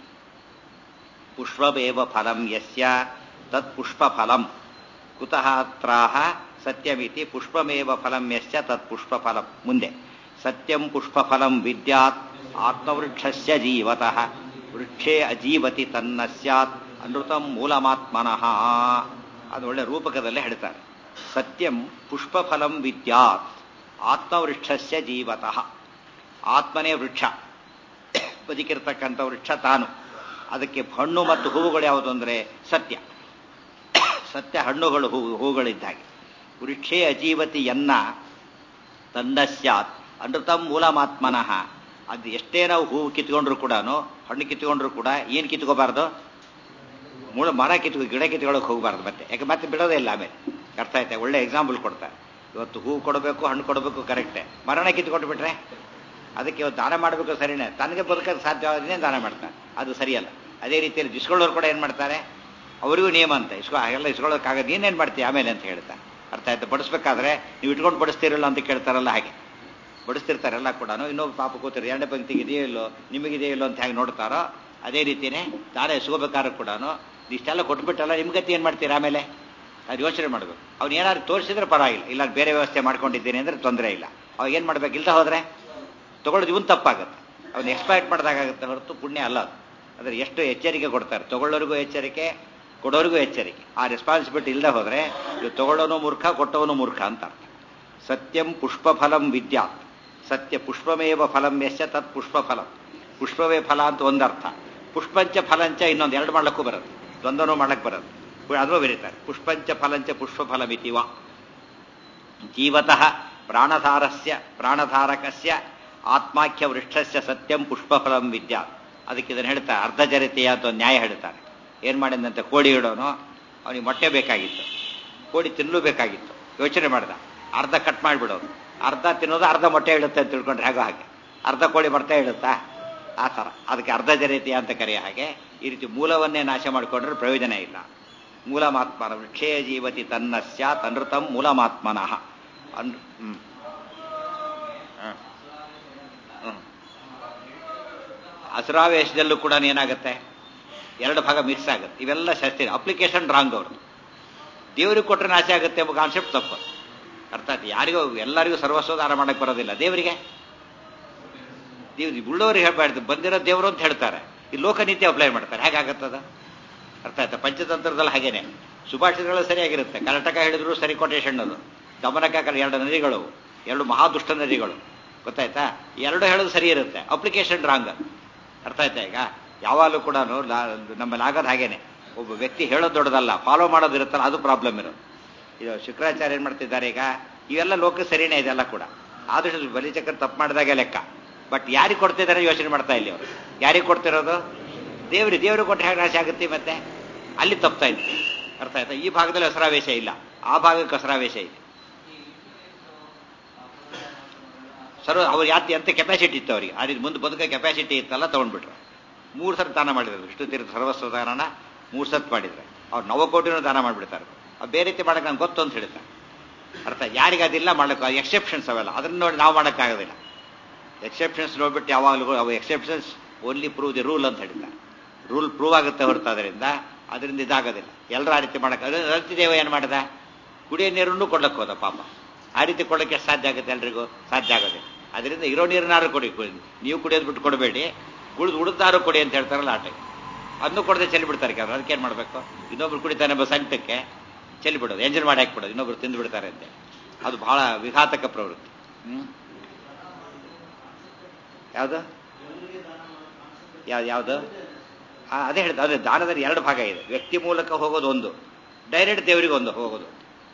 ಪುಷ್ಪಮೇವ ಫಲಂ ಯಸ್ಯ ತತ್ ಪುಷ್ಪಫಲಂ. ಕುತಃ ಅತ್ರಾಹ ಸತ್ಯಮಿತಿ ಪುಷ್ಪಮೇವ ಫಲಂ ಯಸ್ಯ ತತ್ ಪುಷ್ಪಫಲಂ. ಮುಂದೆ ಸತ್ಯಂ ಪುಷ್ಪಫಲಂ ವಿದ್ಯಾತ್ ಆತ್ಮವೃಕ್ಷಸ್ಯ ಜೀವತಃ ವೃಕ್ಷೇ ಅಜೀವತಿ ತನ್ನ ಸ್ಯಾತ್ ಅನೃತಂ ಮೂಲಮಾತ್ಮನಃ. ಅದು ಒಳ್ಳೆ ರೂಪಕದಲ್ಲೇ ಹೇಳ್ತಾರೆ. ಸತ್ಯಂ ಪುಷ್ಪಫಲಂ ವಿದ್ಯಾತ್ ಆತ್ಮವೃಕ್ಷಸ್ಯ ಜೀವತಃ. ಆತ್ಮನೇ ವೃಕ್ಷ, ಬದುಕಿರ್ತಕ್ಕಂಥ ವೃಕ್ಷ ತಾನು. ಅದಕ್ಕೆ ಹಣ್ಣು ಮತ್ತು ಹೂವುಗಳು ಯಾವುದು ಅಂದರೆ ಸತ್ಯ. ಸತ್ಯ ಹಣ್ಣುಗಳು ಹೂ ಹೂವುಗಳಿದ್ದಾಗೆ. ವೃಕ್ಷೇ ಅಜೀವತಿ ಎನ್ನ ತಂದ ಸ್ಯಾತ್ ಅನೃತಂ ಮೂಲಮಾತ್ಮನಃ. ಅದು ಎಷ್ಟೇ ನಾವು ಹೂವು ಕಿತ್ಕೊಂಡ್ರು ಕೂಡ, ಹಣ್ಣು ಕಿತ್ಕೊಂಡ್ರು ಕೂಡ ಏನು ಕಿತ್ಕೋಬಾರ್ದು? ಮೂಲ ಮರ ಕಿತ್ಕೊ ಗಿಡ ಕಿತ್ಕೊಳ್ಳೋಕೆ ಹೋಗಬಾರ್ದು ಮತ್ತೆ, ಯಾಕೆ ಮತ್ತೆ ಬಿಡೋದೇ ಇಲ್ಲ ಆಮೇಲೆ. ಅರ್ಥ ಆಯ್ತಾ? ಒಳ್ಳೆ ಎಕ್ಸಾಂಪಲ್ ಕೊಡ್ತಾರೆ. ಇವತ್ತು ಹೂವು ಕೊಡಬೇಕು, ಹಣ್ಣು ಕೊಡಬೇಕು, ಕರೆಕ್ಟೇ. ಮರಣ ಕಿತ್ಕೊಂಡು ಬಿಟ್ರೆ ಅದಕ್ಕೆ ಇವತ್ತು ದಾನ ಮಾಡಬೇಕು, ಸರಿನೇ. ತನಗೆ ಬದುಕೋಕ್ಕೆ ಸಾಧ್ಯವಾದ್ರೆ ದಾನ ಮಾಡ್ತಾರೆ, ಅದು ಸರಿಯಲ್ಲ. ಅದೇ ರೀತಿಯಲ್ಲಿ ಇಸ್ಕೊಳ್ಳೋರು ಕೂಡ ಏನು ಮಾಡ್ತಾರೆ, ಅವರಿಗೂ ನಿಯಮ ಅಂತ, ಇಸ್ಕೊ ಹಾಗೆಲ್ಲ ಇಸ್ಕೊಳ್ಳೋಕ್ಕಾಗದು, ನೀನೇನು ಮಾಡ್ತೀವಿ ಆಮೇಲೆ ಅಂತ ಹೇಳ್ತಾರೆ. ಅರ್ಥ ಆಯ್ತು? ಬಡಿಸ್ಬೇಕಾದ್ರೆ ನೀವು ಇಟ್ಕೊಂಡು ಬಡಿಸ್ತಿರಲ್ಲ ಅಂತ ಕೇಳ್ತಾರಲ್ಲ, ಹಾಗೆ ಬಡಿಸ್ತಿರ್ತಾರೆಲ್ಲ ಕೂಡ. ಇನ್ನೊಬ್ಬ ಪಾಪ ಕೂತಿರು, ಎರಡನೇ ಪಂಕ್ತಿಗೆ ಇದೆಯೋ ಇಲ್ಲೋ, ನಿಮಗಿದೆಯೋ ಇಲ್ಲೋ ಅಂತ ಹೇಗೆ ನೋಡ್ತಾರೋ ಅದೇ ರೀತಿಯೇ ದಾನ ಇಸ್ಕೋಬೇಕಾದ್ರೂ ಕೂಡ ಇಷ್ಟೆಲ್ಲ ಕೊಟ್ಬಿಟ್ಟಲ್ಲ, ನಿಮ್ಗತಿ ಏನು ಮಾಡ್ತೀರಾ ಆಮೇಲೆ? ಅದು ಯೋಚನೆ ಮಾಡಬೇಕು. ಅವ್ನು ಏನಾದ್ರು ತೋರಿಸಿದ್ರೆ ಪರವಾಗಿಲ್ಲ, ಇಲ್ಲ ಬೇರೆ ವ್ಯವಸ್ಥೆ ಮಾಡ್ಕೊಂಡಿದ್ದೀನಿ ಅಂದರೆ ತೊಂದರೆ ಇಲ್ಲ. ಅವಾಗ ಏನು ಮಾಡ್ಬೇಕು? ಇಲ್ದ ಹೋದರೆ ತೊಗೊಳ್ಳೋದು ಇವನ್ ತಪ್ಪಾಗುತ್ತೆ, ಅವ್ನು ಎಕ್ಸ್ಪೈರ್ಟ್ ಮಾಡಿದಾಗುತ್ತೆ ಹೊರತು ಪುಣ್ಯ ಅಲ್ಲ ಅದು. ಅಂದರೆ ಎಷ್ಟು ಎಚ್ಚರಿಕೆ ಕೊಡ್ತಾರೆ, ತೊಗೊಳ್ಳೋರಿಗೂ ಎಚ್ಚರಿಕೆ, ಕೊಡೋರಿಗೂ ಎಚ್ಚರಿಕೆ. ಆ ರೆಸ್ಪಾನ್ಸಿಬಿಲಿಟಿ ಇಲ್ಲದೆ ಹೋದರೆ ಇವು ತೊಗೊಳ್ಳೋನು ಮೂರ್ಖ, ಕೊಟ್ಟವನು ಮೂರ್ಖ ಅಂತ ಅರ್ಥ. ಸತ್ಯಂ ಪುಷ್ಪಫಲಂ ವಿದ್ಯಾತ್. ಸತ್ಯ ಪುಷ್ಪಮೇವ ಫಲಂ ಯಸ್ಯ ತತ್ ಪುಷ್ಪಫಲಂ. ಪುಷ್ಪವೇ ಫಲ ಅಂತ ಒಂದರ್ಥ, ಪುಷ್ಪಂಚ ಫಲಂಚ ಇನ್ನೊಂದು, ಎರಡು ಮಾಡ್ಲಕ್ಕೂ ಬರುತ್ತೆ, ದ್ವಂದ್ವನೂ ಮಾಡಕ್ಕೆ ಬರುತ್ತೆ. ಅದೂ ಬರೀತಾರೆ ಪುಷ್ಪಂಚ ಫಲಂಚ ಪುಷ್ಪಫಲಮಿತಿವ. ಜೀವತಃ ಪ್ರಾಣಧಾರಸ್ಯ ಪ್ರಾಣಧಾರಕಸ್ಯ ಆತ್ಮಾಖ್ಯ ವೃಕ್ಷಸ್ಯ ಸತ್ಯಂ ಪುಷ್ಪಫಲಂ ವಿದ್ಯಾತ್. ಅದಕ್ಕೆ ಇದನ್ನು ಹೇಳ್ತಾರೆ ಅರ್ಧಚರಿತೆಯ ಅಂತ ಒಂದು ನ್ಯಾಯ ಹೇಳ್ತಾರೆ. ಏನು ಮಾಡಿದಂತೆ, ಕೋಳಿ ಇಡೋನು ಅವನಿಗೆ ಮೊಟ್ಟೆ ಬೇಕಾಗಿತ್ತು, ಕೋಳಿ ತಿನ್ನಲು ಬೇಕಾಗಿತ್ತು, ಯೋಚನೆ ಮಾಡ್ದ, ಅರ್ಧ ಕಟ್ ಮಾಡಿಬಿಡೋದು, ಅರ್ಧ ತಿನ್ನೋದು ಅರ್ಧ ಮೊಟ್ಟೆ ಇಡುತ್ತೆ ಅಂತ ತಿಳ್ಕೊಂಡ್ರೆ ಹೇಗೋ ಹಾಗೆ. ಅರ್ಧ ಕೋಳಿ ಮೊಟ್ಟೆ ಇಡುತ್ತಾ ಆ ಥರ. ಅದಕ್ಕೆ ಅರ್ಧಚರಿತೆಯ ಅಂತ ಕರೆಯ ಹಾಗೆ. ಈ ರೀತಿ ಮೂಲವನ್ನೇ ನಾಶ ಮಾಡಿಕೊಂಡ್ರೆ ಪ್ರಯೋಜನ ಇಲ್ಲ. ಮೂಲಮಾತ್ಮನ ವೃಕ್ಷೇ ಜೀವತಿ ತನ್ನ ಸ್ಯಾತ್ ಅನೃತಂ ಮೂಲಮಾತ್ಮನಃ. ಅನ್ ಹ್ಮ್ ಹ್ಮ್ ಅಸುರಾವೇಶದಲ್ಲೂ ಕೂಡ ಏನಾಗುತ್ತೆ, ಎರಡು ಭಾಗ ಮಿಕ್ಸ್ ಆಗುತ್ತೆ. ಇವೆಲ್ಲ ಶಾಸ್ತ್ರೀಯ ಅಪ್ಲಿಕೇಶನ್ ರಾಂಗ್ ಅವ್ರದ್ದು. ದೇವರಿಗೆ ಕೊಟ್ಟರೆ ನಾಶ ಆಗುತ್ತೆ ಎಂಬ ಕಾನ್ಸೆಪ್ಟ್ ತಪ್ಪು. ಅರ್ಥಾತ್ ಯಾರಿಗೂ ಎಲ್ಲರಿಗೂ ಸರ್ವಸ್ವ ದಾನ ಮಾಡಕ್ಕೆ ಬರೋದಿಲ್ಲ. ದೇವರಿಗೆ ದೇವ್ರು ಉಳ್ಳವರಿಗೆ ಹೇಳ್ಬಾರ್ದು, ಬಂದಿರೋ ದೇವರು ಅಂತ ಹೇಳ್ತಾರೆ. ಈ ಲೋಕನೀತಿ ಅಪ್ಲೈ ಮಾಡ್ತಾರೆ, ಹೇಗಾಗತ್ತದ? ಅರ್ಥ ಆಯ್ತಾ? ಪಂಚತಂತ್ರದಲ್ಲಿ ಹಾಗೇನೆ ಸುಭಾಷಿತಗಳು ಸರಿಯಾಗಿರುತ್ತೆ. ಕರ್ನಾಟಕ ಹೇಳಿದ್ರು ಸರಿ ಕೊಟೇಶನ್ ಅದು. ಗಮನಕ ಎರಡು ನದಿಗಳು, ಎರಡು ಮಹಾದುಷ್ಟ ನದಿಗಳು, ಗೊತ್ತಾಯ್ತಾ? ಎರಡು ಹೇಳೋದು ಸರಿ ಇರುತ್ತೆ, ಅಪ್ಲಿಕೇಶನ್ ರಾಂಗ್. ಅರ್ಥ ಆಯ್ತಾ? ಈಗ ಯಾವಾಗಲೂ ಕೂಡ ನಮ್ಮಲ್ಲಿ ಆಗೋದು ಹಾಗೇನೆ. ಒಬ್ಬ ವ್ಯಕ್ತಿ ಹೇಳೋದು ದೊಡ್ಡದಲ್ಲ, ಫಾಲೋ ಮಾಡೋದು ಇರುತ್ತಲ್ಲ, ಅದು ಪ್ರಾಬ್ಲಮ್ ಇರೋದು. ಇದು ಶುಕ್ರಾಚಾರ್ಯ ಏನು ಮಾಡ್ತಿದ್ದಾರೆ ಈಗ, ಇವೆಲ್ಲ ಲೋಕ ಸರಿನೇ ಇದೆಲ್ಲ ಕೂಡ. ಆದಷ್ಟು ಬಲಿಚಕ್ರ ತಪ್ಪು ಮಾಡಿದಾಗೆ ಲೆಕ್ಕ. ಬಟ್ ಯಾರಿಗೆ ಕೊಡ್ತಿದ್ದಾರೆ ಯೋಚನೆ ಮಾಡ್ತಾ ಇಲ್ಲಿ ಅವರು. ಯಾರಿಗೆ ಕೊಡ್ತಿರೋದು? ದೇವ್ರಿ. ದೇವ್ರಿಗೆ ಕೊಟ್ಟು ಹೇಗೆ ನಾಶ ಆಗುತ್ತೆ ಮತ್ತೆ? ಅಲ್ಲಿ ತಪ್ತಾ ಇತ್ತು. ಅರ್ಥ ಆಯ್ತಾ? ಈ ಭಾಗದಲ್ಲಿ ಹಸರಾವೇಶ ಇಲ್ಲ, ಆ ಭಾಗಕ್ಕೆ ಹಸರಾವೇಶ ಇದೆ. ಸರ್ವ ಅವ್ರು ಯಾತಿ ಅಂತ ಕೆಪಾಸಿಟಿ ಇತ್ತು ಅವರಿಗೆ, ಆ ರೀತಿ ಮುಂದೆ ಬದುಕೋ ಕೆಪಾಸಿಟಿ ಇತ್ತಲ್ಲ, ತಗೊಂಡ್ಬಿಟ್ರು. ಮೂರು ಸಲ ದಾನ ಮಾಡಿದ್ರು. ವಿಷ್ಣು ತೀರ್ಥ ಸರ್ವಸ್ವ ದಾನನ ಮೂರು ಸತ್ ಮಾಡಿದ್ರೆ ಅವ್ರು ನವಕೋಟಿನೂ ದಾನ ಮಾಡಿಬಿಡ್ತಾರೆ. ಅದು ಬೇರೆ ರೀತಿ ಮಾಡಕ್ಕೆ ನಂಗೆ ಗೊತ್ತು ಅಂತ ಹೇಳ್ತಾರೆ. ಅರ್ಥ ಯಾರಿಗೆ ಅದಿಲ್ಲ ಮಾಡಕ್ಕೆ, ಎಕ್ಸೆಪ್ಷನ್ಸ್ ಅವೆಲ್ಲ, ಅದನ್ನ ನೋಡಿ ನಾವು ಮಾಡೋಕ್ಕಾಗೋದಿಲ್ಲ. ಎಕ್ಸೆಪ್ಷನ್ಸ್ ನೋಡ್ಬಿಟ್ಟು ಯಾವಾಗಲೂ ಅವು exceptions only prove the rule ಅಂತ ಹೇಳ್ತಾರೆ. ರೂಲ್ ಪ್ರೂವ್ ಆಗುತ್ತೆ ಹೊರತು ಅದರಿಂದ ಅದರಿಂದ ಇದಾಗೋದಿಲ್ಲ. ಎಲ್ಲರೂ ಆ ರೀತಿ ಮಾಡಕ್ಕೆ. ಅದೇ ರತಿದೇವ ಏನು ಮಾಡಿದ, ಕುಡಿಯೋ ನೀರನ್ನು ಕೊಡ್ಲಕ್ಕೆ ಹೋದ ಪಾಪ. ಆ ರೀತಿ ಕೊಡೋಕ್ಕೆ ಸಾಧ್ಯ ಆಗುತ್ತೆ ಎಲ್ರಿಗೂ? ಸಾಧ್ಯ ಆಗೋದಿಲ್ಲ. ಅದರಿಂದ ಇರೋ ನೀರನ್ನಾರು ಕೊಡಿ, ನೀವು ಕುಡಿಯೋದು ಬಿಟ್ಟು ಕೊಡಬೇಡಿ, ಉಳಿದು ಉಳಿದಾರು ಕೊಡಿ ಅಂತ ಹೇಳ್ತಾರಲ್ಲ ಆಟೆ. ಅದನ್ನು ಕೊಡದೆ ಚೆಲ್ಲಿ ಬಿಡ್ತಾರೆ ಕೆಲವರು. ಅದಕ್ಕೇನು ಮಾಡಬೇಕು? ಇನ್ನೊಬ್ರು ಕುಡಿತಾನೆ ಬಸ್ ಸಂಕಟಕ್ಕೆ ಚೆಲ್ಲಿ ಬಿಡೋದು, ಎಂಜಲ್ ಮಾಡಿ ಹಾಕ್ಬಿಡೋದು, ಇನ್ನೊಬ್ರು ತಿಂದು ಬಿಡ್ತಾರೆ ಅಂತೆ. ಅದು ಬಹಳ ವಿಘಾತಕ ಪ್ರವೃತ್ತಿ. ಹ್ಮ್ ಯಾವುದು ಯಾವ್ದು ಯಾವುದು ಅದೇ ಹೇಳಿದ. ಅದೇ ದಾನದಲ್ಲಿ ಎರಡು ಭಾಗ ಇದೆ. ವ್ಯಕ್ತಿ ಮೂಲಕ ಹೋಗೋದು ಒಂದು, ಡೈರೆಕ್ಟ್ ದೇವರಿಗೆ ಒಂದು ಹೋಗೋದು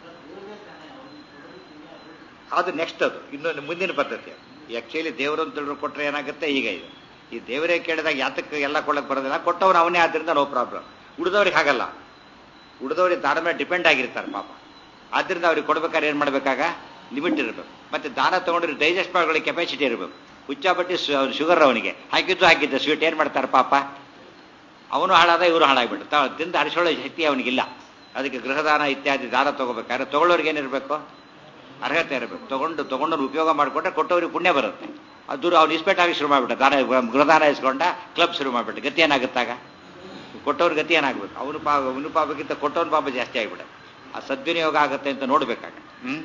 ಅದು ನೆಕ್ಸ್ಟ್. ಅದು ಇನ್ನೊಂದು ಮುಂದಿನ ಪದ್ಧತಿ. ಆಕ್ಚುಲಿ ದೇವರನ್ನು ತಿಳಿದು ಕೊಟ್ಟರೆ ಏನಾಗುತ್ತೆ, ಈಗ ಇದೆ ಈ ದೇವರೇ ಕೇಳಿದಾಗ ಯಾತಕ್ಕೆ ಎಲ್ಲ ಕೊಡಕ್ಕೆ ಬರೋದಿಲ್ಲ, ಕೊಟ್ಟವ್ರು ಅವನೇ, ಆದ್ರಿಂದ ನೋ ಪ್ರಾಬ್ಲಮ್. ಉಳಿದವ್ರಿಗೆ ಹಾಗಲ್ಲ, ಉಳಿದವ್ರಿಗೆ ದಾನ ಮೇಲೆ ಡಿಪೆಂಡ್ ಆಗಿರ್ತಾರೆ ಪಾಪ. ಆದ್ರಿಂದ ಅವ್ರಿಗೆ ಕೊಡ್ಬೇಕಾದ್ರೆ ಏನು ಮಾಡಬೇಕಾಗ ಲಿಮಿಟ್ ಇರಬೇಕು. ಮತ್ತೆ ದಾನ ತಗೊಂಡ್ರೆ ಡೈಜೆಸ್ಟ್ ಮಾಡೋಗಳಿಗೆ ಕೆಪಾಸಿಟಿ ಇರಬೇಕು. ಹುಚ್ಚಾಬಟ್ಟಿ ಶುಗರ್ ಅವನಿಗೆ ಹಾಕಿದ್ದು ಹಾಕಿದ್ದು ಸ್ವೀಟ್ ಏನು ಮಾಡ್ತಾರೆ ಪಾಪ, ಅವನು ಹಾಳಾದ ಇವರು ಹಾಳಾಗ್ಬಿಟ್ಟು ತಿಂದು ಅಡಿಸೋಳೋ ಶಕ್ತಿ ಅವನಿಗಿಲ್ಲ. ಅದಕ್ಕೆ ಗೃಹದಾನ ಇತ್ಯಾದಿ ದಾನ ತಗೋಬೇಕಾದ್ರೆ ತಗೊಳ್ಳೋರಿಗೆ ಏನಿರಬೇಕು, ಅರ್ಹತೆ ಇರಬೇಕು. ತಗೊಂಡು ತಗೊಂಡು ಉಪಯೋಗ ಮಾಡಿಕೊಂಡ್ರೆ ಕೊಟ್ಟವ್ರಿಗೆ ಪುಣ್ಯ ಬರುತ್ತೆ. ಅದು ದೂರ ಅವ್ನು ಇಸ್ಪೇಟ್ ಆಗಿ ಶುರು ಮಾಡಿಬಿಟ್ಟ, ದಾನ ಗೃಹದಾನ ಇಸ್ಕೊಂಡ ಕ್ಲಬ್ ಶುರು ಮಾಡಿಬಿಟ್ಟು ಗತಿ ಏನಾಗುತ್ತಾಗ, ಕೊಟ್ಟವ್ರ ಗತಿ ಏನಾಗಬೇಕು? ಅವನು ಪಾಪ ಅವನು ಪಾಪಕ್ಕಿಂತ ಕೊಟ್ಟವನ ಪಾಪ ಜಾಸ್ತಿ ಆಗಿಬಿಡ. ಆ ಸದ್ವಿನಿಯೋಗ ಆಗುತ್ತೆ ಅಂತ ನೋಡ್ಬೇಕಾಗ. ಹ್ಮ್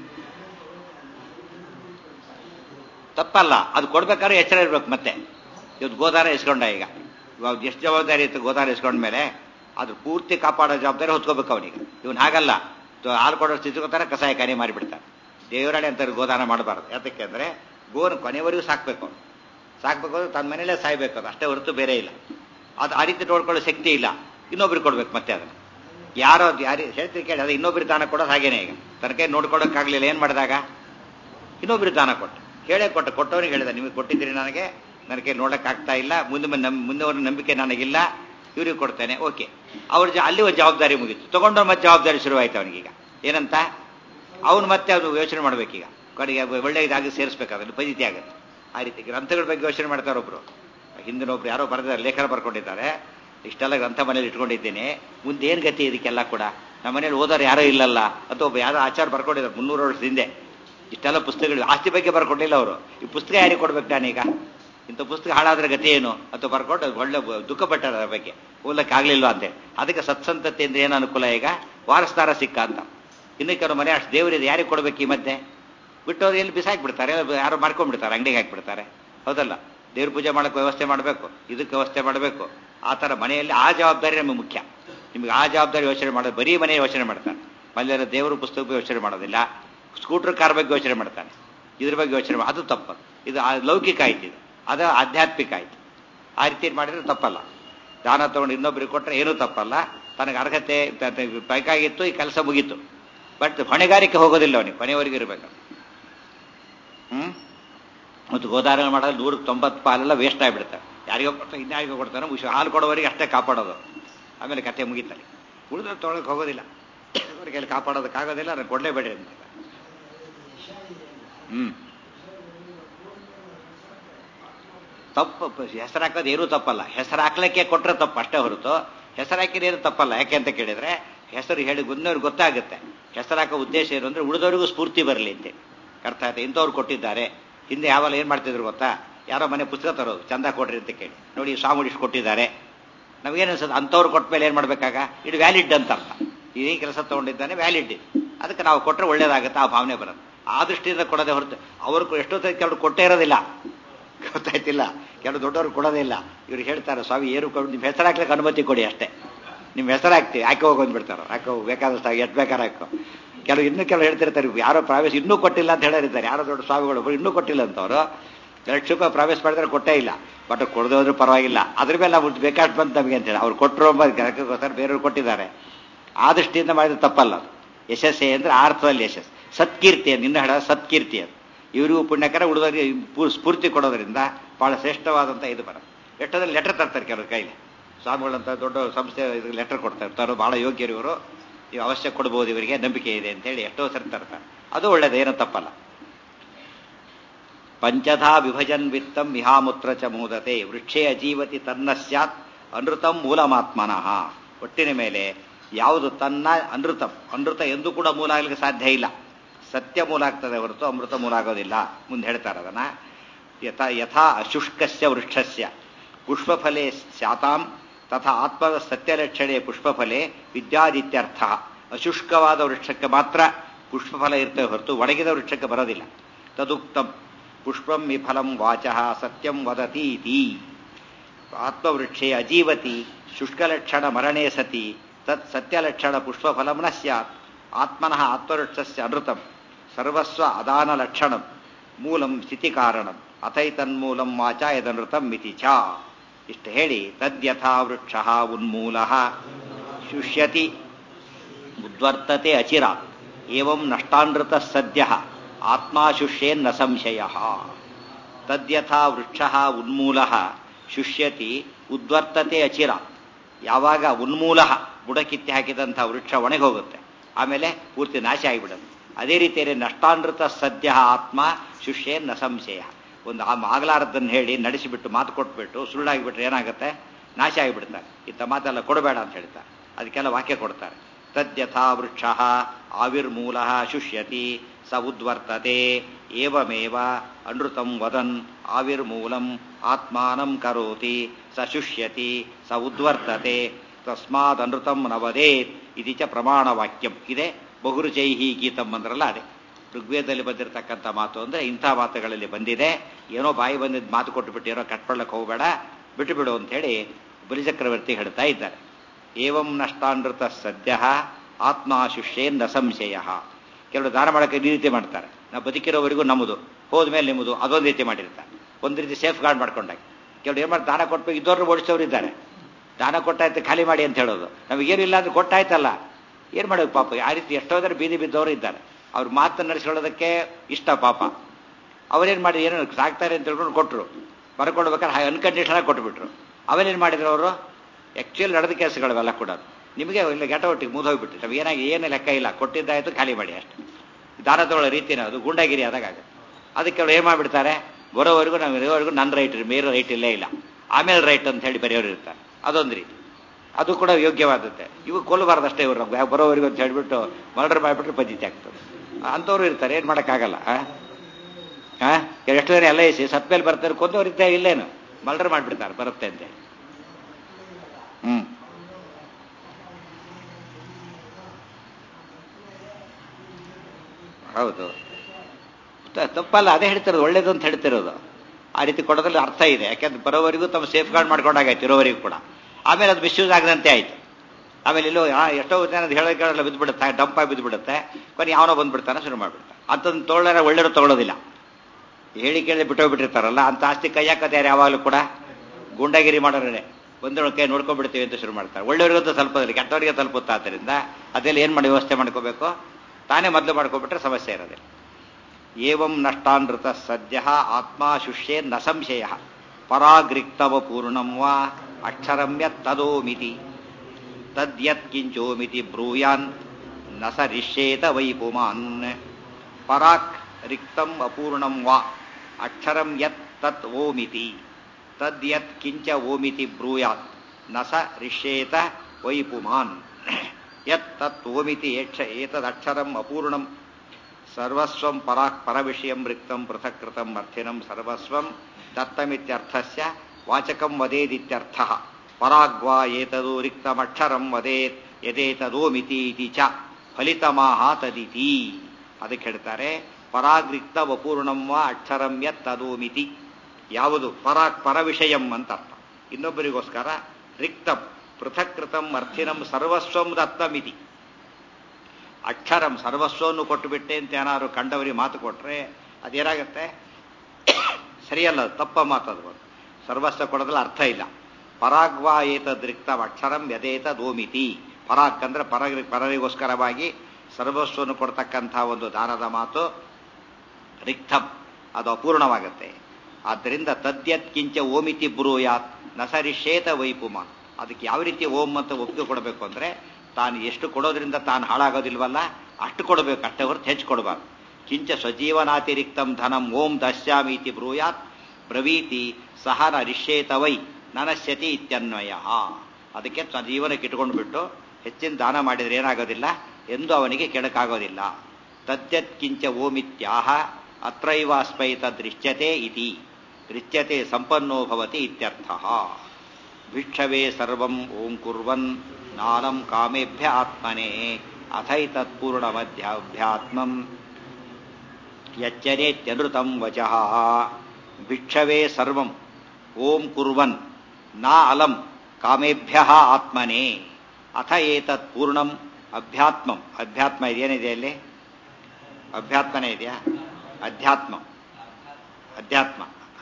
ತಪ್ಪಲ್ಲ, ಅದು ಕೊಡ್ಬೇಕಾದ್ರೆ ಎಚ್ಚರ ಇರ್ಬೇಕು. ಮತ್ತೆ ಇವತ್ತು ಗೋದಾನ ಇಸ್ಕೊಂಡ, ಈಗ ಇವಾಗ ಎಷ್ಟು ಜವಾಬ್ದಾರಿ ಇತ್ತು ಗೋದಾನ ಇಸ್ಕೊಂಡ್ಮೇಲೆ ಅದು ಪೂರ್ತಿ ಕಾಪಾಡೋ ಜವಾಬ್ದಾರಿ ಹೊತ್ಕೋಬೇಕು ಅವನಿಗೆ. ಇವನು ಹಾಗಲ್ಲ, ಹಾಲು ಕೊಡೋ ಸ್ಥಿತಿಗೋತಾರೆ ಕಸಾಯ ಕಾರ್ಯ ಮಾಡಿಬಿಡ್ತಾರೆ. ದೇವರಾಣೆ ಅಂತಾರೆ ಗೋದಾನ ಮಾಡಬಾರ್ದು. ಯಾತಕ್ಕೆ ಅಂದರೆ ಗೋನು ಕೊನೆವರೆಗೂ ಸಾಕ್ಬೇಕು, ಅವನು ಸಾಕ್ಬೇಕು ಅಂದ್ರೆ ತನ್ನ ಮನೇಲೇ ಸಾಯ್ಬೇಕು, ಅದು ಅಷ್ಟೇ ಹೊರತು ಬೇರೆ ಇಲ್ಲ. ಅದು ಆ ರೀತಿ ನೋಡ್ಕೊಳ್ಳೋ ಶಕ್ತಿ ಇಲ್ಲ, ಇನ್ನೊಬ್ರಿಗೆ ಕೊಡ್ಬೇಕು. ಮತ್ತೆ ಅದನ್ನು ಯಾರೋ ಯಾರು ಹೇಳ್ತೀವಿ ಕೇಳಿ, ಅದು ಇನ್ನೊಬ್ರಿಗೆ ದಾನ ಕೊಡೋದು ಹಾಗೇನೆ. ಈಗ ತನಕ ನೋಡ್ಕೊಳಕ್ಕಾಗಲಿಲ್ಲ, ಏನು ಮಾಡಿದಾಗ ಇನ್ನೊಬ್ರಿಗೆ ದಾನ ಕೊಟ್ಟು ಕೇಳೇ ಕೊಟ್ಟ ಕೊಟ್ಟವ್ರಿಗೆ ಹೇಳಿದ, ನಿಮಗೆ ಕೊಟ್ಟಿದ್ದೀರಿ, ನನಗೆ ನನಗೆ ನೋಡೋಕ್ಕಾಗ್ತಾ ಇಲ್ಲ, ಮುಂದೆ ನಮ್ ಮುಂದೆ ಅವ್ರ ನಂಬಿಕೆ ನನಗಿಲ್ಲ, ಇವ್ರಿಗೆ ಕೊಡ್ತೇನೆ. ಓಕೆ, ಅವ್ರ ಜ ಅಲ್ಲಿ ಒಂದು ಜವಾಬ್ದಾರಿ ಮುಗೀತು. ತಗೊಂಡವ್ರು ಮತ್ತೆ ಜವಾಬ್ದಾರಿ ಶುರುವಾಯ್ತು ಅವನಿಗೀಗ. ಏನಂತ ಅವನು ಮತ್ತೆ ಅವನು ಯೋಚನೆ ಮಾಡ್ಬೇಕೀಗ, ಕಡೆಗೆ ಒಳ್ಳೆ ಇದಾಗಿ ಸೇರಿಸ್ಬೇಕಾದ್ರೆ ಪದ್ಧತಿ ಆಗುತ್ತೆ. ಆ ರೀತಿ ಗ್ರಂಥಗಳ ಬಗ್ಗೆ ಯೋಚನೆ ಮಾಡ್ತಾರೆ ಒಬ್ರು. ಹಿಂದಿನೊಬ್ರು ಯಾರೋ ಬರೆದ ಲೇಖನ ಬರ್ಕೊಂಡಿದ್ದಾರೆ, ಇಷ್ಟೆಲ್ಲ ಗ್ರಂಥ ಮನೇಲಿ ಇಟ್ಕೊಂಡಿದ್ದೇನೆ, ಮುಂದೆ ಏನು ಗತಿ ಇದಕ್ಕೆಲ್ಲ ಕೂಡ, ನಮ್ಮ ಮನೇಲಿ ಓದೋರು ಯಾರೋ ಇಲ್ಲಲ್ಲ ಅಂತ ಒಬ್ಬ ಯಾರೋ ಆಚಾರ ಬರ್ಕೊಂಡಿದ್ದಾರೆ ಮುನ್ನೂರು ವರ್ಷದ ಹಿಂದೆ. ಇಷ್ಟೆಲ್ಲ ಪುಸ್ತಕಗಳು ಆಸ್ತಿ ಬಗ್ಗೆ ಬರ್ಕೊಂಡಿಲ್ಲ ಅವರು. ಈ ಪುಸ್ತಕ ಯಾರಿಗೆ ಕೊಡ್ಬೇಕು ನಾನೀಗ, ಇಂಥ ಪುಸ್ತಕ ಹಾಳಾದ್ರೆ ಗತಿ ಏನು ಅಂತ ಬರ್ಕೊಂಡು ಒಳ್ಳೆ ದುಃಖ ಪಟ್ಟಾರ ಅದರ ಬಗ್ಗೆ, ಓದಕ್ಕೆ ಆಗ್ಲಿಲ್ಲ ಅಂತೇಳಿ. ಅದಕ್ಕೆ ಸತ್ಸಂತತೆಯಿಂದ ಏನು ಅನುಕೂಲ, ಈಗ ವಾರಸ್ದಾರ ಸಿಕ್ಕ ಅಂತ. ಇನ್ನು ಕೆಲವು ಮನೆ ಅಷ್ಟು ದೇವರಿದೆ, ಯಾರಿಗೆ ಕೊಡ್ಬೇಕು ಈ ಮಧ್ಯೆ? ಬಿಟ್ಟವ್ರು ಎಲ್ಲಿ ಬಿಸಾಕ್ಬಿಡ್ತಾರೆ, ಯಾರು ಮಾಡ್ಕೊಂಡ್ಬಿಡ್ತಾರೆ, ಅಂಗಡಿಗೆ ಹಾಕ್ಬಿಡ್ತಾರೆ. ಹೌದಲ್ಲ, ದೇವ್ರ ಪೂಜೆ ಮಾಡೋಕ್ಕೆ ವ್ಯವಸ್ಥೆ ಮಾಡಬೇಕು, ಇದಕ್ಕೆ ವ್ಯವಸ್ಥೆ ಮಾಡಬೇಕು. ಆ ಥರ ಮನೆಯಲ್ಲಿ ಆ ಜವಾಬ್ದಾರಿ ನಮಗೆ ಮುಖ್ಯ. ನಿಮ್ಗೆ ಆ ಜವಾಬ್ದಾರಿ ಯೋಚನೆ ಮಾಡೋದು, ಬರೀ ಮನೆ ಯೋಚನೆ ಮಾಡ್ತಾನೆ, ಮನೆಯಲ್ಲ ದೇವರು ಪುಸ್ತಕ ಯೋಚನೆ ಮಾಡೋದಿಲ್ಲ, ಸ್ಕೂಟರ್ ಕಾರ್ ಬಗ್ಗೆ ಯೋಚನೆ ಮಾಡ್ತಾನೆ, ಇದ್ರ ಬಗ್ಗೆ ಯೋಚನೆ ಮಾಡಿ, ಅದು ತಪ್ಪು. ಇದು ಲೌಕಿಕ ಆಯ್ತು, ಇದು ಅದು ಆಧ್ಯಾತ್ಮಿಕ ಆಯ್ತು. ಆ ರೀತಿ ಮಾಡಿದ್ರೆ ತಪ್ಪಲ್ಲ. ದಾನ ತಗೊಂಡು ಇನ್ನೊಬ್ರಿಗೆ ಕೊಟ್ಟರೆ ಏನೂ ತಪ್ಪಲ್ಲ. ತನಗೆ ಅರ್ಹತೆ ಬೇಕಾಗಿತ್ತು, ಈ ಕೆಲಸ ಮುಗೀತು. ಬಟ್ ಹೊಣೆಗಾರಿಕೆ ಹೋಗೋದಿಲ್ಲ ಅವನಿಗೆ, ಕೊನೆಯವರೆಗೂ ಇರಬೇಕು. ಹ್ಮ್ ಮತ್ತು ಗೋದಾನ ಮಾಡೋದು ನೂರಕ್ಕೆ ತೊಂಬತ್ತು ಪಾಲೆಲ್ಲ ವೇಸ್ಟ್ ಆಗಿಬಿಡ್ತಾರೆ. ಯಾರಿಗೋ ಕೊಡ್ತಾರೆ, ಇನ್ಯಾರಿಗೋ ಕೊಡ್ತಾನೆ, ಮುಷ ಹಾಲು ಕೊಡೋವರಿಗೆ ಅಷ್ಟೇ ಕಾಪಾಡೋದು, ಆಮೇಲೆ ಕತೆ ಮುಗಿತಾರೆ. ಉಳಿದ್ರೆ ತೊಗೊಳಕ್ಕೆ ಹೋಗೋದಿಲ್ಲ, ಅವರಿಗೆ ಅಲ್ಲಿ ಕಾಪಾಡೋದಕ್ಕಾಗೋದಿಲ್ಲ, ಅದನ್ನು ಕೊಡಲೇಬೇಡಿ ಅಂತ. ಹ್ಮ್ ತಪ್ಪು. ಹೆಸರು ಹಾಕೋದು ಏನೂ ತಪ್ಪಲ್ಲ. ಹೆಸರು ಹಾಕ್ಲಿಕ್ಕೆ ಕೊಟ್ಟರೆ ತಪ್ಪು ಅಷ್ಟೇ ಹೊರತು ಹೆಸರು ಹಾಕಿರೇನು ತಪ್ಪಲ್ಲ. ಯಾಕೆ ಅಂತ ಕೇಳಿದ್ರೆ ಹೆಸರು ಹೇಳಿ ಗುನ್ನವ್ರಿಗೆ ಗೊತ್ತಾಗುತ್ತೆ. ಹೆಸರು ಹಾಕೋ ಉದ್ದೇಶ ಏನು ಅಂದರೆ ಉಳಿದವರಿಗೂ ಸ್ಫೂರ್ತಿ ಬರಲಿ ಅಂತ. ಅರ್ಥ ಆಯ್ತು? ಇಂಥವ್ರು ಕೊಟ್ಟಿದ್ದಾರೆ. ಹಿಂದೆ ಯಾವಲ್ಲ ಏನು ಮಾಡ್ತಿದ್ರು ಗೊತ್ತಾ, ಯಾರೋ ಮನೆ ಪುಸ್ತಕ ತರೋದು, ಚಂದ ಕೊಡ್ರಿ ಅಂತ ಕೇಳಿ, ನೋಡಿ ಸ್ವಾಮಿ ಇಷ್ಟು ಕೊಟ್ಟಿದ್ದಾರೆ, ನಮಗೇನು ಅನ್ಸುತ್ತೆ, ಅಂಥವ್ರು ಕೊಟ್ಟ ಮೇಲೆ ಏನು ಮಾಡ್ಬೇಕಾಗ, ಇದು ವ್ಯಾಲಿಡ್ ಅಂತ ಅರ್ಥ. ಈ ಕೆಲಸ ತೊಗೊಂಡಿದ್ದಾನೆ ವ್ಯಾಲಿಡ್ ಇದೆ, ಅದಕ್ಕೆ ನಾವು ಕೊಟ್ಟರೆ ಒಳ್ಳೇದಾಗುತ್ತೆ, ಆ ಭಾವನೆ ಬರುತ್ತೆ. ಆ ದೃಷ್ಟಿಯಿಂದ ಕೊಡೋದೇ ಹೊರತು ಅವರು ಎಷ್ಟೋ ತರ ಕೆಲವರು ಕೊಟ್ಟೇ ಇರೋದಿಲ್ಲ, ಗೊತ್ತಾಯ್ತಿಲ್ಲ, ಕೆಲವು ದೊಡ್ಡವರು ಕೊಡೋದೇ ಇಲ್ಲ. ಇವ್ರು ಹೇಳ್ತಾರೆ, ಸ್ವಾಮಿ ಏನು ಕೊಡು, ನಿಮ್ಮ ಹೆಸರು ಹಾಕ್ಲಿಕ್ಕೆ ಅನುಮತಿ ಕೊಡಿ ಅಷ್ಟೇ, ನಿಮ್ಮ ಹೆಸರು ಹಾಕ್ತೀವಿ, ಹಾಕಿ ಹೋಗೋದು ಬಿಡ್ತಾರೋ, ಹಾಕೋ ಬೇಕಾದಷ್ಟು ಎಷ್ಟು ಬೇಕಾದ್ರೆ ಹಾಕೋ. ಕೆಲವು ಇನ್ನೂ ಕೆಲವು ಹೇಳ್ತಿರ್ತಾರೆ, ಯಾರೋ ಪ್ರಾವೇಶ್ ಇನ್ನೂ ಕೊಟ್ಟಿಲ್ಲ ಅಂತ ಹೇಳಿರ್ತಾರೆ, ಯಾರೋ ದೊಡ್ಡ ಸ್ವಾಮಿಗಳು ಇನ್ನೂ ಕೊಟ್ಟಿಲ್ಲ ಅಂತವ್ರು. ಲಕ್ಷಕ್ಕೆ ಪ್ರಾವೇಶ್ ಮಾಡಿದ್ರೆ ಕೊಟ್ಟೇ ಇಲ್ಲ, ಬಟ್ ಕೊಡದೆ ಹೋದ್ರೂ ಪರವಾಗಿಲ್ಲ, ಅದ್ರ ಮೇಲೆ ನಾವು ಬೇಕಾಷ್ಟು ಬಂತು ನಮಗೆ ಅಂತೇಳಿ ಅವ್ರು ಕೊಟ್ಟರು ಗ್ರಹಕ್ಕೋಸ್ಕರ ಬೇರೆಯವ್ರು ಕೊಟ್ಟಿದ್ದಾರೆ. ಆ ದೃಷ್ಟಿಯಿಂದ ಮಾಡಿದ್ರೆ ತಪ್ಪಲ್ಲ. ಅದು ಯಶಸ್ಸೇ ಅಂದರೆ ಆ ಅರ್ಥದಲ್ಲಿ ಯಶಸ್ಸು. ಸತ್ಕೀರ್ತಿ ಅಂತ ನಿನ್ನ ಹೇಳ ಸತ್ಕೀರ್ತಿ ಅದು. ಇವರಿಗೂ ಪುಣ್ಯಕರ ಉಳಿದವರಿಗೆ ಸ್ಫೂರ್ತಿ ಕೊಡೋದ್ರಿಂದ ಬಹಳ ಶ್ರೇಷ್ಠವಾದಂಥ ಇದು ಬರುತ್ತೆ. ಎಷ್ಟೋದ್ರಲ್ಲಿ ಲೆಟರ್ ತರ್ತಾರೆ ಕೆಲವರು ಕೈಲಿ, ಸ್ವಾಮಿಗಳಂತ ದೊಡ್ಡ ಸಂಸ್ಥೆ ಇದ್ರಿಗೆ ಲೆಟರ್ ಕೊಡ್ತಾ ಇರ್ತಾರೋ, ಬಹಳ ಯೋಗ್ಯರು ಇವರು, ನೀವು ಅವಶ್ಯ ಕೊಡ್ಬೋದು, ಇವರಿಗೆ ನಂಬಿಕೆ ಇದೆ ಅಂತೇಳಿ ಎಷ್ಟೋ ಸರಿ ತರ್ತಾರೆ. ಅದು ಒಳ್ಳೇದು, ಏನೋ ತಪ್ಪಲ್ಲ. ಪಂಚಧಾ ವಿಭಜನ್ ವಿತ್ತಂ ವಿಹಾಮೂತ್ರ ಚ ಮೋದತೆ ವೃಕ್ಷೇ ಅಜೀವತಿ ತನ್ನ ಸ್ಯಾತ್ ಅನೃತಂ ಮೂಲಮಾತ್ಮನಃ. ಒಟ್ಟಿನ ಮೇಲೆ ಯಾವುದು ತನ್ನ ಅನೃತಂ, ಅನೃತ ಎಂದೂ ಕೂಡ ಮೂಲ ಆಗಲಿಕ್ಕೆ ಸಾಧ್ಯ ಇಲ್ಲ. ಸತ್ಯ ಮೂಲ ಆಗ್ತದೆ ಹೊರತು ಅಮೃತ ಮೂಲ ಆಗೋದಿಲ್ಲ. ಮುಂದೆ ಹೇಳ್ತಾರೆ ಅದನ್ನ, ಯಥಾ ಯಥಾ ಅಶುಷ್ಕಸ್ಯ ವೃಕ್ಷಸ್ಯ ಪುಷ್ಪಫಲೆ ಸ್ಯಾತಾಂ ತಥಾ ಆತ್ಮದ ಸತ್ಯಲಕ್ಷಣೆ ಪುಷ್ಪಫಲೆ ವಿದ್ಯಾದಿತ್ಯರ್ಥ. ಅಶುಷ್ಕವಾದ ವೃಕ್ಷಕ್ಕೆ ಮಾತ್ರ ಪುಷ್ಪಫಲ ಇರ್ತವೆ ಹೊರತು ಒಣಗಿದ ವೃಕ್ಷಕ್ಕೆ ಬರೋದಿಲ್ಲ. ತದುಕ್ತಂ ಪುಷ್ಪಂ ವಿಫಲಂ ವಾಚಃ ಸತ್ಯಂ ವದತೀತಿ ಆತ್ಮವೃಕ್ಷೇ ಅಜೀವತಿ ಶುಷ್ಕಲಕ್ಷಣ ಮರಣೇ ಸತಿ ತತ್ ಸತ್ಯಲಕ್ಷಣ ಪುಷ್ಪಫಲಂ ನ ಸ್ಯಾತ್ ಆತ್ಮನಃ ಆತ್ಮವೃಕ್ಷಸ್ಯ ಅನೃತಂ ಸರ್ವಸ್ವ ಅದಾನಲಕ್ಷಣಂ ಮೂಲಂ ಸ್ಥಿತಿಕಾರಣಂ ಅಥೈತನ್ಮೂಲಂ ವಾಚ ಯದನೃತಂ ಮಿತಿ ಚ. ಇಷ್ಟು ಹೇಳಿ ತದ್ಯಥಾ ವೃಕ್ಷ ಉನ್ಮೂಲಃ ಶುಷ್ಯತಿ ಉದ್ವರ್ತತೆ ಅಚಿರಾತ್ ಏವಂ ನಷ್ಟಾನೃತ ಸದ್ಯಃ ಆತ್ಮಾ ಶುಷ್ಯೇನ್ನ ಸಂಶಯಃ. ತದ್ಯಥಾ ವೃಕ್ಷ ಉನ್ಮೂಲಃ ಶುಷ್ಯತಿ ಉದ್ವರ್ತತೆ ಅಚಿರಾತ್. ಯಾವಾಗ ಉನ್ಮೂಲಃ ಬುಡಕಿತ್ತಿ ಹಾಕಿದಂಥ ವೃಕ್ಷ ಒಣಗಿ ಹೋಗುತ್ತೆ, ಆಮೇಲೆ ಪೂರ್ತಿ ನಾಶ ಆಗಿಬಿಡುತ್ತೆ. ಅದೇ ರೀತಿಯಲ್ಲಿ ನಷ್ಟಾನೃತ ಸದ್ಯ ಆತ್ಮ ಶುಷ್ಯೇನ್ನ ಸಂಶಯ. ಒಂದು ಆ ಆಗಲಾರದನ್ನು ಹೇಳಿ ನಡೆಸಿಬಿಟ್ಟು ಮಾತು ಕೊಟ್ಬಿಟ್ಟು ಸುಳ್ಳಾಗಿಬಿಟ್ರೆ ಏನಾಗುತ್ತೆ? ನಾಶ ಆಗಿಬಿಡ್ತಾರೆ. ಇಂಥ ಮಾತೆಲ್ಲ ಕೊಡಬೇಡ ಅಂತ ಹೇಳ್ತಾರೆ. ಅದಕ್ಕೆಲ್ಲ ವಾಕ್ಯ ಕೊಡ್ತಾರೆ. ತದ್ಯಥಾ ವೃಕ್ಷ ಆವಿರ್ಮೂಲ ಶುಷ್ಯತಿ ಸ ಉದ್ವರ್ತತೆ ಏವಮೇವ ಅನೃತಂ ವದನ್ ಆವಿರ್ಮೂಲಂ ಆತ್ಮಾನಂ ಕರೋತಿ ಸ ಶುಷ್ಯತಿ ಸ ಉದ್ವರ್ತತೆ ತಸ್ಮಾದ್ ಅನೃತಂ ನ ವದೇತ್ ಇತಿ ಚ ಪ್ರಮಾಣವಾಕ್ಯಂ. ಇದೆ ಬಹುರುಚೈಹಿ ಗೀತಂ ಅಂದ್ರಲ್ಲ, ಅದೇ ಋಗ್ವೇದದಲ್ಲಿ ಬಂದಿರತಕ್ಕಂಥ ಮಾತು ಅಂದರೆ ಇಂಥ ಮಾತುಗಳಲ್ಲಿ ಬಂದಿದೆ. ಏನೋ ಬಾಯಿ ಬಂದಿದ್ದು ಮಾತು ಕೊಟ್ಟುಬಿಟ್ಟು ಏನೋ ಕಟ್ಕೊಳ್ಳಕ್ಕೆ ಹೋಗಬೇಡ, ಬಿಟ್ಟು ಬಿಡು ಅಂಥೇಳಿ ಬಲಿಚಕ್ರವರ್ತಿ ಹೇಳ್ತಾ ಇದ್ದಾರೆ. ಏವಂ ನಷ್ಟಾನೃತ ಸದ್ಯ ಆತ್ಮ ಶುಷ್ಯೇನ್ನ ಸಂಶಯ. ಕೆಲವರು ದಾನ ಮಾಡೋಕ್ಕೆ ಈ ರೀತಿ ಮಾಡ್ತಾರೆ. ನಾವು ಬದುಕಿರೋವರೆಗೂ ನಮ್ಮದು, ಹೋದ್ಮೇಲೆ ನಿಮ್ಮದು, ಅದೊಂದು ರೀತಿ ಮಾಡಿರ್ತಾರೆ. ಒಂದು ರೀತಿ ಸೇಫ್ ಗಾರ್ಡ್ ಮಾಡ್ಕೊಂಡಾಗಿ. ಕೆಲವರು ಏನು ಮಾಡಿ ದಾನ ಕೊಟ್ಟು ಇದ್ದವ್ರನ್ನ ಓಡಿಸೋರು ಇದ್ದಾರೆ. ದಾನ ಕೊಟ್ಟಾಯ್ತು ಖಾಲಿ ಮಾಡಿ ಅಂತ ಹೇಳೋದು. ನಮಗೇನು ಇಲ್ಲ ಅಂದ್ರೆ ಕೊಟ್ಟಾಯ್ತಲ್ಲ, ಏನು ಮಾಡೋದು ಪಾಪ. ಆ ರೀತಿ ಎಷ್ಟೋದ್ರೆ ಬೀದಿ ಬಿದ್ದವರು ಇದ್ದಾರೆ. ಅವ್ರ ಮಾತನ್ನು ನಡೆಸ್ಕೊಳ್ಳೋದಕ್ಕೆ ಇಷ್ಟ ಪಾಪ. ಅವರೇನು ಮಾಡಿ ಏನೋ ಸಾಕ್ತಾರೆ ಅಂತ ಹೇಳ್ಕೊಂಡು ಕೊಟ್ಟರು, ಬರ್ಕೊಡ್ಬೇಕಾದ್ರೆ ಅನ್ಕಂಡೀಷನ್ ಆಗಿ ಕೊಟ್ಬಿಟ್ರು. ಅವೇನೇನು ಮಾಡಿದ್ರು ಅವರು? ಆ್ಯಕ್ಚುಲಿ ನಡೆದ ಕೆಲಸಗಳವೆಲ್ಲ ಕೂಡ ನಿಮಗೆ ಇಲ್ಲ ಗೆಟ ಒಟ್ಟಿಗೆ ಮುಗಿದೋಗ್ಬಿಟ್ಟು ನಮ್ಗೆ ಏನಾಗಿ ಏನು ಲೆಕ್ಕ ಇಲ್ಲ, ಕೊಟ್ಟಿದ್ದಾಯಿತು ಖಾಲಿ ಮಾಡಿ ಅಷ್ಟೇ. ದಾನ ತಗೊಳ್ಳೋ ರೀತಿನ ಅದು ಗೂಂಡಾಗಿರಿ ಆದಾಗುತ್ತೆ. ಅದಕ್ಕೆ ಅವ್ರು ಏನು ಮಾಡಿಬಿಡ್ತಾರೆ, ಬರೋವರೆಗೂ ನಾವು ಇರೋವರೆಗೂ ನನ್ನ ರೈಟ್ ಮೇರೆ ರೈಟ್ ಇಲ್ಲೇ ಇಲ್ಲ, ಆಮೇಲೆ ರೈಟ್ ಅಂತ ಹೇಳಿ ಬರೆಯೋರು ಇರ್ತಾರೆ. ಅದೊಂದು ರೀತಿ, ಅದು ಕೂಡ ಯೋಗ್ಯವಾದದ್ದೇ. ಇವು ಕೊಲ್ಲಬಾರ್ದಷ್ಟೇ ಇವರು ಬರೋವರೆಗೂ ಅಂತ ಹೇಳಿಬಿಟ್ಟು ಮರ್ಡರ್ ಮಾಡಿಬಿಟ್ರೆ ಪದ್ಧತಿ ಆಗ್ತದೆ. ಅಂಥವ್ರು ಇರ್ತಾರೆ, ಏನು ಮಾಡೋಕ್ಕಾಗಲ್ಲ. ಹಾಂ ಎಷ್ಟು ಜನ ಎಲ್ಲ ಎಸಿ ಸತ್ ಮೇಲೆ ಬರ್ತಾರೆ, ಕೊಂದವ್ರು ಇದ್ದೇ ಇಲ್ಲೇನು ಮರ್ಡರ್ ಮಾಡಿಬಿಡ್ತಾರೆ ಬರುತ್ತೆ ಅಂತ. ಹ್ಞೂ ಹೌದು, ತಪ್ಪಲ್ಲ, ಅದೇ ಹೇಳ್ತಿರೋದು, ಒಳ್ಳೇದು ಅಂತ ಹೇಳ್ತಿರೋದು. ಆ ರೀತಿ ಕೊಡೋದ್ರಲ್ಲಿ ಅರ್ಥ ಇದೆ. ಯಾಕೆಂದ್ರೆ ಬರೋವರೆಗೂ ತಮ್ಮ ಸೇಫ್ ಗಾರ್ಡ್ ಮಾಡ್ಕೊಂಡಾಗಾಯ್ತು ಇರೋವರೆಗೂ ಕೂಡ. ಆಮೇಲೆ ಅದು ಮಿಸ್ಯೂಸ್ ಆಗದಂತೆ ಆಯಿತು. ಆಮೇಲೆ ಇಲ್ಲೋ ಎಷ್ಟೋ ಜನ ಹೇಳೋಕೆಲ್ಲ ಬಿದ್ದುಬಿಡುತ್ತೆ, ಡಂಪಾಗಿ ಬಿದ್ದುಬಿಡುತ್ತೆ. ಕೊನೆ ಯಾವನೋ ಬಂದುಬಿಡ್ತಾನೆ, ಶುರು ಮಾಡಿಬಿಡ್ತಾನೆ. ಅಂಥದ್ದು ತೊಗೊಳ್ಳೋರ ಒಳ್ಳೆಯವರು ತೊಗೊಳ್ಳೋದಿಲ್ಲ. ಹೇಳಿ ಕೇಳಿ ಬಿಟ್ಟೋಗ್ಬಿಟ್ಟಿರ್ತಾರಲ್ಲ, ಅಂಥ ಆಸ್ತಿ ಕೈ ಹಾಕೋದ್ಯಾರು ಯಾವಾಗಲೂ ಕೂಡ ಗೂಂಡಾಗಿರಿ ಮಾಡೋರೇ. ಒಂದೊಳ ಕೈ ನೋಡ್ಕೊಂಡ್ಬಿಡ್ತೀವಿ ಅಂತ ಶುರು ಮಾಡ್ತಾರೆ. ಒಳ್ಳೆಯವ್ರಿಗಂತೂ ತಲುಪೋದಿಲ್ಲ, ಕೆಟ್ಟವರಿಗೆ ತಲುಪುತ್ತಾ. ಆದ್ದರಿಂದ ಅದೆಲ್ಲ ಏನು ಮಾಡಿ ವ್ಯವಸ್ಥೆ ಮಾಡ್ಕೋಬೇಕು, ತಾನೇ ಮೊದಲು ಮಾಡ್ಕೊಬಿಟ್ರೆ ಸಮಸ್ಯೆ ಇರೋದಿಲ್ಲ. ಏವಂ ನಷ್ಟಾನೃತ ಸದ್ಯ ಆತ್ಮ ಶುಷ್ಯೇ ನ ಸಂಶಯ ಪರಾಗ್ರಿಕ್ತವ ಪೂರ್ಣಂ ವಾ ಅಕ್ಷರಮ್ಯತ್ ತದೋಮಿತಿ ತದ್ಯತ್ ಕಿಂಚೋಮಿತಿ ಬ್ರೂಯಾನ್ ನ ಸ ರಿಷ್ಯೇತ ವೈ ಪುಮಾನ್. ಪರಾಕ್ ರಿಕ್ತಂ ಅಪೂರ್ಣಂ ವಾ ಅಕ್ಷರಂ ಯತ್ ತತ್ ಓಮಿತಿ ತದ್ಯತ್ ಕಿಂಚ ಓಮಿತಿ ಬ್ರೂಯಾತ್ ನ ಸ ರಿಷ್ಯೇತ ವೈ ಪುಮಾನ್. ಯತ್ ತತ್ ಓಮಿತಿ ಏತದಕ್ಷರಂ ಅಪೂರ್ಣಂ ಸರ್ವಸ್ವಂ ಪರಾಕ್ ಪರವಿಷಯಂ ರಿಕ್ತಂ ಪೃಥಕ್ಕೃತಂ ಅರ್ಥಿನಂ ಸರ್ವಸ್ವಂ ದತ್ತಮಿತ್ಯರ್ಥಸ್ಯ ವಾಚಕಂ ವದೇದಿತ್ಯರ್ಥಃ. ಪರಾಗ್ವಾ ಏತದು ರಿಕ್ತಮಕ್ಷರಂ ವದೇತ್ ಯದೇತದೋಮಿತಿ ಇತಿ ಚ ಫಲಿತಮಾಹ ತದಿತಿ. ಅದಕ್ಕೆ ಹೇಳ್ತಾರೆ ಪರಾಗ್ರಿಕ್ತ ಅಪೂರ್ಣಂ ವಾ ಅಕ್ಷರಂ ಯತ್ ತದೋಮಿತಿ. ಯಾವುದು ಪರಾಕ್ ಪರವಿಷಯಂ ಅಂತ ಅರ್ಥ. ಇನ್ನೊಬ್ಬರಿಗೋಸ್ಕರ ರಿಕ್ತಂ ಪೃಥಕ್ಕೃತಂ ಅರ್ಥಿನಂ ಸರ್ವಸ್ವಂ ದತ್ತಮಿತಿ. ಅಕ್ಷರಂ ಸರ್ವಸ್ವವನ್ನು ಕೊಟ್ಟು ಬಿಟ್ಟೆ ಅಂತ ಏನಾದ್ರು ಕಂಡವರಿಗೆ ಮಾತು ಕೊಟ್ಟರೆ ಅದೇನಾಗತ್ತೆ, ಸರಿಯಲ್ಲ, ತಪ್ಪ ಮಾತದು. ಸರ್ವಸ್ವ ಕೊಡೋದ್ರಲ್ಲಿ ಅರ್ಥ ಇಲ್ಲ. ಪರಾಗ್ವಾ ಏತದ್ರಿಕ್ತ ಅಕ್ಷರಂ ಯದೇತದೋಮಿತಿ. ಪರಾಗ್ ಅಂದ್ರೆ ಪರ ಪರರಿಗೋಸ್ಕರವಾಗಿ ಸರ್ವಸ್ವವನ್ನು ಕೊಡ್ತಕ್ಕಂಥ ಒಂದು ದಾನದ ಮಾತು ರಿಕ್ತಂ, ಅದು ಅಪೂರ್ಣವಾಗತ್ತೆ. ಆದ್ದರಿಂದ ತದ್ಯತ್ ಕಿಂಚ ಓಮಿತಿ ಬ್ರೂಯಾತ್ ನಸರಿಷೇತ ವೈಪುಮ. ಅದಕ್ಕೆ ಯಾವ ರೀತಿ ಓಂ ಅಂತ ಒಪ್ಪಿಗೆ ಕೊಡಬೇಕು ಅಂದರೆ, ತಾನು ಎಷ್ಟು ಕೊಡೋದ್ರಿಂದ ತಾನು ಹಾಳಾಗೋದಿಲ್ವಲ್ಲ ಅಷ್ಟು ಕೊಡಬೇಕು, ಅಷ್ಟೇ ಹೊರತು ಹೆಚ್ಚು ಕೊಡಬಾರ್ದು. ಕಿಂಚ ಸ್ವಜೀವನಾತಿರಿಕ್ತಂ ಧನಂ ಓಂ ದಶ್ಯಾಮೀತಿ ಬ್ರೂಯಾತ್ ಬ್ರವೀತಿ ಸಹ ನ ರಿಷ್ಯೇತ ವೈ ನನಶ್ಯತಿ ಇತ್ಯನ್ವಯ. ಅದಕ್ಕೆ ಜೀವನಕ್ಕೆ ಇಟ್ಕೊಂಡು ಬಿಟ್ಟು ಹೆಚ್ಚಿನ ದಾನ ಮಾಡಿದರೆ ಏನಾಗೋದಿಲ್ಲ ಎಂದು ಅವನಿಗೆ ಕೆಡಕಾಗೋದಿಲ್ಲ. ತದ್ಯತ್ ಕಿಂಚ ಓಮಿತ್ಯಾಹ ಅತ್ರೈವಾಸ್ಮೈ ತದ್ರಿಚ್ಯತೆ ಇತಿ ರಿಚ್ಯತೆ ಸಂಪನ್ನೋ ಭವತಿ ಇತ್ಯರ್ಥಃ. ಭಿಕ್ಷವೇ ಸರ್ವಂ ಓಂ ಕುರ್ವನ್ ನಾಲಂ ಕಾಮೇಭ್ಯ ಆತ್ಮನೇ ಅಥೈತತ್ಪೂರ್ಣಮಧ್ಯಾಭ್ಯಾತ್ಮಂ ಯಚ್ಚನೇತ್ಯನೃತಂ ವಚಃ ಭಿಕ್ಷವೇ ಸರ್ವಂ ಓಂ ಕುರ್ವನ್ ನಾ ಅಲಂ ಕಾಮೇಭ್ಯಃ ಆತ್ಮನೇ ಅಥ ಏತತ್ ಪೂರ್ಣಂ ಅಧ್ಯಾತ್ಮಂ. ಅಧ್ಯಾತ್ಮ ಇದೇನಿದೆ ಅಲ್ಲಿ? ಅಧ್ಯಾತ್ಮನೇ ಇದೆಯಾ? ಅಧ್ಯಾತ್ಮ ಅಧ್ಯಾತ್ಮ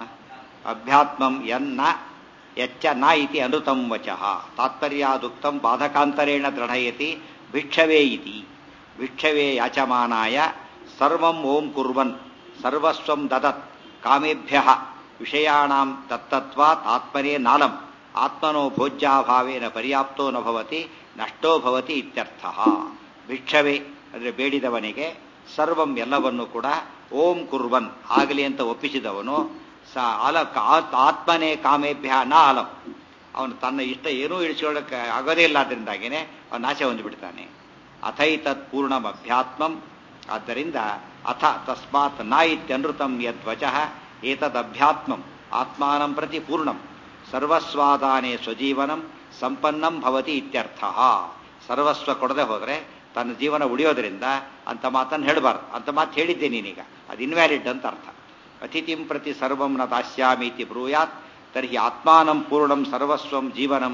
ಅಧ್ಯಾತ್ಮಂ ಯನ್ನ ಯಚ್ಚ ನ ಇತಿ ಅನೃತಂ ವಚಃ ತಾತ್ಪರ್ಯಾದುಕ್ತಂ ಬಾಧಕಾಂತರೇಣ ದೃಢಯತಿ ಭಿಕ್ಷವೇ ಇತಿ. ಭಿಕ್ಷವೇ ಯಾಚಮಾನಾಯ ಸರ್ವಂ ಓಂ ಕುರ್ವನ್ ಸರ್ವಸ್ವಂ ದದತ್ ಕಾಮೇಭ್ಯಃ ವಿಷಯಾಣಾಂ ತತ್ತತ್ವಾತ್ ಆತ್ಮನೇ ನಾಲಂ ಆತ್ಮನೋ ಭೋಜ್ಯಾಭಾವೇನ ಪರ್ಯಾಪ್ತೋ ನ ಭವತಿ ನಷ್ಟೋ ಭವತಿ ಇತ್ಯರ್ಥಃ. ಭಿಕ್ಷವೇ ಅಂದರೆ ಬೇಡಿದವನಿಗೆ ಸರ್ವಂ ಎಲ್ಲವನ್ನೂ ಕೂಡ ಓಂ ಕುರ್ವನ್ ಆಗಲಿ ಅಂತ ಒಪ್ಪಿಸಿದವನು ಸ ಅಲ ಆತ್ಮನೇ ಕಾಮೇಭ್ಯ ನ ಅಲಂ, ಅವನು ತನ್ನ ಇಷ್ಟ ಏನೂ ಇಳಿಸ್ಕೊಳ್ಳೋಕೆ ಆಗೋದೇ ಇಲ್ಲ, ಅದರಿಂದಾಗೇನೆ ಅವನು ನಾಶ ಹೊಂದಿಬಿಡ್ತಾನೆ. ಅಥೈತತ್ ಪೂರ್ಣಂ ಅಧ್ಯಾತ್ಮಂ. ಆದ್ದರಿಂದ ಅಥ ತಸ್ಮಾತ್ ನ ಇತ್ಯನೃತಂ ಯದ್ವಚಃ ಏತದಧ್ಯಾತ್ಮಂ ಆತ್ಮಾನಂ ಪ್ರತಿ ಪೂರ್ಣಂ ಸರ್ವಸ್ವಾದಾನೇ ಸ್ವಜೀವನಂ ಸಂಪನ್ನಂ ಭವತಿ ಇತ್ಯರ್ಥಃ. ಸರ್ವಸ್ವ ಕೊಡದೆ ಹೋದರೆ ತನ್ನ ಜೀವನ ಉಳಿಯೋದ್ರಿಂದ ಅಂತ ಮಾತನ್ನು ಹೇಳಬಾರ್ದು. ಅಂತ ಮಾತು ಹೇಳಿದ್ದೆ ನೀನೀಗ, ಅದು ಇನ್ವ್ಯಾಲಿಡ್ ಅಂತ ಅರ್ಥ. ಅತಿಥಿಂ ಪ್ರತಿ ಸರ್ವಂ ನ ದಾಸ್ಯಾಮೀತಿ ಬ್ರೂಯಾತ್ ತರ್ಹಿ ಆತ್ಮಾನಂ ಪೂರ್ಣಂ ಸರ್ವಸ್ವಂ ಜೀವನಂ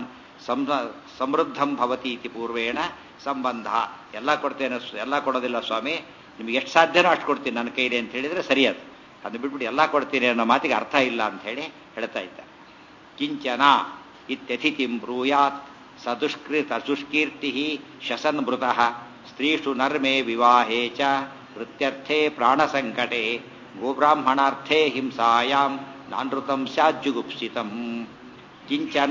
ಸಮೃದ್ಧಂ ಭವತಿ ಇತಿ ಪೂರ್ವೇಣ ಸಂಬಂಧ. ಎಲ್ಲ ಕೊಡ್ತೇನೆ, ಎಲ್ಲ ಕೊಡೋದಿಲ್ಲ ಸ್ವಾಮಿ, ನಿಮ್ಗೆ ಎಷ್ಟು ಸಾಧ್ಯನೋ ಅಷ್ಟು ಕೊಡ್ತೀನಿ ನನ್ನ ಕೈಲಿ ಅಂತ ಹೇಳಿದರೆ ಸರಿಯದು. ಅದು ಬಿಟ್ಬಿಟ್ಟು ಎಲ್ಲ ಕೊಡ್ತೀನಿ ಅನ್ನೋ ಮಾತಿಗೆ ಅರ್ಥ ಇಲ್ಲ ಅಂತ ಹೇಳಿ ಹೇಳ್ತಾ ಇದ್ದಾರೆ. ಕಿಂಚನ ಇತ್ಯತಿಥಿಂ ಬ್ರೂಯಾತ್ ಸದುಷ್ಕೃತ ಸುಷ್ಕೀರ್ತಿ ಶಸನ್ ಮೃತಃ ಸ್ತ್ರೀಷು ನರ್ಮೇ ವಿವಾಹೇ ಚ ವೃತ್ಯರ್ಥೇ ಪ್ರಾಣಸಂಕಟೆ ಗೋಬ್ರಾಹ್ಮಣಾರ್ಥೇ ಹಿಂಸಾಯಾಂ ನಾನೃತಂ ಸ್ಯಾಜ್ಜುಗುಪ್ಸಿತಂ. ಕಿಂಚನ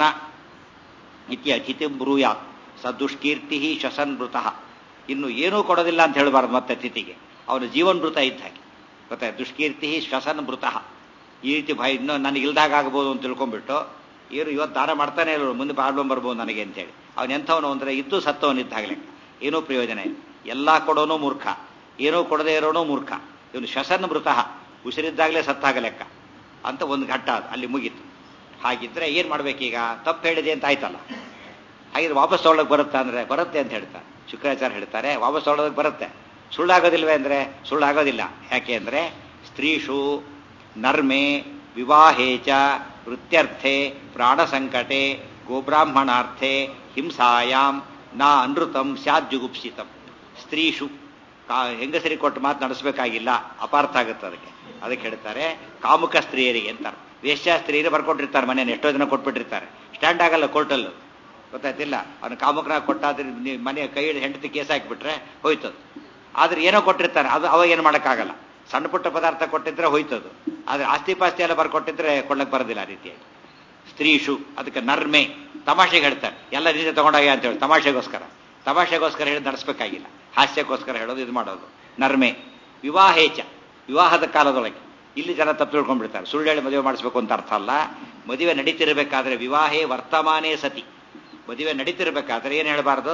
ಇತಿ ಅತಿಥಿಂ ಬ್ರೂಯಾತ್ ಸದುಷ್ಕೀರ್ತಿ ಶಸನ್ ಮೃತಃ. ಇನ್ನು ಏನೂ ಕೊಡೋದಿಲ್ಲ ಅಂತ ಹೇಳಬಾರ್ದು ಮತ್ತೆ ಅತಿಥಿಗೆ, ಅವನು ಜೀವನ್ ಮೃತ ಇದ್ದ ಹಾಗೆ ಗೊತ್ತಾ. ದುಷ್ಕೀರ್ತಿ ಶ್ವಸನ್ ಮೃತಃ. ಈ ರೀತಿ ಭಯ ಇನ್ನೂ ನನಗೆ ಇಲ್ದಾಗ ಆಗ್ಬೋದು ಅಂತ ತಿಳ್ಕೊಂಡ್ಬಿಟ್ಟು ಏನು ಇವತ್ತು ದಾನ ಮಾಡ್ತಾನೆ ಇಲ್ಲ, ಮುಂದೆ ಪ್ರಾಬ್ಲಮ್ ಬರ್ಬೋದು ನನಗೆ ಅಂತೇಳಿ ಅವನು ಎಂಥವನು ಅಂದರೆ ಇದ್ದು ಸತ್ತವನಿದ್ದಾಗಲೇ ಏನೂ ಪ್ರಯೋಜನ ಇಲ್ಲ. ಎಲ್ಲ ಕೊಡೋನು ಮೂರ್ಖ, ಏನೂ ಕೊಡದೇ ಇರೋನು ಮೂರ್ಖ. ಇವನು ಶ್ವಸನ್ ಮೃತಃ, ಉಸಿರಿದ್ದಾಗಲೇ ಸತ್ತಾಗ ಲೆಕ್ಕ ಅಂತ ಒಂದು ಘಟ್ಟ ಅದು ಅಲ್ಲಿ ಮುಗೀತು. ಹಾಗಿದ್ರೆ ಏನು ಮಾಡ್ಬೇಕೀಗ? ತಪ್ಪು ಹೇಳಿದೆ ಅಂತ ಆಯ್ತಲ್ಲ. ಹಾಗಿದ್ರೆ ವಾಪಸ್ ತೊಗೊಳಕ್ಕೆ ಬರುತ್ತಾ ಅಂದರೆ ಬರುತ್ತೆ ಅಂತ ಹೇಳ್ತಾರೆ ಶುಕ್ರಾಚಾರ್ಯ. ಹೇಳ್ತಾರೆ ವಾಪಸ್ ತೊಗೊಳೋದಕ್ಕೆ ಬರುತ್ತೆ. ಸುಳ್ಳಾಗೋದಿಲ್ವೇ ಅಂದರೆ ಸುಳ್ಳಾಗೋದಿಲ್ಲ. ಯಾಕೆ ಅಂದರೆ ಸ್ತ್ರೀಷು ನರ್ಮೆ ವಿವಾಹೇಚ ವೃತ್ಯರ್ಥೆ ಪ್ರಾಣಸಂಕಟೆ ಗೋಬ್ರಾಹ್ಮಣಾರ್ಥೆ ಹಿಂಸಾಯಾಮ್ ನಾ ಅನೃತಂ ಸ್ಯಾಜ್ಜುಗುಪ್ಸಿತಂ. ಸ್ತ್ರೀಷು ಕಾ ಹೆಂಗಸರಿಗೆ ಕೊಟ್ಟು ಮಾತು ನಡೆಸಬೇಕಾಗಿಲ್ಲ, ಅಪಾರ್ಥ ಆಗುತ್ತೆ ಅದಕ್ಕೆ. ಅದಕ್ಕೆ ಹೇಳ್ತಾರೆ ಕಾಮುಕ ಸ್ತ್ರೀಯರಿಗೆ ಅಂತಾರೆ. ವೇಶ್ಯ ಸ್ತ್ರೀಯರು ಬರ್ಕೊಟ್ಟಿರ್ತಾರೆ ಮನೇಲಿ, ಎಷ್ಟೋ ಜನ ಕೊಟ್ಬಿಟ್ಟಿರ್ತಾರೆ. ಸ್ಟ್ಯಾಂಡ್ ಆಗಲ್ಲ ಕೋರ್ಟಲ್ಲೂ, ಗೊತ್ತಾಯ್ತಿಲ್ಲ. ಅವನು ಕಾಮುಕನಾಗ ಕೊಟ್ಟಾದ್ರೆ ಮನೆ ಕೈ ಹಿಡಿದು ಹೆಂಡತಿ ಕೇಸ್ ಹಾಕಿಬಿಟ್ರೆ ಹೋಯ್ತದು. ಆದ್ರೆ ಏನೋ ಕೊಟ್ಟಿರ್ತಾರೆ, ಅದು ಅವಾಗ ಏನು ಮಾಡೋಕ್ಕಾಗಲ್ಲ. ಸಣ್ಣ ಪುಟ್ಟ ಪದಾರ್ಥ ಕೊಟ್ಟಿದ್ರೆ ಹೋಯ್ತದು. ಆದರೆ ಆಸ್ತಿ ಪಾಸ್ತಿ ಎಲ್ಲ ಬರ್ಕೊಟ್ಟಿದ್ರೆ ಕೊಳ್ಳಕ್ಕೆ ಬರೋದಿಲ್ಲ ಆ ರೀತಿಯಾಗಿ. ಸ್ತ್ರೀಷು ಅದಕ್ಕೆ ನರ್ಮೆ ತಮಾಷೆಗೆ ಹೇಳ್ತಾರೆ, ಎಲ್ಲ ರೀತಿ ತಗೊಂಡಾಗ ಅಂತ ಹೇಳಿ ತಮಾಷೆಗೋಸ್ಕರ ತಮಾಷೆಗೋಸ್ಕರ ಹೇಳಿ ನಡೆಸಬೇಕಾಗಿಲ್ಲ, ಹಾಸ್ಯಕ್ಕೋಸ್ಕರ ಹೇಳೋದು ಇದು ಮಾಡೋದು. ನರ್ಮೆ ವಿವಾಹೇಚ ವಿವಾಹದ ಕಾಲದೊಳಗೆ ಇಲ್ಲಿ ಜನ ತಪ್ಪು ತಿಳ್ಕೊಂಡ್ಬಿಡ್ತಾರೆ. ಸುಳ್ಳು ಹೇಳಿ ಮದುವೆ ಮಾಡಿಸ್ಬೇಕು ಅಂತ ಅರ್ಥ ಅಲ್ಲ. ಮದುವೆ ನಡೀತಿರ್ಬೇಕಾದ್ರೆ ವಿವಾಹೇ ವರ್ತಮಾನೇ ಸತಿ, ಮದುವೆ ನಡೀತಿರ್ಬೇಕಾದ್ರೆ ಏನು ಹೇಳಬಾರ್ದು?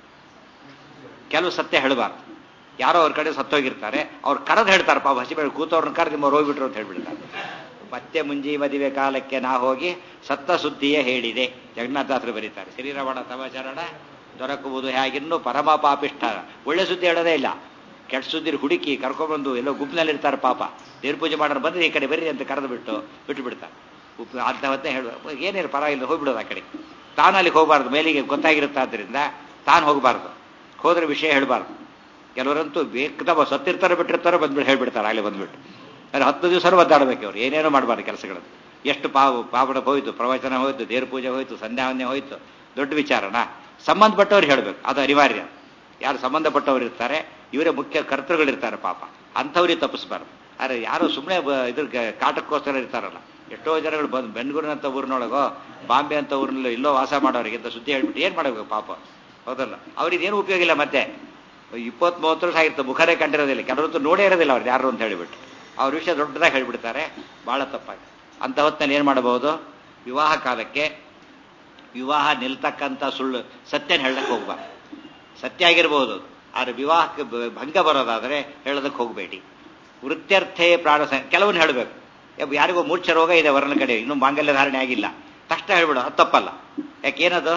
ಕೆಲವು ಸತ್ಯ ಹೇಳಬಾರ್ದು. ಯಾರೋ ಅವ್ರ ಕಡೆ ಸತ್ತೋಗಿರ್ತಾರೆ, ಅವ್ರು ಕರೆದು ಹೇಳ್ತಾರೆ ಪಾಪ ಹಸಿಬೇಡ ಕೂತವ್ರನ್ನ ಕರೆದು ನಿಮ್ಮ ಹೋಗ್ಬಿಟ್ರು ಅಂತ ಹೇಳ್ಬಿಡ್ತಾರೆ. ಮತ್ತೆ ಮುಂಜಿ ಮದುವೆ ಕಾಲಕ್ಕೆ ನಾ ಹೋಗಿ ಸತ್ತ ಸುದ್ದಿಯೇ ಹೇಳಿದೆ ಜಗನ್ನಾಥದಾಸರು ಬರೀತಾರೆ. ಶರೀರವಾಡ ತವಚರಣ ದೊರಕುವುದು ಹೇಗಿನ್ನು ಪರಮ ಪಾಪಿಷ್ಠ. ಒಳ್ಳೆ ಸುದ್ದಿ ಹೇಳೋದೇ ಇಲ್ಲ, ಕೆಟ್ಟ ಸುದ್ದಿ ಹುಡುಕಿ ಕರ್ಕೊಂಡ್ಬಂದು ಎಲ್ಲೋ ಗುಂಪಿನಲ್ಲಿರ್ತಾರೆ ಪಾಪ. ದೇವ್ರ ಪೂಜೆ ಮಾಡೋರು ಬಂದ್ರೆ ಈ ಕಡೆ ಬರ್ರಿ ಅಂತ ಕರೆದು ಬಿಟ್ಟು ಬಿಟ್ಟು ಬಿಡ್ತಾರೆ. ಉಪ್ಪು ಅಂತ ಹೊತ್ತೇ ಹೇಳುವ ಏನೇನು ಪರವಾಗಿಲ್ಲ ಹೋಗ್ಬಿಡೋದು ಆ ಕಡೆ. ತಾನು ಅಲ್ಲಿಗೆ ಹೋಗಬಾರ್ದು, ಮೇಲಿಗೆ ಗೊತ್ತಾಗಿರುತ್ತಾದ್ರಿಂದ ತಾನು ಹೋಗಬಾರ್ದು, ಹೋದ್ರೆ ವಿಷಯ ಹೇಳಬಾರ್ದು. ಕೆಲವರಂತೂ ಬೇಕದವ ಸತ್ತಿರ್ತಾರೆ ಬಿಟ್ಟಿರ್ತಾರೋ ಬಂದ್ಬಿಟ್ಟು ಹೇಳ್ಬಿಡ್ತಾರೆ ಆಗಲೇ ಬಂದ್ಬಿಟ್ಟು. ಆದರೆ ಹತ್ತು ದಿವಸ ಒದ್ದಾಡಬೇಕು ಅವ್ರು, ಏನೇನೋ ಮಾಡಬಾರ್ದು ಕೆಲಸಗಳನ್ನು. ಎಷ್ಟು ಪಾವು ಪಾಪಡ ಹೋಯ್ತು, ಪ್ರವಚನ ಹೋಯ್ತು, ದೇವ್ರ ಪೂಜೆ ಹೋಯ್ತು, ಸಂಧ್ಯಾವಂದನೆ ಹೋಯ್ತು, ದೊಡ್ಡ ವಿಚಾರನ ಸಂಬಂಧಪಟ್ಟವ್ರು ಹೇಳಬೇಕು, ಅದು ಅನಿವಾರ್ಯ. ಯಾರು ಸಂಬಂಧಪಟ್ಟವ್ರು ಇರ್ತಾರೆ ಇವರೇ ಮುಖ್ಯ ಕರ್ತೃಗಳಿರ್ತಾರೆ ಪಾಪ, ಅಂಥವ್ರಿಗೆ ತಪ್ಪಿಸ್ಬಾರ್ದು. ಆದರೆ ಯಾರು ಸುಮ್ಮನೆ ಇದ್ರ ಕಾಟಕ್ಕೋಸ್ಕರ ಇರ್ತಾರಲ್ಲ, ಎಷ್ಟೋ ಜನಗಳು ಬಂದು ಬೆಂಗಳೂರಿನಂಥ ಊರಿನೊಳಗೋ ಬಾಂಬೆ ಅಂತ ಊರಿನಲ್ಲೋ ಇಲ್ಲೋ ವಾಸ ಮಾಡೋರಿಗೆ ಅಂತ ಸುದ್ದಿ ಹೇಳ್ಬಿಟ್ಟು ಏನು ಮಾಡಬೇಕು ಪಾಪ, ಹೌದಲ್ಲ? ಅವ್ರಿಗೇನು ಉಪಯೋಗ ಇಲ್ಲ. ಮತ್ತೆ ಇಪ್ಪತ್ತು ಮೂವತ್ತು ವರ್ಷ ಆಗಿರ್ತದೆ, ಮುಖರೇ ಕಂಡಿರೋದಿಲ್ಲ, ಕೆಲವರಂತೂ ನೋಡೇ ಇರೋದಿಲ್ಲ ಅವ್ರು ಯಾರು ಅಂತ ಹೇಳಿಬಿಟ್ಟು ಅವ್ರ ವಿಷಯ ದೊಡ್ಡದಾಗಿ ಹೇಳ್ಬಿಡ್ತಾರೆ, ಭಾಳ ತಪ್ಪಾಗಿ. ಅಂಥ ಹೊತ್ತಿನಲ್ಲಿ ಏನು ಮಾಡಬಹುದು? ವಿವಾಹ ಕಾಲಕ್ಕೆ ವಿವಾಹ ನಿಲ್ತಕ್ಕಂಥ ಸುಳ್ಳು ಸತ್ಯನ ಹೇಳಕ್ಕೆ ಹೋಗ್ಬಾರ್ದು. ಸತ್ಯ ಆಗಿರ್ಬೋದು, ಆದರೆ ವಿವಾಹಕ್ಕೆ ಭಂಗ ಬರೋದಾದರೆ ಹೇಳೋದಕ್ಕೆ ಹೋಗಬೇಡಿ. ವೃತ್ಯರ್ಥೇ ಪ್ರಾಣ ಕೆಲವನ್ನ ಹೇಳಬೇಕು. ಯಾರಿಗೋ ಮೂರ್ಛ ರೋಗ ಇದೆ ವರನ ಕಡೆ, ಇನ್ನೂ ಮಾಂಗಲ್ಯ ಧಾರಣೆ ಆಗಿಲ್ಲ, ತಕ್ಷಣ ಹೇಳ್ಬಿಡು, ಅದು ತಪ್ಪಲ್ಲ. ಯಾಕೇನದು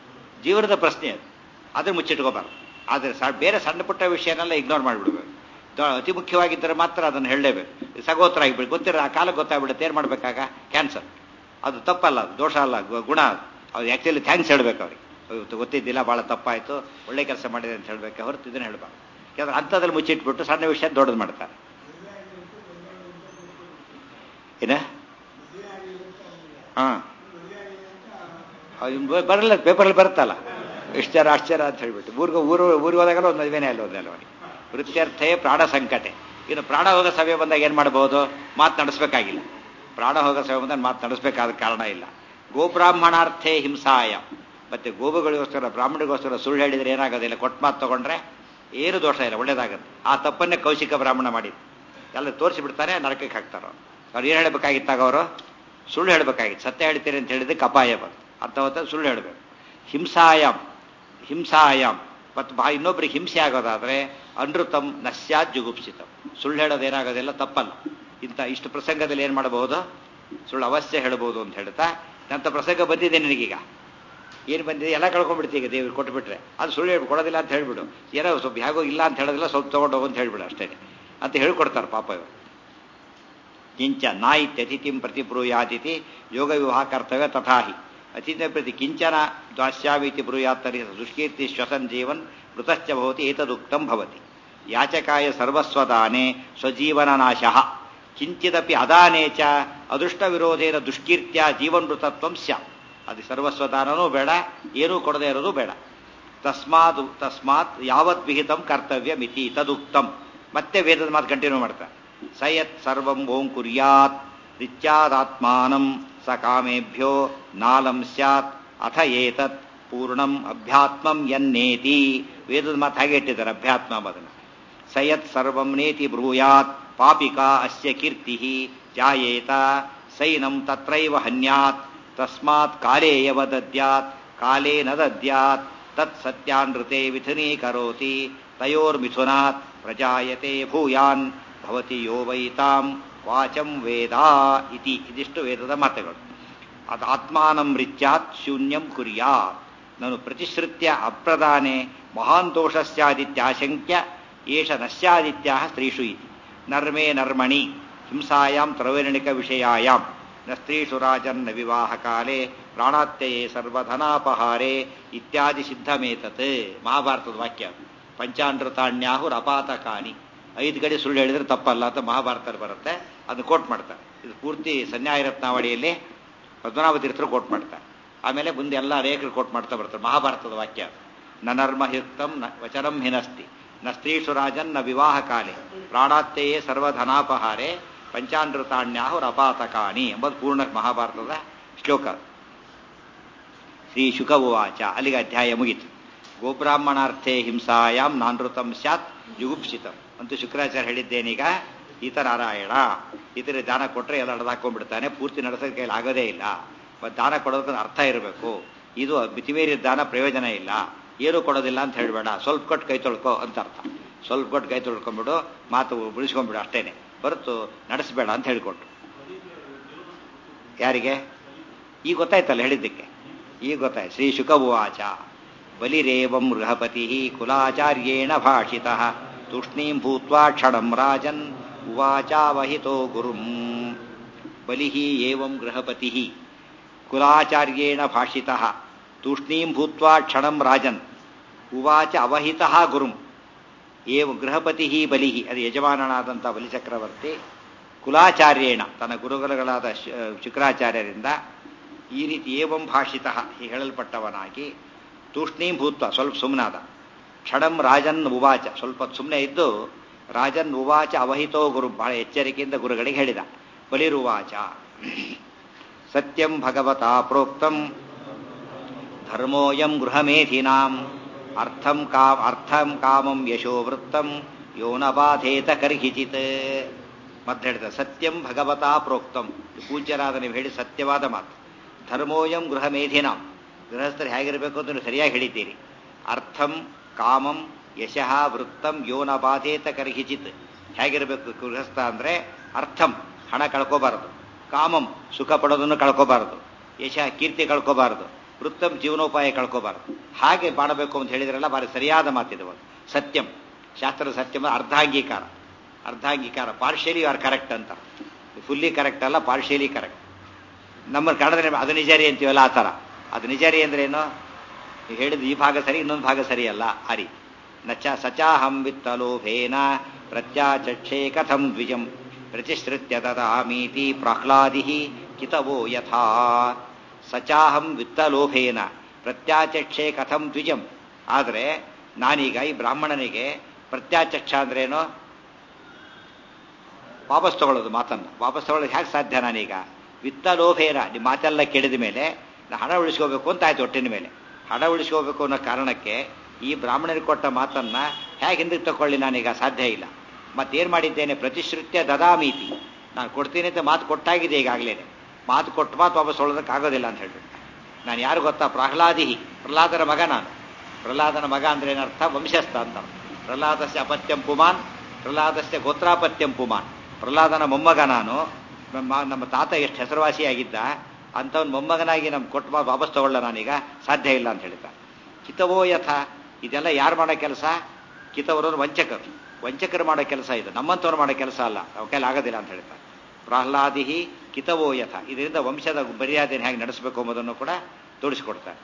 ಜೀವನದ ಪ್ರಶ್ನೆ, ಅದು ಅದನ್ನು ಮುಚ್ಚಿಟ್ಕೋಬಾರ್ದು. ಆದರೆ ಬೇರೆ ಸಣ್ಣ ಪುಟ್ಟ ವಿಷಯನೆಲ್ಲ ಇಗ್ನೋರ್ ಮಾಡಿಬಿಡ್ಬೇಕು. ಅತಿ ಮುಖ್ಯವಾಗಿದ್ದರೆ ಮಾತ್ರ ಅದನ್ನು ಹೇಳಲೇಬೇಕು. ಸಗೋತ್ರ ಆಗಿಬಿಟ್ಟು ಗೊತ್ತಿರ ಆ ಕಾಲಕ್ಕೆ ಗೊತ್ತಾಗ್ಬಿಡುತ್ತೆ, ಏನು ಮಾಡಬೇಕಾಗ ಕ್ಯಾನ್ಸರ್. ಅದು ತಪ್ಪಲ್ಲ, ಅದು ದೋಷ ಅಲ್ಲ, ಗುಣ. ಅದು ಆ್ಯಕ್ಚುಲಿ ಥ್ಯಾಂಕ್ಸ್ ಹೇಳ್ಬೇಕು ಅವ್ರಿಗೆ, ಗೊತ್ತಿದ್ದಿಲ್ಲ, ಭಾಳ ತಪ್ಪಾಯಿತು, ಒಳ್ಳೆ ಕೆಲಸ ಮಾಡಿದೆ ಅಂತ ಹೇಳಬೇಕು, ಹೊರತು ಇದನ್ನು ಹೇಳಬಾರ್ದು. ಯಾಕಂದ್ರೆ ಅಂಥದ್ರಲ್ಲಿ ಮುಚ್ಚಿಟ್ಬಿಟ್ಟು ಸಣ್ಣ ವಿಷಯ ದೊಡ್ಡದು ಮಾಡ್ತಾರೆ. ಏನ ಹಾಂ ಬರಲ್ಲ, ಪೇಪರಲ್ಲಿ ಬರುತ್ತಲ್ಲ ಇಷ್ಟಾರ ಆಶ್ಚರ್ಯ ಅಂತ ಹೇಳ್ಬಿಟ್ಟು. ಊರಿಗೆ ಊರು ಊರಿಗೆ ಹೋದಾಗಲ್ಲ ಒಂದು ಮದುವೆನೇ ಅಲ್ಲ ಒಂದಲ್ಲ ಅವನಿಗೆ. ವೃತ್ಯರ್ಥೇ ಪ್ರಾಣ ಸಂಕಟೆ. ಇನ್ನು ಪ್ರಾಣ ಹೋಗೋ ಸಮಯ ಬಂದಾಗ ಏನು ಮಾಡ್ಬೋದು? ಮಾತು ನಡೆಸಬೇಕಾಗಿಲ್ಲ. ಪ್ರಾಣ ಹೋಗೋ ಸಮಯ ಬಂದಾಗ ಮಾತು ನಡೆಸಬೇಕಾದ ಕಾರಣ ಇಲ್ಲ. ಗೋಬ್ರಾಹ್ಮಣಾರ್ಥೇ ಹಿಂಸಾಯ. ಮತ್ತೆ ಗೋವುಗಳಿಗೋಸ್ಕರ ಬ್ರಾಹ್ಮಣಿಗೋಸ್ಕರ ಸುಳ್ಳು ಹೇಳಿದರೆ ಏನಾಗೋದಿಲ್ಲ, ಕೊಟ್ಟು ಮಾತು ತಗೊಂಡ್ರೆ ಏನು ದೋಷ ಇಲ್ಲ, ಒಳ್ಳೇದಾಗುತ್ತೆ. ಆ ತಪ್ಪನ್ನೇ ಕೌಶಿಕ ಬ್ರಾಹ್ಮಣ ಮಾಡಿದ್ದು. ಎಲ್ಲ ತೋರಿಸಿಬಿಡ್ತಾರೆ, ನರಕಕ್ಕೆ ಹಾಕ್ತಾರೋ. ಅವ್ರು ಏನು ಹೇಳಬೇಕಾಗಿತ್ತಾಗ ಅವರು ಸುಳ್ಳು ಹೇಳಬೇಕಾಗಿತ್ತು. ಸತ್ಯ ಹೇಳ್ತೀರಿ ಅಂತ ಹೇಳಿದ್ದಕ್ಕೆ ಅಪಾಯ ಬಂತು. ಅರ್ಥವತ್ತ ಸುಳ್ಳು ಹೇಳಬೇಕು. ಹಿಂಸಾಯಂ ಹಿಂಸಾಯಂ ಮತ್ತು ಬಾ ಇನ್ನೊಬ್ಬರಿಗೆ ಹಿಂಸೆ ಆಗೋದಾದರೆ ಅನೃತಂ ನಶ್ಯಾತ್ ಜುಗುಪ್ಸಿತಂ. ಸುಳ್ಳು ಹೇಳೋದು ಏನಾಗೋದಿಲ್ಲ, ತಪ್ಪಲ್ಲ. ಇಂಥ ಇಷ್ಟು ಪ್ರಸಂಗದಲ್ಲಿ ಏನು ಮಾಡಬಹುದು? ಸುಳ್ಳು ಅವಶ್ಯ ಹೇಳ್ಬೋದು ಅಂತ ಹೇಳ್ತಾ, ಅಂಥ ಪ್ರಸಂಗ ಬಂದಿದೆ ನಿನಗೀಗ, ಏನು ಬಂದಿದೆ ಎಲ್ಲ ಕಳ್ಕೊಂಡ್ಬಿಡ್ತೀವಿ ಈಗ, ದೇವ್ರು ಕೊಟ್ಬಿಟ್ರೆ. ಅದು ಸುಳ್ಳು ಹೇಳ್ಬಿಟ್ಟು ಕೊಡೋದಿಲ್ಲ ಅಂತ ಹೇಳ್ಬಿಡು, ಏನೋ ಸ್ವಲ್ಪ ಹೇಗೋ ಇಲ್ಲ ಅಂತ ಹೇಳೋದಿಲ್ಲ, ಸ್ವಲ್ಪ ತೊಗೊಂಡು ಹೋಗು ಅಂತ ಹೇಳ್ಬಿಡು ಅಷ್ಟೇ ಅಂತ ಹೇಳ್ಕೊಡ್ತಾರೆ ಪಾಪ ಇವರು. ಕಿಂಚ ನಾ ಇತ್ಯತಿಥಿಂ ಪ್ರತಿಬ್ರೂಯಾತಿಥಿ ಯೋಗ ವಿವಾಹ ಕರ್ತವ್ಯ ತಥಾಹಿ ಅತಿಥಿ ಪ್ರತಿ ಕಿಂಚನ ದಾಸ್ಯಾಮಿತಿ ಬ್ರೂಯಾತ್ತರಿ ದುಷ್ಕೀರ್ತಿ ಶ್ವಸನ್ ಜೀವನ್ ಮೃತಶ್ಚ ಭವತಿ ಏತದುಕ್ತಂ ಭವತಿ. ಯಾಚಕಾಯ ಸರ್ವಸ್ವದಾನೆ ಸ್ವಜೀವನನಾಶಃ ಕಿಂಚಿದಪಿ ಅದಾನೇ ಚ ಅದೃಷ್ಟ ವಿರೋಧೇನ ದುಷ್ಕೀರ್ತ್ಯ ಜೀವನ್ಮೃತತ್ವಂ ಸ್ಯಾತ್. ಅದು ಸರ್ವಸ್ವದಾನನೂ ಬೇಡ, ಏನೂ ಕೊಡದೇ ಇರೋದು ಬೇಡ. ತಸ್ಮಾತ್ ತಸ್ಮಾತ್ ಯಾವತ್ ವಿಹಿತಂ ಕರ್ತವ್ಯ ಮಿತಿ ತದುಕ್ತಂ. ಮತ್ತೆ ವೇದದ ಮಾತು ಕಂಟಿನ್ಯೂ ಮಾಡ್ತಾರೆ. ಸಯತ್ ಸರ್ವಂ ಓಂ ಕುರ್ಯಾತ್ ನಿತ್ಯಾದಾತ್ಮಾನಂ ಸ ಕಾಮೇಭ್ಯೋ ನಾಲಂ ಸ್ಯಾತ್ ಅಥ ಏತತ್ ಪೂರ್ಣಂ ಅಭ್ಯಾತ್ಮಂ ಯನ್ನೇತಿ. ವೇದದ ಮಾತು ಹಾಗೆ ಇಟ್ಟಿದ್ದಾರೆ, ಅಭ್ಯಾತ್ಮ ಅದನ್ನು. ಸಯತ್ ಸರ್ವಂ ನೇತಿ ಬ್ರೂಯಾತ್ ಪಾಪಿಕಾ ಅಸ್ಯ ಕೀರ್ತಿ ಜಾಯೇತ ಸೈನಂ ತತ್ರೈವ ಹನ್ಯಾತ್ ತಸ್ಮಾತ್ ಕಾಲೇಯವ ದದ್ಯಾತ್ ಕಾಲೇ ನ ದದ್ಯಾತ್ ತತ್ ಸತ್ಯಾನೃತೆ ಮಿಥುನೀಕರೋತಿ ತಯೋರ್ಮಿಥುನಾತ್ ಪ್ರಜಾಯತೆ ಭೂಯಾನ್ ಭವತಿ ಯೋ ವೈತಾಂ ವಾಚಂ ವೇದ ಇತಿ. ಇದಿಷ್ಟು ವೇದದ ಮಾತುಗಳು. ಅದು ಆತ್ಮಾನಂ ರಿಚ್ಯಾತ್ ಶೂನ್ಯಂ ಕುರ್ಯಾತ್. ನಾನು ಪ್ರತಿಶ್ರುತ್ಯ ಅಪ್ರದಾನೆ ಮಹಾನ್ ದೋಷಸ್ಯಾದಿತ್ಯಾಶಂಕ್ಯ ಏಷ ನಶ್ಯಾದಿತ್ಯ ಸ್ತ್ರೀಷು ಇತಿ. ನರ್ಮೇ ನರ್ಮಣಿ ಹಿಂಸಾಯಾಂ ತ್ರವರ್ಣಿಕ ವಿಷಯಾಯಾಂ ನ ಸ್ತ್ರೀಷು ರಾಜನ್ನ ವಿವಾಹ ಕಾಲೇ ಪ್ರಾಣಾತ್ಯಯೇ ಸರ್ವಧನಾಪಹಾರೇ ಇತ್ಯಾದಿ ಸಿದ್ಧಮೇತತ್. ಮಹಾಭಾರತದ ವಾಕ್ಯ. ಪಂಚಾನೃತಾಣ್ಯಾಹುರ್ ಅಪಾತಕಾನಿ. ಐದು ಕಡೆ ಸುಳ್ಳು ಹೇಳಿದ್ರೆ ತಪ್ಪಲ್ಲ ಅಂತ ಮಹಾಭಾರತದಲ್ಲಿ ಬರುತ್ತೆ. ಅದನ್ನು ಕೋಟ್ ಮಾಡ್ತಾರೆ. ಇದು ಪೂರ್ತಿ ಸನ್ಯಾಯ ರತ್ನಾವಳಿಯಲ್ಲಿ ಪದ್ಮನಾಭ ತೀರ್ಥರು ಕೋಟ್ ಮಾಡ್ತಾರೆ. ಆಮೇಲೆ ಮುಂದೆ ಎಲ್ಲ ಅನೇಕರು ಕೋಟ್ ಮಾಡ್ತಾ ಬರ್ತಾರೆ. ಮಹಾಭಾರತದ ವಾಕ್ಯ. ನ ನರ್ಮ ಹಿಕ್ತಂ ನ ವಚನಂ ಹಿನಸ್ತಿ ನ ಸ್ತ್ರೀಷು ರಾಜನ್ ನ ವಿವಾಹ ಕಾಲೇ ಪ್ರಾಣಾತ್ಯಯೇ ಸರ್ವಧನಾಪಹಾರೇ ಪಂಚಾನೃತಾಣ್ಯಾಹುರ್ ಅಪಾತಕಾನಿ ಎಂಬುದು ಪೂರ್ಣ ಮಹಾಭಾರತದ ಶ್ಲೋಕ. ಶ್ರೀ ಶುಕ ಉವಾಚ. ಅಲ್ಲಿಗೆ ಅಧ್ಯಾಯ ಮುಗಿತು. ಗೋಬ್ರಾಹ್ಮಣಾರ್ಥೇ ಹಿಂಸಾಯಾಂ ನಾನೃತಂ ಸ್ಯಾತ್ ಜುಗುಪ್ಸಿತಂ ಅಂತೂ ಶುಕ್ರಾಚಾರ್ಯ ಹೇಳಿದ್ದೇನೀಗ. ಈತ ನಾರಾಯಣ, ಈತರ ದಾನ ಕೊಟ್ಟರೆ ಎಲ್ಲ ನಡೆದಾಕೊಂಡ್ಬಿಡ್ತಾನೆ, ಪೂರ್ತಿ ನಡೆಸೋಕೆ ಕೈಲಿ ಆಗೋದೇ ಇಲ್ಲ. ಮತ್ತು ದಾನ ಕೊಡೋದಕ್ಕೆ ಅರ್ಥ ಇರಬೇಕು. ಇದು ಮಿತಿಮೀರಿದ ದಾನ ಪ್ರಯೋಜನ ಇಲ್ಲ, ಏನೂ ಕೊಡೋದಿಲ್ಲ ಅಂತ ಹೇಳಬೇಡ, ಸ್ವಲ್ಪ ಕೊಟ್ಟು ಕೈ ತೊಳ್ಕೊ ಅಂತ ಅರ್ಥ. ಸ್ವಲ್ಪ ಕೊಟ್ಟು ಕೈ ತೊಳ್ಕೊಂಬಿಡು, ಮಾತು ಉಳಿಸ್ಕೊಂಡ್ಬಿಡು ಅಷ್ಟೇನೆ, ಹೊರತು ನಡೆಸಬೇಡ ಅಂತ ಹೇಳಿಕೊಟ್ರು. ಯಾರಿಗೆ? ಈಗ ಗೊತ್ತಾಯ್ತಲ್ಲ ಹೇಳಿದ್ದಕ್ಕೆ, ಈಗ ಗೊತ್ತಾಯ್ತು. ಶ್ರೀ ಶುಕ ಉವಾಚ. ಬಲಿರೇವಂ ಗೃಹಪತಿ ಕುಲಾಚಾರ್ಯೇಣ ಭಾಷಿತಃ ತೂಷ್ಣೀಂ ಭೂತ್ವಾ ಕ್ಷಣಂ ರಾಜನ್ ಉವಾಚಾವಹಿತೋ ಗುರುಂ. ಬಲಿಃ ಏವಂ ಗೃಹಪತಿ ಕುಲಾಚಾರ್ಯೇಣ ಭಾಷಿತಃ ತೂಷ್ಣೀಂ ಭೂತ್ವಾ ಕ್ಷಣಂ ರಾಜನ್ ಉವಾಚ ಅವಹಿತಃ ಗುರುಂ. ಏವ ಗೃಹಪತಿ ಬಲಿಃ, ಅದು ಯಜಮಾನನಾದಂಥ ಬಲಿಚಕ್ರವರ್ತಿ ಕುಲಾಚಾರ್ಯೇಣ ತನ್ನ ಗುರುಗಳಾದ ಶುಕ್ರಾಚಾರ್ಯರಿಂದ ಈ ರೀತಿ ಏವಂ ಭಾಷಿತಃ ಈ ಹೇಳಲ್ಪಟ್ಟವನಾಗಿ ತೂಷ್ಣೀಂ ಭೂತ್ವ ಸ್ವಲ್ಪ ಸುಮ್ಮನಾದ. ಕ್ಷಣಂ ರಾಜನ್ ಉವಾಚ, ಸ್ವಲ್ಪ ಸುಮ್ಮನೆ ಇದ್ದು ರಾಜನ್ ಉವಾಚ ಅವಹಿತೋ ಗುರು, ಬಹಳ ಎಚ್ಚರಿಕೆಯಿಂದ ಗುರುಗಳಿಗೆ ಹೇಳಿದ. ಬಲಿರುವಾಚ. ಸತ್ಯಂ ಭಗವತಾ ಪ್ರೋಕ್ತಂ ಧರ್ಮೋಯಂ ಗೃಹಮೇಧಿನಾಂ ಅರ್ಥಂ ಕಾಮ ಅರ್ಥಂ ಕಾಮಂ ಯಶೋ ವೃತ್ತಂ ಯೋನ ಬಾಧೇತ ಕರ್ಹಿಚಿತ್. ಮತ್ತೆ ಹೇಳಿದ ಸತ್ಯಂ ಭಗವತಾ ಪ್ರೋಕ್ತಂ, ಪೂಜ್ಯರಾದ ನೀವು ಹೇಳಿ ಸತ್ಯವಾದ ಮಾತು. ಧರ್ಮೋಯಂ ಗೃಹಮೇಧಿನಾಂ, ಗೃಹಸ್ಥರು ಹೇಗಿರಬೇಕು ಅಂತ ನೀವು ಸರಿಯಾಗಿ ಹೇಳಿದ್ದೀರಿ. ಅರ್ಥಂ ಕಾಮಂ ಯಶಃ ವೃತ್ತಂ ಯೋನ ಬಾಧೇತ ಕರ್ಹಿಚಿತ್. ಹೇಗಿರಬೇಕು ಗೃಹಸ್ಥ ಅಂದರೆ ಅರ್ಥಂ ಹಣ ಕಳ್ಕೋಬಾರದು, ಕಾಮಂ ಸುಖ ಪಡೋದನ್ನು ಕಳ್ಕೋಬಾರದು, ಯಶ ಕೀರ್ತಿ ಕಳ್ಕೋಬಾರದು, ವೃತ್ತಂ ಜೀವನೋಪಾಯ ಕಳ್ಕೋಬಾರದು. ಹಾಗೆ ಮಾಡಬೇಕು ಅಂತ ಹೇಳಿದ್ರಲ್ಲ, ಭಾರಿ ಸರಿಯಾದ ಮಾತಿದು. ಸತ್ಯಂ ಶಾಸ್ತ್ರದ ಸತ್ಯಂ ಅರ್ಧಾಂಗೀಕಾರ. ಅರ್ಧಾಂಗೀಕಾರ, ಪಾರ್ಷಿಯಲಿ ಯು ಆರ್ ಕರೆಕ್ಟ್ ಅಂತ. ಫುಲ್ಲಿ ಕರೆಕ್ಟ್ ಅಲ್ಲ, ಪಾರ್ಷಿಯಲಿ ಕರೆಕ್ಟ್. ನಮ್ಮ ಕನ್ನಡದಲ್ಲಿ ಅದು ನಿಜಾರಿ ಅಂತೀವಲ್ಲ, ಆ ಥರ. ಅದು ನಿಜಾರಿ ಅಂದ್ರೇನು? ಹೇಳಿದ ಈ ಭಾಗ ಸರಿ, ಇನ್ನೊಂದು ಭಾಗ ಸರಿ ಅಲ್ಲ, ಆ ರೀತಿ. ನಚ ಸಚಾಹಂ ವಿತ್ತಲೋಭೇನ ಪ್ರತ್ಯಾಚಕ್ಷೇ ಕಥಂ ದ್ವಿಜಂ ಪ್ರತಿಶ್ರುತ್ಯ ದದಾಮೀತಿ ಪ್ರಹ್ಲಾದಿ ಕಿತವೋ ಯಥಾ. ಸಚಾಹಂ ವಿತ್ತಲೋಭೇನ ಪ್ರತ್ಯಾಚಕ್ಷೇ ಕಥಂ ದ್ವಿಜಂ. ಆದರೆ ನಾನೀಗ ಈ ಬ್ರಾಹ್ಮಣನಿಗೆ ಪ್ರತ್ಯಾಚಕ್ಷ ಅಂದ್ರೇನು? ವಾಪಸ್ ತಗೊಳ್ಳೋದು, ಮಾತನ್ನು ವಾಪಸ್ ತಗೊಳ್ಳೋದು ಹೇಗೆ ಸಾಧ್ಯ? ನಾನೀಗ ವಿತ್ತಲೋಭೇನ ನಿಮ್ಮ ಮಾತೆಲ್ಲ ಕೇಳಿದ ಮೇಲೆ ನಾನು ಹಣ ಉಳಿಸ್ಕೋಬೇಕು ಅಂತ ಆಯ್ತು. ಒಟ್ಟಿನ ಮೇಲೆ ಹಣ ಉಳಿಸ್ಕೋಬೇಕು ಅನ್ನೋ ಕಾರಣಕ್ಕೆ ಈ ಬ್ರಾಹ್ಮಣರಿಗೆ ಕೊಟ್ಟ ಮಾತನ್ನ ಹೇಗೆ ಹಿಂದಕ್ಕೆ ತಗೊಳ್ಳಿ? ನಾನೀಗ ಸಾಧ್ಯ ಇಲ್ಲ. ಮತ್ತೇನು ಮಾಡಿದ್ದೇನೆ? ಪ್ರತಿಶ್ರುತ್ಯ ದದಾಮೀತಿ, ನಾನು ಕೊಡ್ತೀನಿ ಅಂತ ಮಾತು ಕೊಟ್ಟಾಗಿದೆ ಈಗಾಗಲೇ. ಮಾತು ಕೊಟ್ಟು ಮಾತು ವಾಪಸ್ ತೊಗೊಳ್ಳೋದಕ್ಕೆ ಆಗೋದಿಲ್ಲ ಅಂತ ಹೇಳ್ಬಿಟ್ಟು. ನಾನು ಯಾರು ಗೊತ್ತಾ? ಪ್ರಹ್ಲಾದಿ, ಪ್ರಹ್ಲಾದನ ಮಗ ನಾನು. ಪ್ರಹ್ಲಾದನ ಮಗ ಅಂದ್ರೆ ಏನರ್ಥ? ವಂಶಸ್ಥ ಅಂತ. ಪ್ರಹ್ಲಾದಸ್ಯ ಅಪತ್ಯಂ ಪುಮಾನ್, ಪ್ರಹ್ಲಾದಸ್ಯ ಗೋತ್ರಾಪತ್ಯಂ ಪುಮಾನ್. ಪ್ರಹ್ಲಾದನ ಮೊಮ್ಮಗ ನಾನು. ನಮ್ಮ ನಮ್ಮ ತಾತ ಎಷ್ಟು ಹೆಸರುವಾಸಿಯಾಗಿದ್ದ ಅಂಥವ್ನ ಮೊಮ್ಮಗನಾಗಿ ನಮ್ಗೆ ಕೊಟ್ಟು ಮಾತು ವಾಪಸ್ ತಗೊಳ್ಳ ನಾನೀಗ ಸಾಧ್ಯ ಇಲ್ಲ ಅಂತ ಹೇಳ್ತಾರೆ. ಕಿತವೋ ಯಥ, ಇದೆಲ್ಲ ಯಾರು ಮಾಡೋ ಕೆಲಸ? ಕಿತವರು ವಂಚಕರು. ವಂಚಕರು ಮಾಡೋ ಕೆಲಸ ಇದು, ನಮ್ಮಂಥವ್ರು ಮಾಡೋ ಕೆಲಸ ಅಲ್ಲ. ನಾವು ಕೈಲಿ ಆಗೋದಿಲ್ಲ ಅಂತ ಹೇಳ್ತಾರೆ. ಪ್ರಹ್ಲಾದಿ ಕಿತವೋ ಯಥ, ಇದರಿಂದ ವಂಶದ ಮರ್ಯಾದೆಯನ್ನು ಹೇಗೆ ನಡೆಸಬೇಕು ಎಂಬುದನ್ನು ಕೂಡ ತೋರಿಸಿಕೊಡ್ತಾರೆ.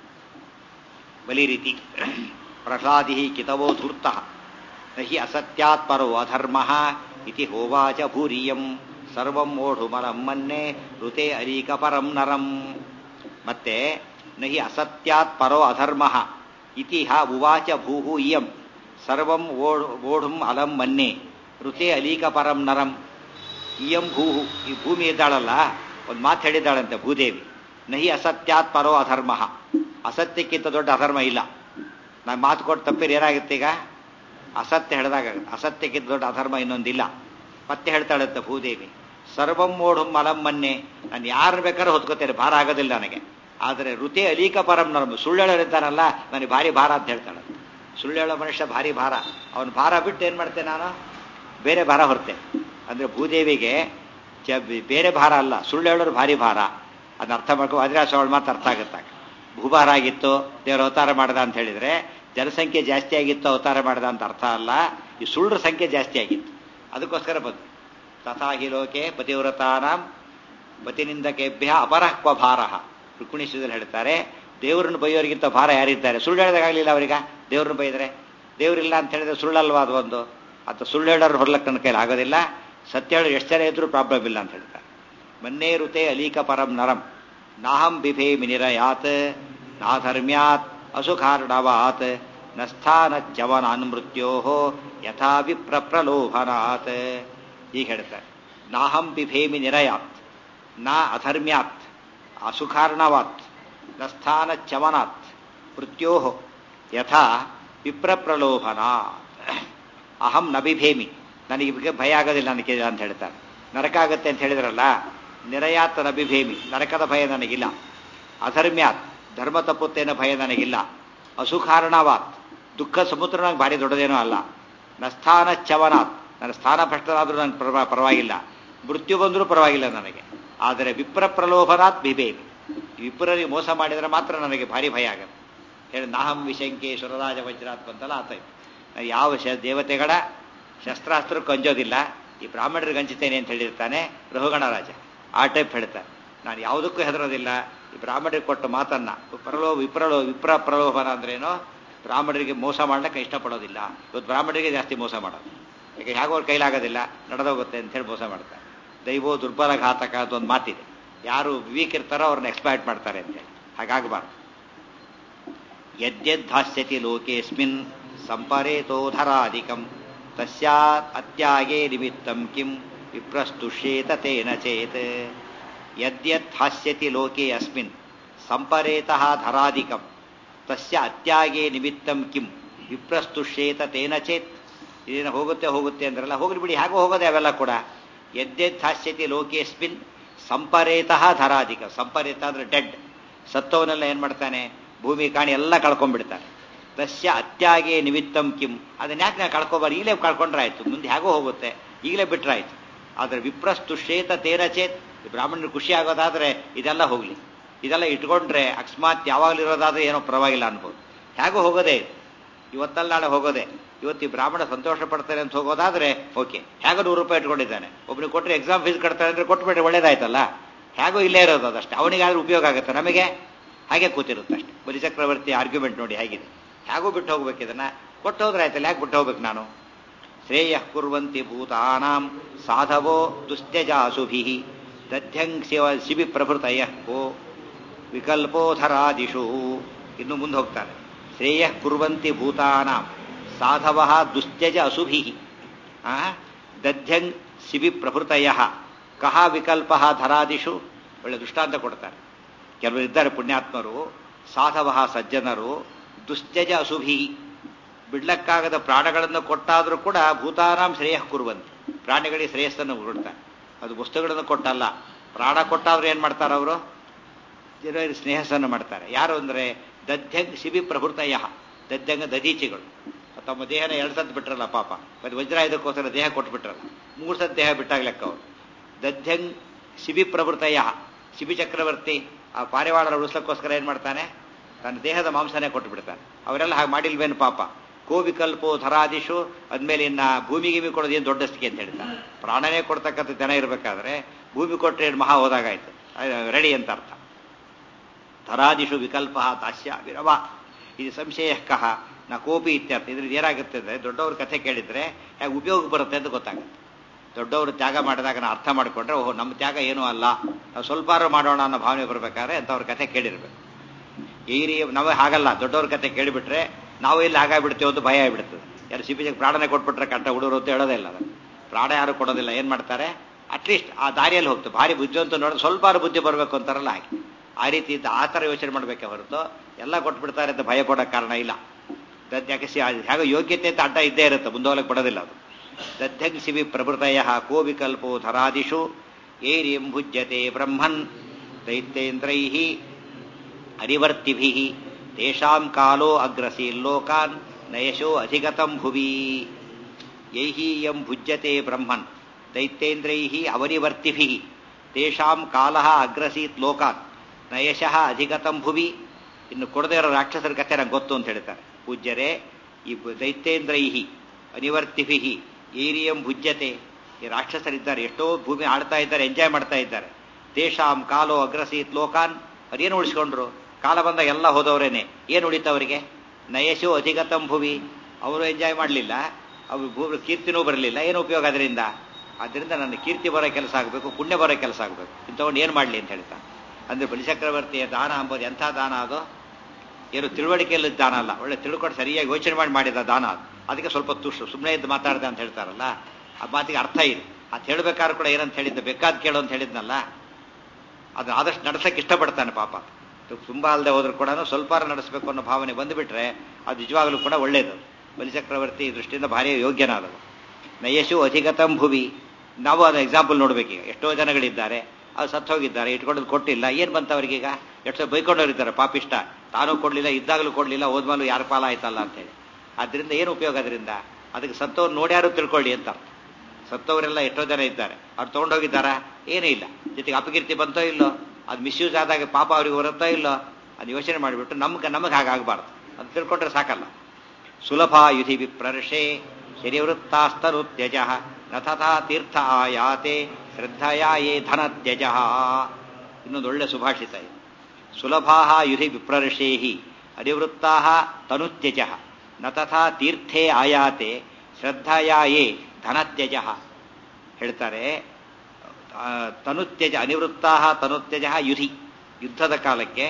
ಬಲಿ ರೀತಿ. ಪ್ರಹ್ಲಾದಿ ಕಿತವೋ ಧೂರ್ತ ನಹಿ ಅಸತ್ಯಾತ್ ಪರೋ ಅಧರ್ಮ ಇತಿ ಹೋವಾಚ ಭೂರಿಯಂ ಸರ್ವಂ ಓಢುಮರಂ ಮನ್ನೆ ಋತೆ ಅರೀಕ ಪರಂ ನರಂ. ಮತ್ತೆ ನಹಿ ಅಸತ್ಯಾತ್ ಪರೋ ಅಧರ್ಮ ಇತಿ ಹ ಉವಾಚ ಭೂಹು ಇಯಂ ಸರ್ವಂ ಓಢುಂ ಅಲಂ ಮನ್ನೆ ಋತೆ ಅಲೀಕ ಪರಂ ನರಂ. ಇಯಂ ಭೂಹು, ಈ ಭೂಮಿ ಇದ್ದಾಳಲ್ಲ, ಒಂದು ಮಾತು ಹೇಳಿದ್ದಾಳಂತೆ ಭೂದೇವಿ. ನಹಿ ಅಸತ್ಯಾತ್ ಪರೋ ಅಧರ್ಮ, ಅಸತ್ಯಕ್ಕಿಂತ ದೊಡ್ಡ ಅಧರ್ಮ ಇಲ್ಲ. ನಾನು ಮಾತು ಕೊಟ್ಟು ತಪ್ಪಿರಿ ಏನಾಗುತ್ತೆ? ಈಗ ಅಸತ್ಯ ಹೇಳಿದಾಗ ಅಸತ್ಯಕ್ಕಿಂತ ದೊಡ್ಡ ಅಧರ್ಮ ಇನ್ನೊಂದಿಲ್ಲ. ಮತ್ತೆ ಹೇಳ್ತಾಳಂತೆ ಭೂದೇವಿ, ಸರ್ವಂ ಓಢುಂ ಅಲಂ ಮನ್ನೆ, ನಾನು ಯಾರು ಬೇಕಾದ್ರೂ ಹೊತ್ಕೋತೇನೆ, ಭಾರ ಆಗೋದಿಲ್ಲ ನನಗೆ. ಆದರೆ ಋತೆ ಅಲೀಕ ಪರಂ ನರಂ, ಸುಳ್ಳೆಳಿರ್ತಾನಲ್ಲ ನನಗೆ ಭಾರಿ ಭಾರ ಅಂತ ಹೇಳ್ತಾಳೆ. ಸುಳ್ಳೆಳೋ ಮನುಷ್ಯ ಭಾರಿ ಭಾರ. ಅವನು ಭಾರ ಬಿಟ್ಟು ಏನು ಮಾಡ್ತೇನೆ ನಾನು? ಬೇರೆ ಭಾರ ಹೊರ್ತೇನೆ. ಅಂದರೆ ಭೂದೇವಿಗೆ ಚ ಬೇರೆ ಭಾರ ಅಲ್ಲ, ಸುಳ್ಳೆಳೋರು ಭಾರಿ ಭಾರ. ಅದನ್ನ ಅರ್ಥ ಮಾಡ್ಕೊ, ಅದ್ರಾಸ ಅವಳು ಮಾತು ಅರ್ಥ ಆಗುತ್ತಾಗ. ಭೂಭಾರ ಆಗಿತ್ತು, ದೇವರು ಅವತಾರ ಮಾಡ್ದ ಅಂತ ಹೇಳಿದ್ರೆ ಜನಸಂಖ್ಯೆ ಜಾಸ್ತಿ ಆಗಿತ್ತು, ಅವತಾರ ಮಾಡ್ದ ಅಂತ ಅರ್ಥ ಅಲ್ಲ. ಈ ಸುಳ್ಳರ ಸಂಖ್ಯೆ ಜಾಸ್ತಿ ಆಗಿತ್ತು, ಅದಕ್ಕೋಸ್ಕರ ಬಂದು. ತಥಾ ಹಿ ಲೋಕೆ ಪತಿವ್ರತಾನಾಂ ಪತಿನಿಂದಕೇಭ್ಯ ಅಪರಃ ಕ್ವ ಭಾರಃ. ರುಕ್ಮಿಣೀಶ್ವರದಲ್ಲಿ ಹೇಳ್ತಾರೆ, ದೇವರನ್ನು ಬೈಯೋರಿಗಿಂತ ಭಾರ ಯಾರಿದ್ದಾರೆ? ಸುಳ್ಳು ಹೇಳೋದಾಗಲಿಲ್ಲ ಅವರಿಗೆ. ದೇವ್ರನ್ನ ಬೈದರೆ ದೇವರಿಲ್ಲ ಅಂತ ಹೇಳಿದ್ರೆ ಸುಳ್ಳಲ್ವಾ ಅದು ಒಂದು? ಅಥವಾ ಸುಳ್ಳು ಹೇಳೋರು ಹೊರಲಕ್ಕೆ ನನ್ನ ಕೈಲಿ ಆಗೋದಿಲ್ಲ. ಸತ್ಯ ಹೇಳೋರು ಎಷ್ಟು ಜನ ಇದ್ರೂ ಪ್ರಾಬ್ಲಮ್ ಇಲ್ಲ ಅಂತ ಹೇಳ್ತಾರೆ. ಮನ್ನೇ ಋತೆ ಅಲೀಕ ಪರಂ ನರಂ ನಾಹಂ ಬಿಭೇಮಿ ನಿರಯಾತ್ ನಾಧರ್ಮ್ಯಾತ್ ಅಸುಖಾರ್ಣವಾತ್ ನಸ್ಥಾನಚ್ಚವನಾನ್ ಮೃತ್ಯೋ ಯಥಾ ವಿಪ್ರ ಪ್ರಲೋಭನಾತ್. ಈಗ ಹೇಳ್ತಾರೆ, ನಾಹಂ ಬಿಭೇಮಿ ನಿರಯಾತ್ ನಾ ಅಧರ್ಮ್ಯಾತ್ ಅಸುಖಾರ್ಣವಾತ್ ನಸ್ಥಾನಚ್ಚವನಾತ್ ಮೃತ್ಯೋ ಯಥಾ ವಿಪ್ರ ಪ್ರಲೋಭನಾತ್. ಅಹಂ ನ ಬಿಭೇಮಿ, ನನಗೆ ಭಯ ಆಗೋದಿಲ್ಲ ನನಗೆ ಅಂತ ಹೇಳ್ತಾರೆ. ನರಕ ಆಗುತ್ತೆ ಅಂತ ಹೇಳಿದ್ರಲ್ಲ, ನಿರಯಾತ್ ನಬಿಭೇಮಿ, ನರಕದ ಭಯ ನನಗಿಲ್ಲ. ಅಧರ್ಮ್ಯಾತ್, ಧರ್ಮ ತಪ್ಪುತ್ತೇನೋ ಭಯ ನನಗಿಲ್ಲ. ಅಸುಖಾರ್ಣವಾತ್, ದುಃಖ ಸಮುದ್ರ ನನಗೆ ಭಾರಿ ದೊಡ್ಡದೇನೋ ಅಲ್ಲ. ನಸ್ಥಾನ ಚವನಾತ್, ನನ್ನ ಸ್ಥಾನ ಭ್ರಷ್ಟರಾದರೂ ನನಗೆ ಪರವಾ ಪರವಾಗಿಲ್ಲ. ಮೃತ್ಯು ಬಂದರೂ ಪರವಾಗಿಲ್ಲ ನನಗೆ. ಆದರೆ ವಿಪ್ರ ಪ್ರಲೋಭನಾತ್ ಬಿಭೇಮಿ, ವಿಪ್ರರಿಗೆ ಮೋಸ ಮಾಡಿದರೆ ಮಾತ್ರ ನನಗೆ ಭಾರಿ ಭಯ ಆಗುತ್ತೆ. ಹೇಳಿ ನಾಹಂ ವಿಶಂಕೆ ಸುರರಾಜ ವಜ್ರಾತ್ ಅಂತಲ್ಲ ಆತ. ಯಾವ ಶ ದೇವತೆಗಳ ಶಸ್ತ್ರಾಸ್ತ್ರಕ್ಕೂ ಅಂಜೋದಿಲ್ಲ, ಈ ಬ್ರಾಹ್ಮಣರಿಗೆ ಹಂಚುತ್ತೇನೆ ಅಂತ ಹೇಳಿರ್ತಾನೆ ರಹುಗಣ ರಾಜ. ಆ ಟೈಪ್ ಹೇಳ್ತಾರೆ, ನಾನು ಯಾವುದಕ್ಕೂ ಹೆದರೋದಿಲ್ಲ. ಈ ಬ್ರಾಹ್ಮಣರಿಗೆ ಕೊಟ್ಟ ಮಾತನ್ನ ಪ್ರಲೋ ವಿಪ್ರಲೋ ವಿಪ್ರ ಪ್ರಲೋಭನ ಅಂದ್ರೇನೋ, ಬ್ರಾಹ್ಮಣರಿಗೆ ಮೋಸ ಮಾಡ್ಲಿಕ್ಕೆ ಇಷ್ಟಪಡೋದಿಲ್ಲ. ಇವತ್ತು ಬ್ರಾಹ್ಮಣರಿಗೆ ಜಾಸ್ತಿ ಮೋಸ ಮಾಡೋದು, ಯಾಕೆ ಹೇಗೋ ಅವ್ರ ಕೈಲಾಗೋದಿಲ್ಲ, ನಡೆದೋಗುತ್ತೆ ಅಂತ ಹೇಳಿ ಮೋಸ ಮಾಡ್ತಾರೆ. ದೈವೋ ದುರ್ಬಲ ಘಾತಕ ಅಂತ ಒಂದು ಮಾತಿದೆ. ಯಾರು ವೀಕ್ ಇರ್ತಾರೋ ಅವ್ರನ್ನ ಎಕ್ಸ್ಪ್ಲಾಯ್ಟ್ ಮಾಡ್ತಾರೆ ಅಂತೇಳಿ, ಹಾಗಾಗಬಾರ್ದು. ಯದ್ಯದ್ಧಾಸ್ಯತಿ ಲೋಕೇಸ್ಮಿನ್ ಸಂಪರೇತೋಧರಾಧಿಕಂ ತಸ್ಯಾತ್ ಅತ್ಯಾಗೇ ನಿಮಿತ್ತಂ ಕಿಂ ವಿಪ್ರಸ್ತುಷ್ಯೇತ ತೇನ ಚೇತ್. ಯದ್ಯತ್ ಹಾಸ್ಯತಿ ಲೋಕೆ ಅಸ್ಮಿನ್ ಸಂಪರೇತಃ ಧರಾಧಿಕಂ ತಸ್ಯ ಅತ್ಯಾಗೇ ನಿಮಿತ್ತಂ ಕಿಂ ವಿಪ್ರಸ್ತುಷ್ಯೇತ ತೇನ ಚೇತ್. ಇದೇನು ಹೋಗುತ್ತೆ ಹೋಗುತ್ತೆ ಅಂದ್ರಲ್ಲ, ಹೋಗ್ಲಿ ಬಿಡಿ, ಹೇಗೋ ಹೋಗೋದೆ ಅವೆಲ್ಲ ಕೂಡ. ಯದ್ಯತ್ ಹಾಸ್ಯತಿ ಲೋಕೇಸ್ಮಿನ್ ಸಂಪರೇತಃ ಧರಾಧಿಕ. ಸಂಪರೇತ ಅಂದ್ರೆ ಡೆಡ್, ಸತ್ತವನೆಲ್ಲ ಏನ್ ಮಾಡ್ತಾನೆ? ಭೂಮಿ ಕಾಣಿ ಎಲ್ಲ ಕಳ್ಕೊಂಡ್ಬಿಡ್ತಾನೆ. ತಸ್ಯ ಅತ್ಯಾಗೇ ನಿಮಿತ್ತಂ ಕಿಂ, ಅದನ್ನ ಯಾಕೆ ನಾವು ಕಳ್ಕೊಬಾರ್ದು? ಈಗಲೇ ಕಳ್ಕೊಂಡ್ರೆ ಆಯ್ತು, ಮುಂದೆ ಹೇಗೋ ಹೋಗುತ್ತೆ, ಈಗಲೇ ಬಿಟ್ರಾಯ್ತು. ಆದ್ರೆ ವಿಪ್ರಸ್ತುಷ್ಯೇತ ತೇನ ಚೇತ್, ಬ್ರಾಹ್ಮಣರು ಖುಷಿ ಆಗೋದಾದ್ರೆ ಇದೆಲ್ಲ ಹೋಗ್ಲಿ, ಇದೆಲ್ಲ ಇಟ್ಕೊಂಡ್ರೆ ಅಕಸ್ಮಾತ್ ಯಾವಾಗಲೂ ಇರೋದಾದ್ರೆ ಏನೋ ಪರವಾಗಿಲ್ಲ ಅನ್ಬೋದು. ಹೇಗೋ ಹೋಗೋದೇ ಇದು. ಇವತ್ತಲ್ಲ ನಾಳೆ ಹೋಗೋದೆ. ಇವತ್ತು ಈ ಬ್ರಾಹ್ಮಣ ಸಂತೋಷ ಪಡ್ತಾರೆ ಅಂತ ಹೋಗೋದಾದ್ರೆ ಓಕೆ, ಹೇಗೋ ನೂರು ರೂಪಾಯಿ ಇಟ್ಕೊಂಡಿದ್ದಾನೆ, ಒಬ್ನಿಗೆ ಕೊಟ್ಟರೆ ಎಕ್ಸಾಮ್ ಫೀಸ್ ಕಟ್ತಾರೆ ಅಂದ್ರೆ ಕೊಟ್ಬಿಟ್ರೆ ಒಳ್ಳೇದಾಯ್ತಲ್ಲ, ಹೇಗೋ ಇಲ್ಲೇ ಇರೋದು ಅದಷ್ಟೇ, ಅವನಿಗಾದ್ರೂ ಉಪಯೋಗ ಆಗುತ್ತೆ, ನಮಗೆ ಹಾಗೆ ಕೂತಿರುತ್ತೆ ಅಷ್ಟೇ. ಬಲಿಚಕ್ರವರ್ತಿ ಆರ್ಗ್ಯುಮೆಂಟ್ ನೋಡಿ ಹೇಗಿದೆ, ಹೇಗೂ ಬಿಟ್ಟು ಹೋಗ್ಬೇಕು, ಇದನ್ನ ಕೊಟ್ಟು ಹೋದ್ರೆ ಆಯ್ತಲ್ಲ, ಯಾಕೆ ಬಿಟ್ಟು ಹೋಗ್ಬೇಕು ನಾನು. ಶ್ರೇಯ ಕುರ್ವಂತಿ ಭೂತಾನಾಂ ಸಾಧವೋ ದುಸ್ತ್ಯಜಾಸುಭಿ ದಧ್ಯಂಗ್ ಶಿವ ಶಿಬಿ ಪ್ರಭೃತಯ ಕೋ ವಿಕಲ್ಪೋಧರಾದಿಷು. ಇನ್ನು ಮುಂದೆ ಹೋಗ್ತಾರೆ. ಶ್ರೇಯ ಕುರ್ವಂತಿ ಭೂತಾನಾಂ ಸಾಧವ ದುಸ್ತ್ಯಜ ಅಸುಭಿ ದಧ್ಯಂಗ್ ಶಿಬಿ ಪ್ರಭೃತಯ ಕಹ ವಿಕಲ್ಪ ಧರಾದಿಷು. ಒಳ್ಳೆ ದೃಷ್ಟಾಂತ ಕೊಡ್ತಾರೆ. ಕೆಲವರು ಇದ್ದಾರೆ ಪುಣ್ಯಾತ್ಮರು, ಸಾಧವ ಸಜ್ಜನರು, ದುಸ್ತ್ಯಜ ಅಸುಭಿ, ಬಿಡ್ಲಕ್ಕಾಗದ ಪ್ರಾಣಗಳನ್ನು ಕೊಟ್ಟಾದರೂ ಕೂಡ ಭೂತಾನಾಂ ಶ್ರೇಯ ಕುರುವಂತೆ, ಪ್ರಾಣಿಗಳಿಗೆ ಶ್ರೇಯಸ್ಸನ್ನು ಕೊಡ್ತಾರೆ. ಅದು ವಸ್ತುಗಳನ್ನು ಕೊಟ್ಟಲ್ಲ, ಪ್ರಾಣ ಕೊಟ್ಟಾದ್ರೂ ಏನು ಮಾಡ್ತಾರೆ ಅವರು, ಜನರಿಗೆ ಸ್ನೇಹಸನ್ನು ಮಾಡ್ತಾರೆ. ಯಾರು ಅಂದರೆ ದಧ್ಯಂಗ್ ಶಿಬಿ ಪ್ರಭೃತಯ, ದಧ್ಯಂಗ ದಧೀಚಿಗಳು. ತಮ್ಮ ದೇಹನ ಎರಡು ಸತ್ತು ಬಿಟ್ರಲ್ಲ ಪಾಪ, ಮತ್ತೆ ವಜ್ರಾಯುಧಕ್ಕೋಸ್ಕರ ದೇಹ ಕೊಟ್ಬಿಟ್ರಲ್ಲ, ಮೂರು ಸತ್ ದೇಹ ಬಿಟ್ಟಾಗ್ಲೆಕ್ಕ ಅವರು. ದಧ್ಯಂಗ್ ಶಿಬಿ ಪ್ರಭೃತಯ, ಶಿಬಿ ಚಕ್ರವರ್ತಿ ಆ ಪಾರಿವಾಳರ ಉಳಿಸ್ಲಕ್ಕೋಸ್ಕರ ಏನು ಮಾಡ್ತಾನೆ, ತನ್ನ ದೇಹದ ಮಾಂಸನೇ ಕೊಟ್ಟು ಬಿಡ್ತಾನೆ. ಅವರೆಲ್ಲ ಹಾಗೆ ಮಾಡಿಲ್ವೇನು ಪಾಪ. ಕೋ ವಿಕಲ್ಪೋ ಧರಾದಿಶು, ಅದ್ಮೇಲೆ ಇನ್ನ ಭೂಮಿ ಗಿಮಿ ಕೊಡೋದು ಏನು ದೊಡ್ಡಸ್ತಿಗೆ ಅಂತ ಹೇಳ್ತಾರೆ. ಪ್ರಾಣನೇ ಕೊಡ್ತಕ್ಕಂಥ ಜನ ಇರಬೇಕಾದ್ರೆ ಭೂಮಿ ಕೊಟ್ಟರೆ ಏನು ಮಹಾ ಹೋದಾಗಾಯ್ತು, ರೆಡಿ ಅಂತ ಅರ್ಥ. ಧರಾದಿಶು ವಿಕಲ್ಪ ತಾಸ್ಯ ವಿರವ ಇದು ಸಂಶಯ ಕಹ ನ ಕೋಪಿ ಇತ್ಯರ್ಥ. ಇದ್ರಲ್ಲಿ ಏನಾಗುತ್ತೆ ಅಂದರೆ ದೊಡ್ಡವ್ರ ಕಥೆ ಕೇಳಿದ್ರೆ ಹೇಗೆ ಉಪಯೋಗ ಬರುತ್ತೆ ಅಂತ ಗೊತ್ತಾಗುತ್ತೆ. ದೊಡ್ಡವರು ತ್ಯಾಗ ಮಾಡಿದಾಗ ನಾವು ಅರ್ಥ ಮಾಡಿಕೊಂಡ್ರೆ ಓಹೋ ನಮ್ಮ ತ್ಯಾಗ ಏನೂ ಅಲ್ಲ, ನಾವು ಸ್ವಲ್ಪಾರು ಮಾಡೋಣ ಅನ್ನೋ ಭಾವನೆ ಬರಬೇಕಾದ್ರೆ ಅಂಥವ್ರ ಕಥೆ ಕೇಳಿರ್ಬೇಕು. ಈ ರೀ ನಾವು ಹಾಗಲ್ಲ, ದೊಡ್ಡವ್ರ ಕಥೆ ಕೇಳಿಬಿಟ್ರೆ ನಾವು ಇಲ್ಲಿ ಹಾಗಾಗ್ಬಿಡ್ತೇವೆ ಅಂತ ಭಯ ಆಗಿಬಿಡ್ತದೆ. ಯಾರು ಸಿಪಿಜಿಗೆ ಪ್ರಾಣನೇ ಕೊಟ್ಬಿಟ್ರೆ ಕಂಟ ಹುಡುಗರು ಅಂತ ಹೇಳೋದೇ ಇಲ್ಲ. ಅದು ಪ್ರಾಣ ಯಾರು ಕೊಡೋದಿಲ್ಲ. ಏನು ಮಾಡ್ತಾರೆ, ಅಟ್ಲೀಸ್ಟ್ ಆ ದಾರಿಯಲ್ಲಿ ಹೋಗ್ತು ಭಾರಿ ಬುದ್ಧಿ ಅಂತ ನೋಡಿದ್ರೆ ಸ್ವಲ್ಪ ಬುದ್ಧಿ ಬರಬೇಕು ಅಂತಾರಲ್ಲ ಹಾಗೆ, ಆ ರೀತಿ ಇದ್ದ ಆ ಥರ ಯೋಚನೆ ಮಾಡಬೇಕೆ ಹೊರತು ಎಲ್ಲ ಕೊಟ್ಬಿಡ್ತಾರೆ ಅಂತ ಭಯ ಪಡೋಕ್ಕೆ ಕಾರಣ ಇಲ್ಲ. ದದ್ಯಾಕೆ ಸಿ ಹೇಗೋ ಯೋಗ್ಯತೆ ಅಂತ ಅಡ್ಡ ಇದ್ದೇ ಇರುತ್ತೆ, ಮುಂದೋಗ್ಲಿಕ್ಕೆ ಪಡೋದಿಲ್ಲ ಅದು. ದಧ್ಯಂಗ್ ಶಿವಿ ಪ್ರಭೃತಯ ಕೋ ವಿಕಲ್ಪೋ ಧರಾದಿಷು ಏರಿಯಂ ಭುಜ್ಯತೆ ಬ್ರಹ್ಮನ್ ದೈತ್ಯೇಂದ್ರೈ ಅರಿವರ್ತಿಭಿ ತೇಷಾಂ ಕಾಲೋ ಅಗ್ರಸೀಲ್ಲೋಕಾನ್ ನಯಶೋ ಅಧಿಗತಂ ಭುವಿ. ಯೈಹೀಯಂ ಭುಜ್ಯತೆ ಬ್ರಹ್ಮನ್ ದೈತ್ಯೇಂದ್ರೈ ಅವರಿವರ್ತಿಭಿ ತೇಷಾಂ ಕಾಲ ಅಗ್ರಸೀತ್ ಲೋಕಾನ್ ನಯಶಃ ಅಧಿಗತಂ ಭುವಿ. ಇನ್ನು ಕೊಡದೇ ಇರೋ ರಾಕ್ಷಸರ ಕಥೆ ನಂಗೆ ಗೊತ್ತು ಅಂತ ಹೇಳ್ತಾರೆ ಪೂಜ್ಯರೇ. ಈ ದೈತ್ಯೇಂದ್ರೈಹಿ ಅನಿವರ್ತಿಭಿ ಏರಿಯಂ ಭುಜ್ಯತೆ, ಈ ರಾಕ್ಷಸರಿದ್ದಾರೆ, ಎಷ್ಟೋ ಭೂಮಿ ಆಡ್ತಾ ಇದ್ದಾರೆ, ಎಂಜಾಯ್ ಮಾಡ್ತಾ ಇದ್ದಾರೆ. ತೇಷಾಂ ಕಾಲೋ ಅಗ್ರಸೀತ್ ಲೋಕಾನ್, ಅದೇನು ಉಳಿಸ್ಕೊಂಡ್ರು, ಕಾಲ ಬಂದಾಗ ಎಲ್ಲ ಹೋದವರೇನೆ, ಏನು ಉಳಿತವರಿಗೆ, ನಯಶೋ ಅಧಿಗತಂ ಭುವಿ, ಅವರು ಎಂಜಾಯ್ ಮಾಡಲಿಲ್ಲ, ಅವ್ರು ಭೂಮಿ ಕೀರ್ತಿನೂ ಬರಲಿಲ್ಲ, ಏನು ಉಪಯೋಗ ಅದರಿಂದ. ಆದ್ದರಿಂದ ನನ್ನ ಕೀರ್ತಿ ಬರೋ ಕೆಲಸ ಆಗಬೇಕು, ಪುಣ್ಯ ಬರೋ ಕೆಲಸ ಆಗಬೇಕು, ಇಂಥವ್ನು ಏನು ಮಾಡಲಿ ಅಂತ ಹೇಳ್ತಾನೆ. ಅಂದರೆ ಬಲಿಚಕ್ರವರ್ತಿಯ ದಾನ ಅಂಬೋದು ಎಂಥ ದಾನ ಅದು, ಏನು ತಿಳುವಳಿಕೆಯಲ್ಲಿ ದಾನ ಅಲ್ಲ, ಒಳ್ಳೆ ತಿಳ್ಕೊಂಡು ಸರಿಯಾಗಿ ಯೋಚನೆ ಮಾಡಿ ಮಾಡಿದ ದಾನ ಅದು. ಅದಕ್ಕೆ ಸ್ವಲ್ಪ ತುಷ್ಟು ಸುಮ್ಮನೆ ಇದ್ದು ಮಾತಾಡಿದೆ ಅಂತ ಹೇಳ್ತಾರಲ್ಲ, ಆ ಮಾತಿಗೆ ಅರ್ಥ ಇದೆ. ಅದು ಹೇಳಬೇಕಾದ್ರೂ ಕೂಡ ಏನಂತ ಹೇಳಿದ್ದ, ಬೇಕಾದ ಕೇಳು ಅಂತ ಹೇಳಿದ್ನಲ್ಲ, ಅದು ಆದಷ್ಟು ನಡೆಸಕ್ಕೆ ಇಷ್ಟಪಡ್ತಾನೆ ಪಾಪ. ತುಂಬ ಅಲ್ಲದೆ ಹೋದ್ರೂ ಕೂಡ ಸ್ವಲ್ಪ ನಡೆಸಬೇಕು ಅನ್ನೋ ಭಾವನೆ ಬಂದುಬಿಟ್ರೆ ಅದು ನಿಜವಾಗಲೂ ಕೂಡ ಒಳ್ಳೇದು. ಬಲಿಚಕ್ರವರ್ತಿ ದೃಷ್ಟಿಯಿಂದ ಭಾರಿ ಯೋಗ್ಯನಾದವು. ನಯಶು ಅಧಿಗತಂ ಭುವಿ. ನಾವು ಅದು ಎಕ್ಸಾಂಪಲ್ ನೋಡ್ಬೇಕೀಗ. ಎಷ್ಟೋ ಜನಗಳಿದ್ದಾರೆ ಅದು ಸತ್ತು ಹೋಗಿದ್ದಾರೆ, ಇಟ್ಕೊಂಡದ್ದು ಕೊಟ್ಟಿಲ್ಲ, ಏನು ಬಂತ ಅವ್ರಿಗೀಗ, ಎಷ್ಟು ಬೈಕೊಂಡವ್ರಿದ್ದಾರೆ ಪಾಪಿಷ್ಟ, ತಾನೂ ಕೊಡಲಿಲ್ಲ, ಇದ್ದಾಗಲೂ ಕೊಡಲಿಲ್ಲ, ಹೋದ್ಮೇಲೂ ಯಾರ ಪಾಲ ಆಯ್ತಲ್ಲ ಅಂತೇಳಿ. ಆದ್ದರಿಂದ ಏನು ಉಪಯೋಗ ಅದರಿಂದ, ಅದಕ್ಕೆ ಸತ್ತವ್ರು ನೋಡ್ಯಾರು ತಿಳ್ಕೊಳ್ಳಿ ಅಂತ. ಸತ್ತವರೆಲ್ಲ ಎಷ್ಟೋ ಜನ ಇದ್ದಾರೆ, ಅವ್ರು ತೊಗೊಂಡೋಗಿದ್ದಾರಾ, ಏನೂ ಇಲ್ಲ, ಜೊತೆಗೆ ಅಪಕೀರ್ತಿ ಬಂತೋ ಇಲ್ಲೋ, ಅದು ಮಿಸ್ಯೂಸ್ ಆದಾಗ ಪಾಪ ಅವ್ರಿಗೆ ಬರುತ್ತೋ ಇಲ್ಲೋ, ಅದು ಯೋಚನೆ ಮಾಡಿಬಿಟ್ಟು ನಮ್ಗೆ ನಮಗೆ ಹಾಗಾಗಬಾರ್ದು, ಅದು ತಿಳ್ಕೊಂಡ್ರೆ ಸಾಕಲ್ಲ. ಸುಲಭ ಯುಧಿ ವಿಪ್ರರ್ಷೆ ಶರೀವೃತ್ತಾಸ್ತನು ತ್ಯಜ ನ ತಥಾ ತೀರ್ಥ ಆಯಾತೆ ಶ್ರದ್ಧಯಾ ಯೇ ಧನ ತ್ಯಜ. ಇನ್ನೊಂದು ಒಳ್ಳೆ ಸುಭಾಷಿತ ಇದೆ. ಸುಲಭಾ ಯುಧಿ ವಿಪ್ರರ್ಷೇಹಿ ಅನಿವೃತ್ತಾ ತನುತ್ಯಜ ನ ತಥಾ ತೀರ್ಥೇ ಆಯಾತೆ ಶ್ರದ್ಧಯಾ ಯೇ ಧನತ್ಯಜ. ಹೇಳ್ತಾರೆ ತನುತ್ಯಜ ಅನಿವೃತ್ತಾ ತನುತ್ಯಜ ಯುಧಿ, ಯುದ್ಧದ ಕಾಲಕ್ಕೆ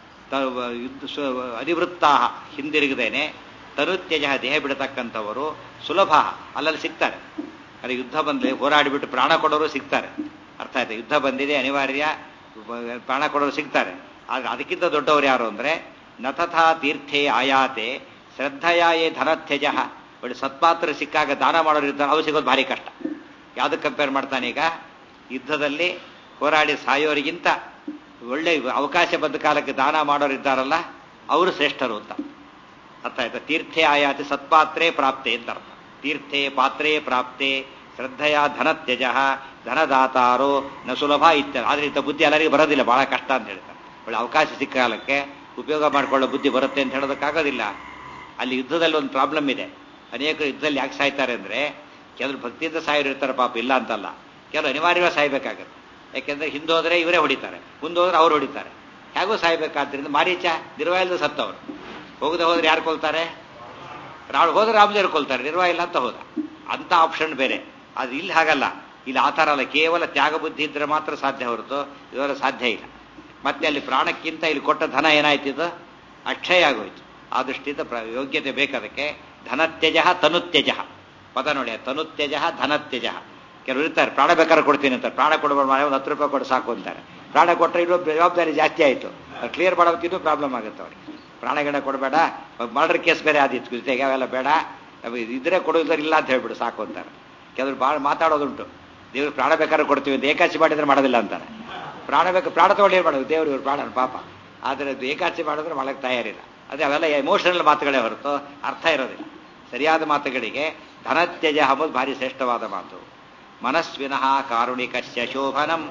ಅನಿವೃತ್ತಾ ಹಿಂದಿರುಗದೇನೆ, ತನುತ್ಯಜ ದೇಹ ಬಿಡತಕ್ಕಂಥವರು ಸುಲಭ ಅಲ್ಲಲ್ಲಿ ಸಿಗ್ತಾರೆ. ಅಲ್ಲಿ ಯುದ್ಧ ಬಂದರೆ ಹೋರಾಡಿಬಿಟ್ಟು ಪ್ರಾಣ ಕೊಡೋರು ಸಿಗ್ತಾರೆ, ಅರ್ಥ ಆಯ್ತು. ಯುದ್ಧ ಬಂದಿದೆ ಅನಿವಾರ್ಯ, ಪ್ರಾಣ ಕೊಡೋರು ಸಿಗ್ತಾರೆ. ಆದ್ರೆ ಅದಕ್ಕಿಂತ ದೊಡ್ಡವರು ಯಾರು ಅಂದರೆ ನತಥಾ ತೀರ್ಥೇ ಆಯಾತೆ ಶ್ರದ್ಧಯಾಯೇ ಧನತ್ಯಜ. ಒಳ್ಳೆ ಸತ್ಪಾತ್ರ ಸಿಕ್ಕಾಗ ದಾನ ಮಾಡೋರು ಇರ್ತಾರೆ, ಅವು ಸಿಗೋದು ಭಾರಿ ಕಷ್ಟ. ಯಾವುದಕ್ಕೆ ಕಂಪೇರ್ ಮಾಡ್ತಾನೆ ಈಗ, ಯುದ್ಧದಲ್ಲಿ ಹೋರಾಡಿ ಸಾಯೋರಿಗಿಂತ ಒಳ್ಳೆ ಅವಕಾಶ ಬಂದ ಕಾಲಕ್ಕೆ ದಾನ ಮಾಡೋರು ಇದ್ದಾರಲ್ಲ ಅವರು ಶ್ರೇಷ್ಠರು ಅಂತ ಅರ್ಥ ಆಯ್ತಾ. ತೀರ್ಥೇ ಆಯಾತಿ ಸತ್ಪಾತ್ರೇ ಪ್ರಾಪ್ತೆ ಅಂತ ಅರ್ಥ. ತೀರ್ಥೇ ಪಾತ್ರೇ ಪ್ರಾಪ್ತೆ ಶ್ರದ್ಧೆಯ ಧನತ್ಯಜ ಧನದಾತಾರೋ ನ ಸುಲಭ ಇತ್ಯ. ಆದ್ರೆ ಇಂಥ ಬುದ್ಧಿ ಎಲ್ಲರಿಗೂ ಬರೋದಿಲ್ಲ, ಬಹಳ ಕಷ್ಟ ಅಂತ ಹೇಳ್ತಾರೆ. ಒಳ್ಳೆ ಅವಕಾಶ ಸಿಕ್ಕ ಕಾಲಕ್ಕೆ ಉಪಯೋಗ ಮಾಡಿಕೊಳ್ಳೋ ಬುದ್ಧಿ ಬರುತ್ತೆ ಅಂತ ಹೇಳೋದಕ್ಕಾಗೋದಿಲ್ಲ. ಅಲ್ಲಿ ಯುದ್ಧದಲ್ಲಿ ಒಂದು ಪ್ರಾಬ್ಲಮ್ ಇದೆ. ಅನೇಕರು ಯುದ್ಧದಲ್ಲಿ ಯಾಕೆ ಸಾಯ್ತಾರೆ ಅಂದರೆ ಕೆಲವರು ಭಕ್ತಿಯಿಂದ ಸಾಯೋರು ಇರ್ತಾರೆ ಪಾಪ, ಇಲ್ಲ ಅಂತಲ್ಲ. ಕೆಲವರು ಅನಿವಾರ್ಯವಾಗಿ ಸಾಯ್ಬೇಕಾಗತ್ತೆ. ಯಾಕೆಂದ್ರೆ ಹಿಂದೋದ್ರೆ ಇವರೇ ಹೊಡಿತಾರೆ, ಮುಂದೋದ್ರೆ ಅವ್ರು ಹೊಡಿತಾರೆ, ಹೇಗೂ ಸಾಯ್ಬೇಕಾದ್ರಿಂದ ಮಾರೀಚ ನಿರ್ವಾಯಿಲ್ದ ಸತ್ತವರು. ಹೋಗದೆ ಹೋದ್ರೆ ಯಾರು ಕೊಲ್ತಾರೆ? ರಾಳು ಹೋದ್ರೆ ರಾಮದೇವ್ರು ಕೊಲ್ತಾರೆ, ನಿರ್ವಾಯಿಲ್ಲ ಅಂತ ಹೋದ. ಅಂತ ಆಪ್ಷನ್ ಬೇರೆ. ಅದು ಇಲ್ಲಿ ಹಾಗಲ್ಲ. ಇಲ್ಲಿ ಆ ಥರ ಅಲ್ಲ, ಕೇವಲ ತ್ಯಾಗ ಬುದ್ಧಿ ಇದ್ರೆ ಮಾತ್ರ ಸಾಧ್ಯ ಹೊರತು ಇದರ ಸಾಧ್ಯ ಇಲ್ಲ. ಮತ್ತೆ ಅಲ್ಲಿ ಪ್ರಾಣಕ್ಕಿಂತ ಇಲ್ಲಿ ಕೊಟ್ಟ ಧನ ಏನಾಯ್ತಿದ್ದು? ಅಕ್ಷಯ ಆಗೋಯ್ತು. ಆ ದೃಷ್ಟಿಯಿಂದ ಯೋಗ್ಯತೆ ಬೇಕದಕ್ಕೆ. ಧನತ್ಯಜ ತನುತ್ಯಜ ಪದ ನೋಡಿ, ತನುತ್ಯಜ ಧನತ್ಯಜ. ಕೆಲವರು ಇರ್ತಾರೆ ಪ್ರಾಣ ಬೇಕಾದ್ರೆ ಕೊಡ್ತೀನಿ ಅಂತಾರೆ, ಪ್ರಾಣ ಕೊಡಬೇಡ ಮಾಡಿ ಒಂದು ಹತ್ತು ರೂಪಾಯಿ ಕೊಟ್ಟು ಸಾಕು ಅಂತಾರೆ. ಪ್ರಾಣ ಕೊಟ್ಟರೆ ಇನ್ನೂ ಜವಾಬ್ದಾರಿ ಜಾಸ್ತಿ ಆಯಿತು, ಕ್ಲಿಯರ್ ಮಾಡೋದಕ್ಕಿನ್ನೂ ಪ್ರಾಬ್ಲಮ್ ಆಗುತ್ತೆ ಅವ್ರಿಗೆ. ಪ್ರಾಣಗಿಣ ಕೊಡಬೇಡ, ಮರ್ಡರ್ ಕೇಸ್ ಬೇರೆ ಆದಿತ್ತು ಜೊತೆಗೆ, ಅವೆಲ್ಲ ಬೇಡ, ಇದ್ರೆ ಕೊಡೋದ್ರ ಇಲ್ಲ ಅಂತ ಹೇಳ್ಬಿಡು ಸಾಕು ಅಂತಾರೆ. ಕೆಲವರು ಭಾಳ ಮಾತಾಡೋದುಂಟು, ದೇವ್ರು ಪ್ರಾಣ ಬೇಕಾದ್ರೆ ಕೊಡ್ತೀವಿ ಅಂತ. ಏಕಾಚಿ ಮಾಡಿದ್ರೆ ಮಾಡೋದಿಲ್ಲ ಅಂತಾರೆ. ಪ್ರಾಣ ಬೇಕು, ಪ್ರಾಣ ತಗೊಂಡು ಏನು ಮಾಡೋದು? ದೇವ್ರು ಇವ್ರು ಪ್ರಾಣ ಪಾಪ. ಆದರೆ ಅದು ಏಕಾಚಿ ಮಾಡಿದ್ರೆ ಮಾಡಕ್ಕೆ ತಯಾರಿಲ್ಲ. ಅದೇ ಅವೆಲ್ಲ ಎಮೋಷನಲ್ ಮಾತುಗಳೇ ಹೊರತು ಅರ್ಥ ಇರೋದಿಲ್ಲ. ಸರಿಯಾದ ಮಾತುಗಳಿಗೆ ಧನತ್ಯಜ ಅಂಬುದು ಭಾರಿ ಶ್ರೇಷ್ಠವಾದ ಮಾತು. ಮನಸ್ವಿನಃ ಕಾರುಣಿಕಸ್ಯ ಶೋಭನಂ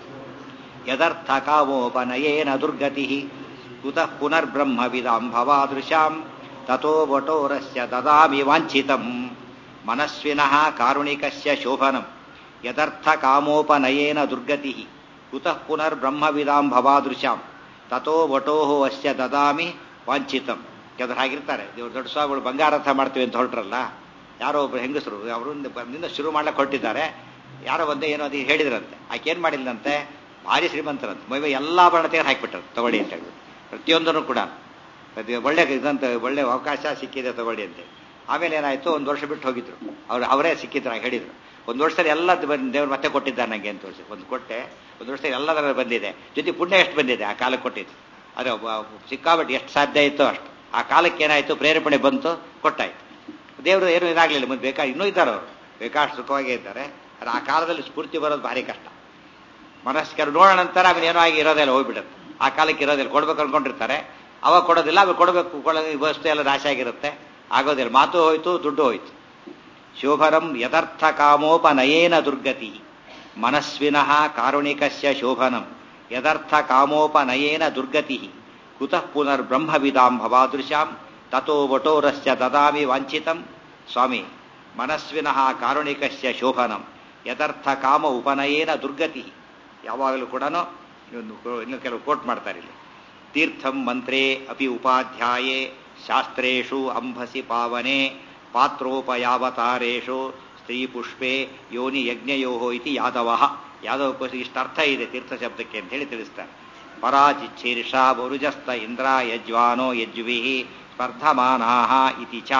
ಯದರ್ಥ ಕಾಮೋಪನಯೇನ ದುರ್ಗತಿ ಕುತಃ ಪುನರ್ಬ್ರಹ್ಮವಿದಾಂ ಭವಾದೃಶಾಂ ತಥೋ ವಟೋರಸ್ಯ ದದಾಮಿ ವಾಂಛಿತಂ. ಮನಸ್ವಿನಃ ಕಾರುಣಿಕಸ್ಯ ಶೋಭನಂ ಯದರ್ಥ ಕಾಮೋಪನಯೇನ ದುರ್ಗತಿ ಕುತಃ ಪುನರ್ಬ್ರಹ್ಮವಿದಾಂ ಭವಾದೃಶಾಂ ತಥೋ ವಟೋಹೋ ಅಸ್ಯ ದದಾಮಿ ವಾಂಛಿತಂ. ಕೆಲವರು ಹಾಗಿರ್ತಾರೆ, ದೇವ್ರು ದೊಡ್ಡ ಸ್ವಾಮಿಗಳು ಬಂಗಾರಥ ಮಾಡ್ತೀವಿ ಅಂತ ಹೊರಟ್ರಲ್ಲ, ಯಾರೋ ಒಬ್ರು ಹೆಂಗಸರು ಅವರು ನಿನ್ನ ಶುರು ಮಾಡ್ಲಿಕ್ಕೆ ಹೊರಟಿದ್ದಾರೆ. ಯಾರೋ ಒಂದೇ ಏನೋ ಅದು ಹೇಳಿದ್ರಂತೆ. ಆಕೆ ಏನು ಮಾಡಿಲ್ಲಂತೆ, ಭಾರಿ ಶ್ರೀಮಂತರಂತೆ, ಮೈವೆ ಎಲ್ಲ ಬಣ್ಣ ತೆಗೆದು ಹಾಕಿಬಿಟ್ಟರು, ತಗೊಳ್ಳಿ ಅಂತ ಹೇಳಿ. ಪ್ರತಿಯೊಂದನ್ನು ಕೂಡ ಒಳ್ಳೆ ಇದಂತ ಒಳ್ಳೆ ಅವಕಾಶ ಸಿಕ್ಕಿದೆ ತಗೊಳ್ಳಿ ಅಂತೇಳಿ. ಆಮೇಲೆ ಏನಾಯಿತು, ಒಂದು ವರ್ಷ ಬಿಟ್ಟು ಹೋಗಿದ್ರು ಅವ್ರು, ಅವರೇ ಸಿಕ್ಕಿದ್ರು ಹೇಳಿದ್ರು. ಒಂದು ವರ್ಷದಲ್ಲಿ ಎಲ್ಲ ದೇವ್ರು ಮತ್ತೆ ಕೊಟ್ಟಿದ್ದಾರೆ ನನಗೆ ಅಂತ ತೋರಿಸಿ. ಒಂದು ಕೊಟ್ಟೆ, ಒಂದು ವರ್ಷದಲ್ಲಿ ಎಲ್ಲದರ ಬಂದಿದೆ, ಜೊತೆ ಪುಣ್ಯ ಎಷ್ಟು ಬಂದಿದೆ ಆ ಕಾಲಕ್ಕೆ ಕೊಟ್ಟಿದ್ದು. ಅದೇ ಸಿಕ್ಕಾಬಿಟ್ಟು ಎಷ್ಟು ಸಾಧ್ಯ ಇತ್ತೋ ಅಷ್ಟು. ಆ ಕಾಲಕ್ಕೆ ಏನಾಯಿತು, ಪ್ರೇರೇಪಣೆ ಬಂತು, ಕೊಟ್ಟಾಯ್ತು. ದೇವರು ಏನೂ ಇದಾಗಲಿಲ್ಲ. ಮುಂದೆ ಬೇಕಾ ಇನ್ನೂ ಇದ್ದಾರೆ ಅವರು, ಬೇಕಾಷ್ಟು ಸುಖವಾಗೇ ಇದ್ದಾರೆ. ಆದರೆ ಆ ಕಾಲದಲ್ಲಿ ಸ್ಫೂರ್ತಿ ಬರೋದು ಭಾರಿ ಕಷ್ಟ. ಮನಸ್ಕರು ನೋಡೋಣ ನಂತರ ಆಮೇಲೆ ಏನೋ ಆಗಿ ಇರೋದೆಲ್ಲ ಹೋಗ್ಬಿಡುತ್ತೆ. ಆ ಕಾಲಕ್ಕೆ ಇರೋದಿಲ್ಲ, ಕೊಡ್ಬೇಕು ಅನ್ಕೊಂಡಿರ್ತಾರೆ, ಅವಾಗ ಕೊಡೋದಿಲ್ಲ. ಆಮೇಲೆ ಕೊಡಬೇಕು, ಕೊಡೋದು ವಸ್ತು ಎಲ್ಲ ನಾಶ ಆಗಿರುತ್ತೆ, ಆಗೋದಿಲ್ಲ. ಮಾತು ಹೋಯ್ತು, ದುಡ್ಡು ಹೋಯ್ತು. ಶೋಭನಂ ಯಥರ್ಥ ಕಾಮೋಪನಯೇನ ದುರ್ಗತಿ. ಮನಸ್ವಿನಃ ಕಾರುಣಿಕಸ್ಯ ಶೋಭನಂ ಯಥರ್ಥ ಕಾಮೋಪನಯೇನ ದುರ್ಗತಿ ಕುತಃ ಪುನರ್ಬ್ರಹ್ಮವಿದಾಂ ಭವಾದೃಶಾಂ ತಥೋ ವಟೋರಸ್ಯ ದದಾಮಿ ವಾಂಛಿತಂ. ಸ್ವಾಮಿ, ಮನಸ್ವಿನಃ ಕಾರುಣಿಕಸ್ಯ ಶೋಭನಂ ಯಥರ್ಥ ಕಾಮ ಉಪನಯೇನ ದುರ್ಗತಿ. ಯಾವಾಗಲೂ ಕೂಡ ಇನ್ನು ಕೆಲವು ಕೋಟ್ ಮಾಡ್ತಾರೆ ಇಲ್ಲಿ. ತೀರ್ಥಂ ಮಂತ್ರೇ ಅಪಿ ಉಪಾಧ್ಯಾಯೇ ಶಾಸ್ತ್ರೇಷು ಅಂಬಸಿ ಪಾವನೆ ಪಾತ್ರೋಪಯಾವತಾರೇಷು ಸ್ತ್ರೀ ಪುಷ್ಪೆ ಯೋನಿ ಯಜ್ಞಯೋ ಇತಿ ಯಾದವ. ಯಾದವ ಇಷ್ಟ ಅರ್ಥ ಇದೆ ತೀರ್ಥ ಶಬ್ದಕ್ಕೆ ಅಂತ ಹೇಳಿ ತಿಳಿಸ್ತಾರೆ. ಪರಾಚಿಚ್ಛೀರ್ಷ ಬರುಜಸ್ತ ಇಂದ್ರ ಯಜ್ವಾನೋ ಯಜ್ವಿ ಸ್ಪರ್ಧಮಾನಾಹ ಇತಿ ಚ.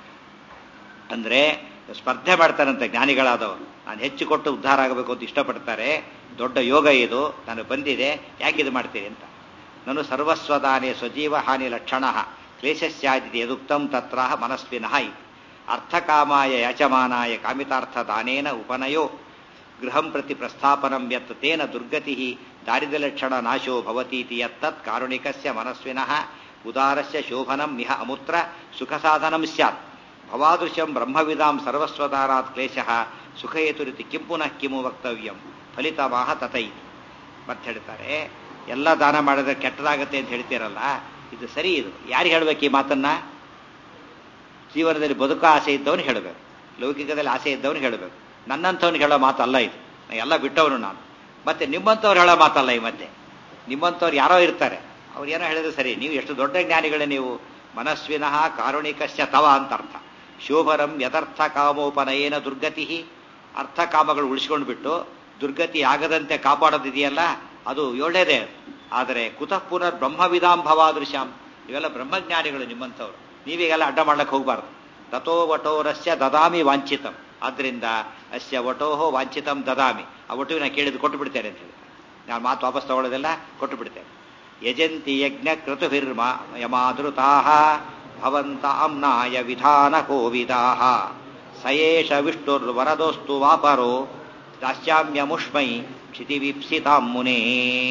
ಅಂದ್ರೆ ಸ್ಪರ್ಧೆ ಮಾಡ್ತಾರಂತೆ ಜ್ಞಾನಿಗಳಾದವರು. ನಾನು ಹೆಚ್ಚು ಕೊಟ್ಟು ಉದ್ಧಾರ ಆಗಬೇಕು ಅಂತ ಇಷ್ಟಪಡ್ತಾರೆ. ದೊಡ್ಡ ಯೋಗ ಇದು, ನಾನು ಬಂದಿದೆ, ಯಾಕಿದು ಮಾಡ್ತೀರಿ ಅಂತ. ನಾನು ಸರ್ವಸ್ವದಾನೇ ಸ್ವಜೀವ ಹಾನಿ ಲಕ್ಷಣ ಕ್ಲೇಶಸ್ಯಾದಿ ಯದುಕ್ತಂ ತತ್ರ ಮನಸ್ವಿನಃ ಇತಿ. ಅರ್ಥಕಾಮಾಯ ಯಾಚಮಾನಾಯ ಕಾಮಿತಾರ್ಥದಾನೇನ ಉಪನಯೋ ಗೃಹಂ ಪ್ರತಿ ಪ್ರಸ್ಥಾಪನಂ ಯತ್ ತೇನ ದುರ್ಗತಿ ದಾರಿದ್ರ್ಯಲಕ್ಷಣ ನಾಶೋ ಭವತೀತಿ ಯತ್ತತ್ ಕಾರುಣಿಕಸ್ಯ ಮನಸ್ವಿನಃ ಉದಾರಸ್ಯ ಶೋಭನಂ ಮಿಹ ಅಮುತ್ರ ಸುಖಸಾಧನಂ ಸ್ಯಾತ್. ಭವಾದೃಶಂ ಬ್ರಹ್ಮವಿದಾಂ ಸರ್ವಸ್ವದಾರಾತ್ ಕ್ಲೇಶಃ ಸುಖೇತುರಿತಿ ಕಿಂ ಪುನಃ ಕಿಮು ವಕ್ತವ್ಯಂ ಫಲಿತವಾಹ ತಥೈತಿ. ಮತ್ತೆ ಹೇಳ್ತಾರೆ, ಎಲ್ಲ ದಾನ ಮಾಡಿದ್ರೆ ಕೆಟ್ಟದಾಗತ್ತೆ ಅಂತ ಹೇಳ್ತೀರಲ್ಲ, ಇದು ಸರಿ. ಇದು ಯಾರು ಹೇಳ್ಬೇಕು ಈ ಮಾತನ್ನ? ಜೀವನದಲ್ಲಿ ಬದುಕೋ ಆಸೆ ಇದ್ದವನು ಹೇಳಬೇಕು, ಲೌಕಿಕದಲ್ಲಿ ಆಸೆ ಇದ್ದವನು ಹೇಳಬೇಕು. ನನ್ನಂಥವ್ನು ಹೇಳೋ ಮಾತಲ್ಲ ಇದು. ಎಲ್ಲ ಬಿಟ್ಟವನು ನಾನು. ಮತ್ತೆ ನಿಮ್ಮಂಥವ್ರು ಹೇಳೋ ಮಾತಲ್ಲ ಈ ಮಧ್ಯೆ. ನಿಮ್ಮಂಥವ್ರು ಯಾರೋ ಇರ್ತಾರೆ, ಅವ್ರು ಏನೋ ಹೇಳಿದ್ರೆ ಸರಿ. ನೀವು ಎಷ್ಟು ದೊಡ್ಡ ಜ್ಞಾನಿಗಳೇ ನೀವು. ಮನಸ್ವಿನಃ ಕಾರುಣಿಕಸ್ಯ ತವ ಅಂತ ಅರ್ಥ. ಶೋಭರಂ ಯಥರ್ಥ ಕಾಮೋಪನಯೇನ ದುರ್ಗತಿ. ಅರ್ಥ ಕಾಮಗಳು ಉಳಿಸ್ಕೊಂಡು ಬಿಟ್ಟು ದುರ್ಗತಿ ಆಗದಂತೆ ಕಾಪಾಡೋದಿದೆಯಲ್ಲ, ಅದು ಒಳ್ಳೇದೇ. ಆದರೆ ಕುತಃ ಪುನರ್ ಬ್ರಹ್ಮವಿದಾಂ ಭವಾದೃಶಾಂ. ಇವೆಲ್ಲ ಬ್ರಹ್ಮಜ್ಞಾನಿಗಳು ನಿಮ್ಮಂಥವ್ರು. ನೀವೀಗೆಲ್ಲ ಅಡ್ಡ ಮಾಡ್ಲಿಕ್ಕೆ ಹೋಗಬಾರ್ದು. ತಥೋ ವಟೋರಸ್ಯ ದದಾಮಿ ವಾಂಛಿತಂ. ಆದ್ರಿಂದ ಅಸ್ಯ ವಟೋಹೋ ವಾಂಛಿತಂ ದದಾಮಿ. ಆ ಒಟುವಿನ ಕೇಳಿದ್ದು ಕೊಟ್ಟು ಬಿಡ್ತೇನೆ ಅಂತ ಹೇಳಿ ನಾನು ಮಾತು ವಾಪಸ್ ತಗೊಳ್ಳೋದೆಲ್ಲ ಕೊಟ್ಟು ಬಿಡ್ತೇನೆ. ಯಜಂತಿ ಯಜ್ಞ ಕ್ರತುಭಿರ್ಮ ಯಮಾದೃತಾಃ ಭವಂತ ಅಮ್ನಾಯ ವಿಧಾನ ಕೋವಿದಾಃ ಸಯೇಷ ವಿಷ್ಣುರ್ವರದೋಸ್ತು ವಾಪರೋ ದಾಸ್ಯಾಮ್ಯಮುಷ್ಮೈ ಕ್ಷಿತಿವಿಪ್ಸಿತಾಂ ಮುನೇ.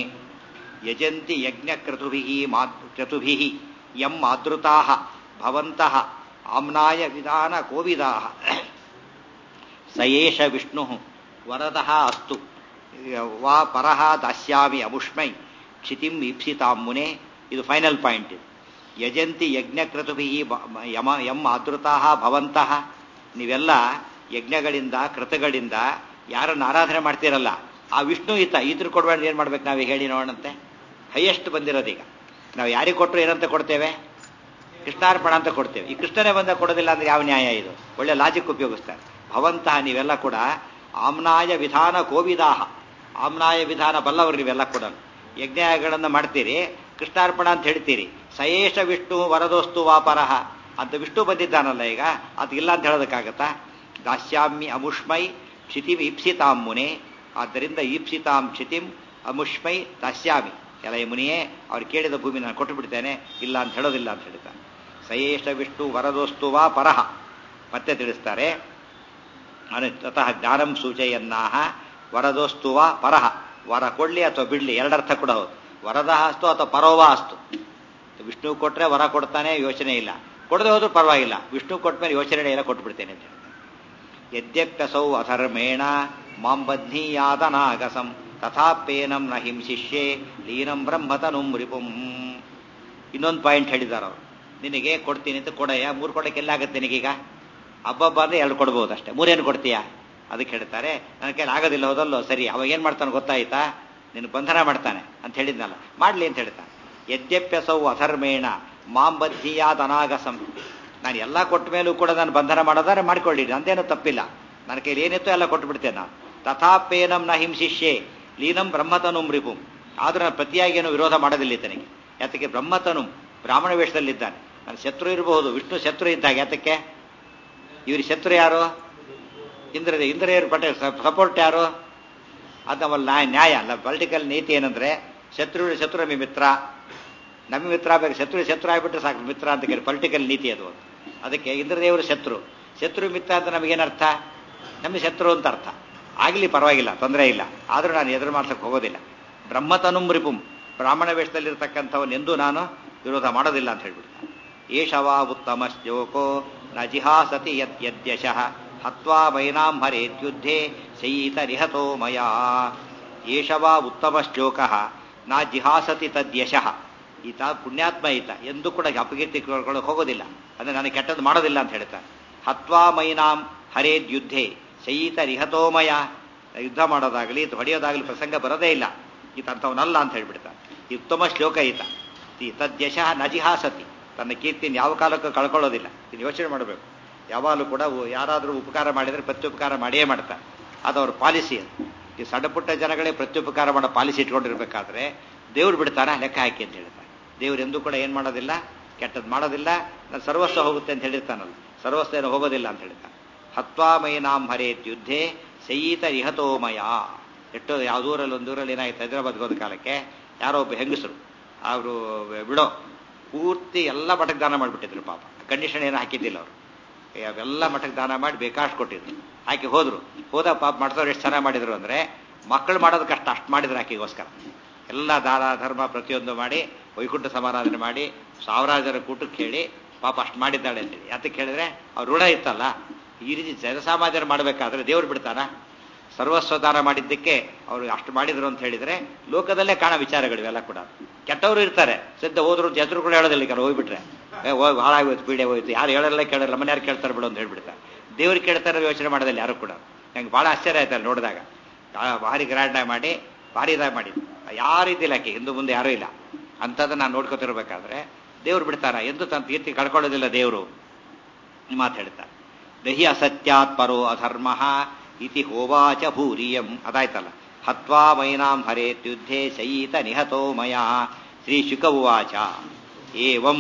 ಯಜಂತಿ ಯಜ್ಞ ಕ್ರತುಭಿಃ ಕ್ರತುಭಿಃ ಯಂ ಆದೃತಾಃ ಭವಂತಃ ಆಮ್ನಾಯ ವಿಧಾನ ಕೋವಿದಾಃ ಸಯೇಷ ವಿಷ್ಣು ವರದಃ ಅಸ್ತು ವಾ ಪರಃ ದಾಸ್ಯಾಮಿ ಅಮುಷ್ಮೈ ಕ್ಷಿತಿಂ ಇಪ್ಸಿತಾಂ ಮುನೆ. ಇದು ಫೈನಲ್ ಪಾಯಿಂಟ್. ಇದು ಯಜಂತಿ ಯಜ್ಞಕ್ರತುಭಿ ಯಮ ಯಂ ಆದೃತಾಹ ಭವಂತಹ, ನೀವೆಲ್ಲ ಯಜ್ಞಗಳಿಂದ ಕೃತಗಳಿಂದ ಯಾರನ್ನು ಆರಾಧನೆ ಮಾಡ್ತೀರಲ್ಲ ಆ ವಿಷ್ಣು ಈತ ಈತರು ಕೊಡಬೇಡ ಏನು ಮಾಡ್ಬೇಕು ನಾವು ಹೇಳಿ ನೋಡೋಣಂತೆ. ಹೈಯೆಸ್ಟ್ ಬಂದಿರೋದೀಗ ನಾವು ಯಾರಿಗೆ ಕೊಟ್ಟರು ಏನಂತ ಕೊಡ್ತೇವೆ? ಕೃಷ್ಣಾರ್ಪಣ ಅಂತ ಕೊಡ್ತೇವೆ. ಈ ಕೃಷ್ಣನೇ ಬಂದ ಕೊಡೋದಿಲ್ಲ ಅಂದ್ರೆ ಯಾವ ನ್ಯಾಯ ಇದು? ಒಳ್ಳೆ ಲಾಜಿಕ್ ಉಪಯೋಗಿಸ್ತಾರೆ. ಭವಂತಹ ನೀವೆಲ್ಲ ಕೂಡ ಆಮ್ನಾಯ ವಿಧಾನ ಕೋವಿದಾಹ, ಆಮ್ನಾಯ ವಿಧಾನ ಬಲ್ಲವರು ನೀವೆಲ್ಲ ಕೂಡ ಯಜ್ಞಗಳನ್ನು ಮಾಡ್ತೀರಿ, ಕೃಷ್ಣಾರ್ಪಣ ಅಂತ ಹೇಳ್ತೀರಿ. ಸಯೇಷ ವಿಷ್ಣು ವರದೋಸ್ತು ವಾಪರಹ ಅಂತ ವಿಷ್ಣು ಬಂದಿದ್ದಾನಲ್ಲ ಈಗ, ಅದಿಲ್ಲ ಅಂತ ಹೇಳೋದಕ್ಕಾಗತ್ತಾ? ದಾಸ್ಯಾಮಿ ಅಮುಷ್ಮೈ ಕ್ಷಿತಿಂ ಈಪ್ಸಿತಾಂ ಮುನೆ, ಆದ್ದರಿಂದ ಈಪ್ಸಿತಾಂ ಕ್ಷಿತಿಂ ಅಮುಷ್ಮೈ ದಾಸ್ಯಾಮಿ, ಎಲ್ಲ ಈ ಮುನಿಯೇ ಅವ್ರು ಕೇಳಿದ ಭೂಮಿ ನಾನು ಕೊಟ್ಟು ಬಿಡ್ತೇನೆ, ಇಲ್ಲ ಅಂತ ಹೇಳೋದಿಲ್ಲ ಅಂತ ಹೇಳ್ತಾನೆ. ಸಯೇಷ ವಿಷ್ಣು ವರದೋಸ್ತು ವಾ ಪರಹ. ಮತ್ತೆ ತಿಳಿಸ್ತಾರೆ, ತತಃ ಜ್ಞಾನಂ ಸೂಚಯನ್ನಾಹ ವರದೋಸ್ತು ವಾ ಪರಹ, ವರ ಕೊಡ್ಲಿ ಅಥವಾ ಬಿಡ್ಲಿ ಎರಡರ್ಥ ಕೂಡ ಹೌದು. ವರದ ಅಸ್ತು ಅಥವಾ ಪರೋವ ಅಸ್ತು. ವಿಷ್ಣು ಕೊಟ್ರೆ ವರ ಕೊಡ್ತಾನೆ, ಯೋಚನೆ ಇಲ್ಲ. ಕೊಡದೆ ಹೋದ್ರೂ ಪರವಾಗಿಲ್ಲ, ವಿಷ್ಣು ಕೊಟ್ಟ ಮೇಲೆ ಯೋಚನೆ ಇಲ್ಲ, ಕೊಟ್ಬಿಡ್ತೇನೆ ಅಂತ ಹೇಳ್ತಾನೆ. ಯದ್ಯಪ್ಯಸೌ ಅಧರ್ಮೇಣ ಮಾಂ ಬಧ್ನೀಯಾದನಾಗಸಂ ತಥಾಪೇನಂ ನ ಹಿಂಶಿಷ್ಯೆ ಲೀನಂ ಬ್ರಹ್ಮತನುಂ ರಿಪುಂ. ಇನ್ನೊಂದು ಪಾಯಿಂಟ್ ಹೇಳಿದಾರ ಅವರು, ನಿನಗೆ ಕೊಡ್ತೀನಿ ಅಂತ ಕೊಡಯ್ಯ, ಮೂರು ಕೊಡಕ್ಕೆ ಎಲ್ಲಾಗತ್ತೆ ನಿನಗೀಗ? ಹಬ್ಬಬ್ಬ ಅಂದ್ರೆ ಎರಡು ಕೊಡ್ಬೋದು ಅಷ್ಟೇ, ಮೂರೇನು ಕೊಡ್ತೀಯಾ? ಅದಕ್ಕೆ ಹೇಳ್ತಾರೆ ನನ್ನ ಕೈಲಿ ಆಗೋದಿಲ್ಲ, ಹೋದಲ್ಲೋ ಸರಿ. ಅವಾಗ ಏನು ಮಾಡ್ತಾನೆ ಗೊತ್ತಾಯ್ತಾ? ನಿನ್ನ ಬಂಧನ ಮಾಡ್ತಾನೆ ಅಂತ ಹೇಳಿದ್ನಲ್ಲ, ಮಾಡ್ಲಿ ಅಂತ ಹೇಳ್ತಾನೆ. ಯದ್ಯಪ್ಯಸೌ ಅಧರ್ಮೇಣ ಮಾಂ ಬದ್ಧಿಯಾದ ಅನಾಗಸಂ, ನಾನು ಎಲ್ಲ ಕೊಟ್ಟ ಮೇಲೂ ಕೂಡ ನಾನು ಬಂಧನ ಮಾಡೋದಾದ್ರೆ ಮಾಡ್ಕೊಳ್ಳಿ, ನಂದೇನೂ ತಪ್ಪಿಲ್ಲ, ನನ್ನ ಕೈಲಿ ಏನಿತ್ತು ಎಲ್ಲ ಕೊಟ್ಟು ಬಿಡ್ತೇನೆ ನಾನು. ತಥಾಪೇನಂ ನ ಹಿಂಶಿಷ್ಯೆ ಲೀನಂ ಬ್ರಹ್ಮತನುಂ ರಿಪುಂ, ಆದ್ರೂ ನಾನು ಪ್ರತಿಯಾಗೇನು ವಿರೋಧ ಮಾಡೋದಿಲ್ಲ ತನಗೆ. ಯಾತಕ್ಕೆ? ಬ್ರಹ್ಮತನು ಬ್ರಾಹ್ಮಣ ವೇಷದಲ್ಲಿದ್ದಾನೆ, ನನ್ನ ಶತ್ರು ಇರಬಹುದು, ವಿಷ್ಣು ಶತ್ರು ಇದ್ದಾಗ. ಯಾತಕ್ಕೆ? ಇವ್ರ ಶತ್ರು ಯಾರು? ಇಂದ್ರ. ಇಂದ್ರಿಯರು ಪಟೆ ಸಪೋರ್ಟ್ ಯಾರು? ಅದು ನಮ್ಮಲ್ಲಿ ನ್ಯಾಯ ಅಲ್ಲ, ಪೊಲಿಟಿಕಲ್ ನೀತಿ ಏನಂದ್ರೆ ಶತ್ರು ಶತ್ರು ನಮಗೆ ಮಿತ್ರ, ನಮಗೆ ಮಿತ್ರ ಬೇಕು, ಶತ್ರು ಶತ್ರು ಆಗಿಬಿಟ್ರೆ ಸಾಕು ಮಿತ್ರ ಅಂತ ಕೇಳಿ ಪೊಲಿಟಿಕಲ್ ನೀತಿ ಅದು. ಅದಕ್ಕೆ ಇಂದ್ರದೇವರು ಶತ್ರು, ಶತ್ರು ಮಿತ್ರ ಅಂತ ನಮಗೇನರ್ಥ? ನಮಗೆ ಶತ್ರು ಅಂತ ಅರ್ಥ. ಆಗಲಿ ಪರವಾಗಿಲ್ಲ, ತೊಂದರೆ ಇಲ್ಲ, ಆದರೂ ನಾನು ಎದುರು ಮಾಡ್ಸಕ್ಕೆ ಹೋಗೋದಿಲ್ಲ. ಬ್ರಹ್ಮತನುಂ ರಿಪುಂ, ಬ್ರಾಹ್ಮಣ ವೇಷದಲ್ಲಿರ್ತಕ್ಕಂಥವನ್ನೆಂದೂ ನಾನು ವಿರೋಧ ಮಾಡೋದಿಲ್ಲ ಅಂತ ಹೇಳ್ಬಿಡ್ತಾನೆ. ಏಷವಾ ಉತ್ತಮ ಶ್ಲೋಕೋ ನ ಜಿಹಾಸತಿ ಯತ್ ಯದ್ಯಶಃ ಹತ್ವಾ ಮೈನಾಂ ಹರೇತ್ಯುದ್ಧೇ ಶಯೀತ ನಿಹತೋ ಮಯಾ. ಏಷವಾ ಉತ್ತಮ ಶ್ಲೋಕ ನ ಜಿಹಾಸತಿ ತದ್ಯಶಃ, ಈತ ಪುಣ್ಯಾತ್ಮ, ಈತ ಎಂದೂ ಕೂಡ ಅಪಕೀರ್ತಿ ಹೋಗೋದಿಲ್ಲ, ಅಂದ್ರೆ ನನಗೆ ಕೆಟ್ಟದ್ದು ಮಾಡೋದಿಲ್ಲ ಅಂತ ಹೇಳ್ತಾನೆ. ಹತ್ವಾ ಮೈನಾಂ ಹರೇದ್ಯುದ್ಧೇ ಶಯೀತ ನಿಹತೋಮಯ, ಯುದ್ಧ ಮಾಡೋದಾಗಲಿ ಹೊಡೆಯೋದಾಗಲಿ ಪ್ರಸಂಗ ಬರೋದೇ ಇಲ್ಲ, ಈತ ಅಂಥವನಲ್ಲ ಅಂತ ಹೇಳ್ಬಿಡ್ತಾನೆ. ಈ ಉತ್ತಮ ಶ್ಲೋಕ ಈತ. ಈ ತದ್ಯಶಃ ನ ಜಿಹಾಸತಿ, ತನ್ನ ಕೀರ್ತಿನ ಯಾವ ಕಾಲಕ್ಕೂ ಕಳ್ಕೊಳ್ಳೋದಿಲ್ಲ. ಇದು ಯೋಚನೆ ಮಾಡಬೇಕು. ಯಾವಾಗಲೂ ಕೂಡ ಯಾರಾದರೂ ಉಪಕಾರ ಮಾಡಿದರೆ ಪ್ರತ್ಯುಪಕಾರ ಮಾಡಿಯೇ ಮಾಡ್ತಾರೆ, ಅದು ಅವ್ರ ಪಾಲಿಸಿ. ಅದು ಈ ಸಣ್ಣ ಪುಟ್ಟ ಜನಗಳೇ ಪ್ರತ್ಯುಪಕಾರ ಮಾಡೋ ಪಾಲಿಸಿ ಇಟ್ಕೊಂಡಿರ್ಬೇಕಾದ್ರೆ ದೇವ್ರು ಬಿಡ್ತಾನ ಲೆಕ್ಕ ಹಾಕಿ ಅಂತ ಹೇಳ್ತಾರೆ. ದೇವ್ರು ಎಂದೂ ಕೂಡ ಏನು ಮಾಡೋದಿಲ್ಲ, ಕೆಟ್ಟದ್ದು ಮಾಡೋದಿಲ್ಲ. ನಾನು ಸರ್ವಸ್ವ ಹೋಗುತ್ತೆ ಅಂತ ಹೇಳಿರ್ತಾನಲ್ಲ, ಸರ್ವಸ್ವ ಏನು ಹೋಗೋದಿಲ್ಲ ಅಂತ ಹೇಳ್ತಾನೆ. ಹತ್ವಾ ಮೈನಾಂ ಹರೇತ್ ಯುದ್ಧೇ ಶಯೀತ ನಿಹತೋಮಯ. ಎಷ್ಟೋ ಯಾವುದೂರಲ್ಲಿ ಒಂದೂರಲ್ಲಿ ಏನಾಯ್ತು, ಹೈದರಾಬಾದ್ಗೆ ಹೋದ ಕಾಲಕ್ಕೆ ಯಾರೋ ಒಬ್ಬ ಹೆಂಗಸರು ಅವರು ಬಿಡೋ ಪೂರ್ತಿ ಎಲ್ಲ ಮಠಕ್ಕೆ ದಾನ ಮಾಡಿಬಿಟ್ಟಿದ್ರು. ಪಾಪ ಕಂಡೀಷನ್ ಏನು ಹಾಕಿದ್ದಿಲ್ಲ ಅವರು, ಅವೆಲ್ಲ ಮಠಕ್ಕೆ ದಾನ ಮಾಡಿ ಬೇಕಾಷ್ಟು ಕೊಟ್ಟಿದ್ರು. ಆಕೆ ಹೋದ್ರು, ಹೋದ ಪಾಪ ಮಾಡ್ಸೋರು ಎಷ್ಟು ಚೆನ್ನಾಗಿ ಮಾಡಿದ್ರು ಅಂದರೆ ಮಕ್ಕಳು ಮಾಡೋದು ಕಷ್ಟ, ಅಷ್ಟು ಮಾಡಿದ್ರು ಆಕೆಗೋಸ್ಕರ. ಎಲ್ಲ ದಾನ ಧರ್ಮ ಪ್ರತಿಯೊಂದು ಮಾಡಿ ವೈಕುಂಠ ಸಮಾರಾಧನೆ ಮಾಡಿ ಸಾವಿರಾರು ಜನ ಕೂಟಕ್ಕೆ ಹೇಳಿ ಪಾಪ ಅಷ್ಟು ಮಾಡಿದ್ದಾಳೆ ಅಂತೇಳಿ. ಯಾತಕ್ಕೆ ಹೇಳಿದ್ರೆ ಅವ್ರ ಋಣ ಇತ್ತಲ್ಲ. ಈ ರೀತಿ ಜನಸಾಮಾನ್ಯರು ಮಾಡಬೇಕಾದ್ರೆ ದೇವ್ರು ಬಿಡ್ತಾನ? ಸರ್ವಸ್ವ ದಾನ ಮಾಡಿದ್ದಕ್ಕೆ ಅವರು ಅಷ್ಟು ಮಾಡಿದ್ರು ಅಂತ ಹೇಳಿದ್ರೆ ಲೋಕದಲ್ಲೇ ಕಾಣೋ ವಿಚಾರಗಳು ಇವೆಲ್ಲ ಕೂಡ. ಕೆಟ್ಟವರು ಇರ್ತಾರೆ, ಸಿದ್ಧ ಹೋದ್ರು ಹೆಸರು ಕೂಡ ಹೇಳೋದಿಲ್ಲ, ಈಗ ಹೋಗ್ಬಿಟ್ರೆ ಹೋಗಿ ಹಾಳಾಗೋಯ್ತು, ಪೀಡೆ ಹೋಯ್ತು, ಯಾರು ಹೇಳಲ್ಲ ಕೇಳಲ್ಲ, ಮನೆ ಯಾರು ಕೇಳ್ತಾರೆ ಬಿಡು ಅಂತ ಹೇಳ್ಬಿಡ್ತಾರೆ. ದೇವ್ರು ಕೇಳ್ತಾರೆ ಯೋಚನೆ ಮಾಡೋದಿಲ್ಲ ಯಾರು ಕೂಡ. ನಂಗೆ ಭಾಳ ಆಶ್ಚರ್ಯ ಆಯ್ತಲ್ಲ ನೋಡಿದಾಗ. ಭಾರಿ ಗ್ರ್ಯಾಂಡಾಗಿ ಮಾಡಿ ಭಾರಿ ಇದಾಗಿ ಮಾಡಿದ್ದು, ಯಾರು ಇದ್ದಿಲ್ಲ ಆಕೆ, ಹಿಂದೂ ಮುಂದೆ ಯಾರೂ ಇಲ್ಲ. ಅಂಥದ್ದು ನಾನು ನೋಡ್ಕೊತಿರ್ಬೇಕಾದ್ರೆ ದೇವ್ರು ಬಿಡ್ತಾರ? ಎಂದು ತನ್ನ ಕೀರ್ತಿ ಕಳ್ಕೊಳ್ಳೋದಿಲ್ಲ ದೇವರು. ಮಾತು ಹೇಳ್ತಾರೆ, ದಹಿ ಅಸತ್ಯಾತ್ ಪರೋ ಅಧರ್ಮ ಇತಿ ಹೋವಾಚ ಭೂರಿಯಂ. ಅದಾಯ್ತಲ್ಲ, ಹತ್ವಾ ಮೈನಾಂ ಹರೇತ್ಯುದ್ಧೇ ಶಯೀತ ನಿಹತೋ ಮಯ. ಶ್ರೀ ಶುಕ ಉವಾಚ ಏವಂ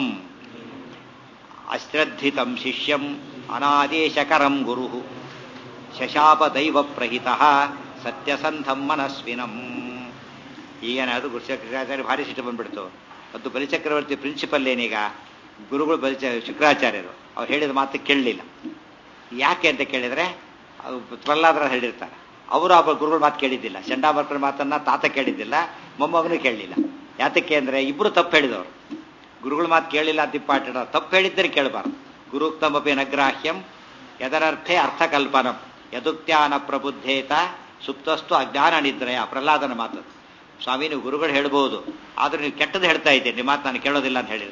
ಅಶ್ರದ್ಧಿತಂ ಶಿಷ್ಯಂ ಅನಾದೇಶಕರಂ ಗುರು ಶಶಾಪ ದೈವ ಪ್ರಹಿತ ಸತ್ಯಸಂಧಂ ಮನಸ್ವಿನಂ. ಈಗೇನಾದ್ರು ಗುರುಶುಕ್ರಾಚಾರ್ಯ ಭಾರಿ ಸಿಟ್ಟು ಬಂದ್ಬಿಡ್ತು. ಅದು ಬಲಿಚಕ್ರವರ್ತಿ ಪ್ರಿನ್ಸಿಪಲ್ ಏನೀಗ ಗುರುಗಳು ಬಲಿಚ ಶುಕ್ರಾಚಾರ್ಯರು ಅವ್ರು ಹೇಳಿದ ಮಾತು ಕೇಳಲಿಲ್ಲ. ಯಾಕೆ ಅಂತ ಕೇಳಿದ್ರೆ ಪ್ರಹ್ಲಾದರ ಹೇಳಿರ್ತಾರೆ, ಅವರು ಆ ಗುರುಗಳ ಮಾತು ಕೇಳಿದ್ದಿಲ್ಲ. ಚಂಡಾಮರ್ಕರ ಮಾತನ್ನ ತಾತ ಕೇಳಿದ್ದಿಲ್ಲ, ಮೊಮ್ಮಗನೂ ಕೇಳಲಿಲ್ಲ. ಯಾತಕ್ಕೆ ಅಂದ್ರೆ ಇಬ್ರು ತಪ್ಪು ಹೇಳಿದವರು. ಗುರುಗಳ ಮಾತು ಕೇಳಿಲ್ಲ ಅಂತ ಇಂಪಾರ್ಟೆಂಟ್, ತಪ್ಪು ಹೇಳಿದ್ದರೆ ಕೇಳಬಾರ್ದು. ಗುರುಕ್ತಮಪಿ ನಗ್ರಾಹ್ಯಂ ಯದನರ್ಥೆ ಅರ್ಥಕಲ್ಪನಂ ಯದುಕ್ತ್ಯಾನ ಪ್ರಬುದ್ಧೇತ ಸುಪ್ತಸ್ತು ಅಜ್ಞಾನ ನಿದ್ರಯ. ಪ್ರಹ್ಲಾದನ ಮಾತು. ಸ್ವಾಮಿ ನೀವು ಗುರುಗಳು ಹೇಳ್ಬೋದು, ಆದ್ರೆ ನೀವು ಕೆಟ್ಟದ್ದು ಹೇಳ್ತಾ ಇದ್ದೀರಿ, ನಿಮ್ಮ ಮಾತು ನಾನು ಕೇಳೋದಿಲ್ಲ ಅಂತ ಹೇಳಿರ್ತಾನೆ.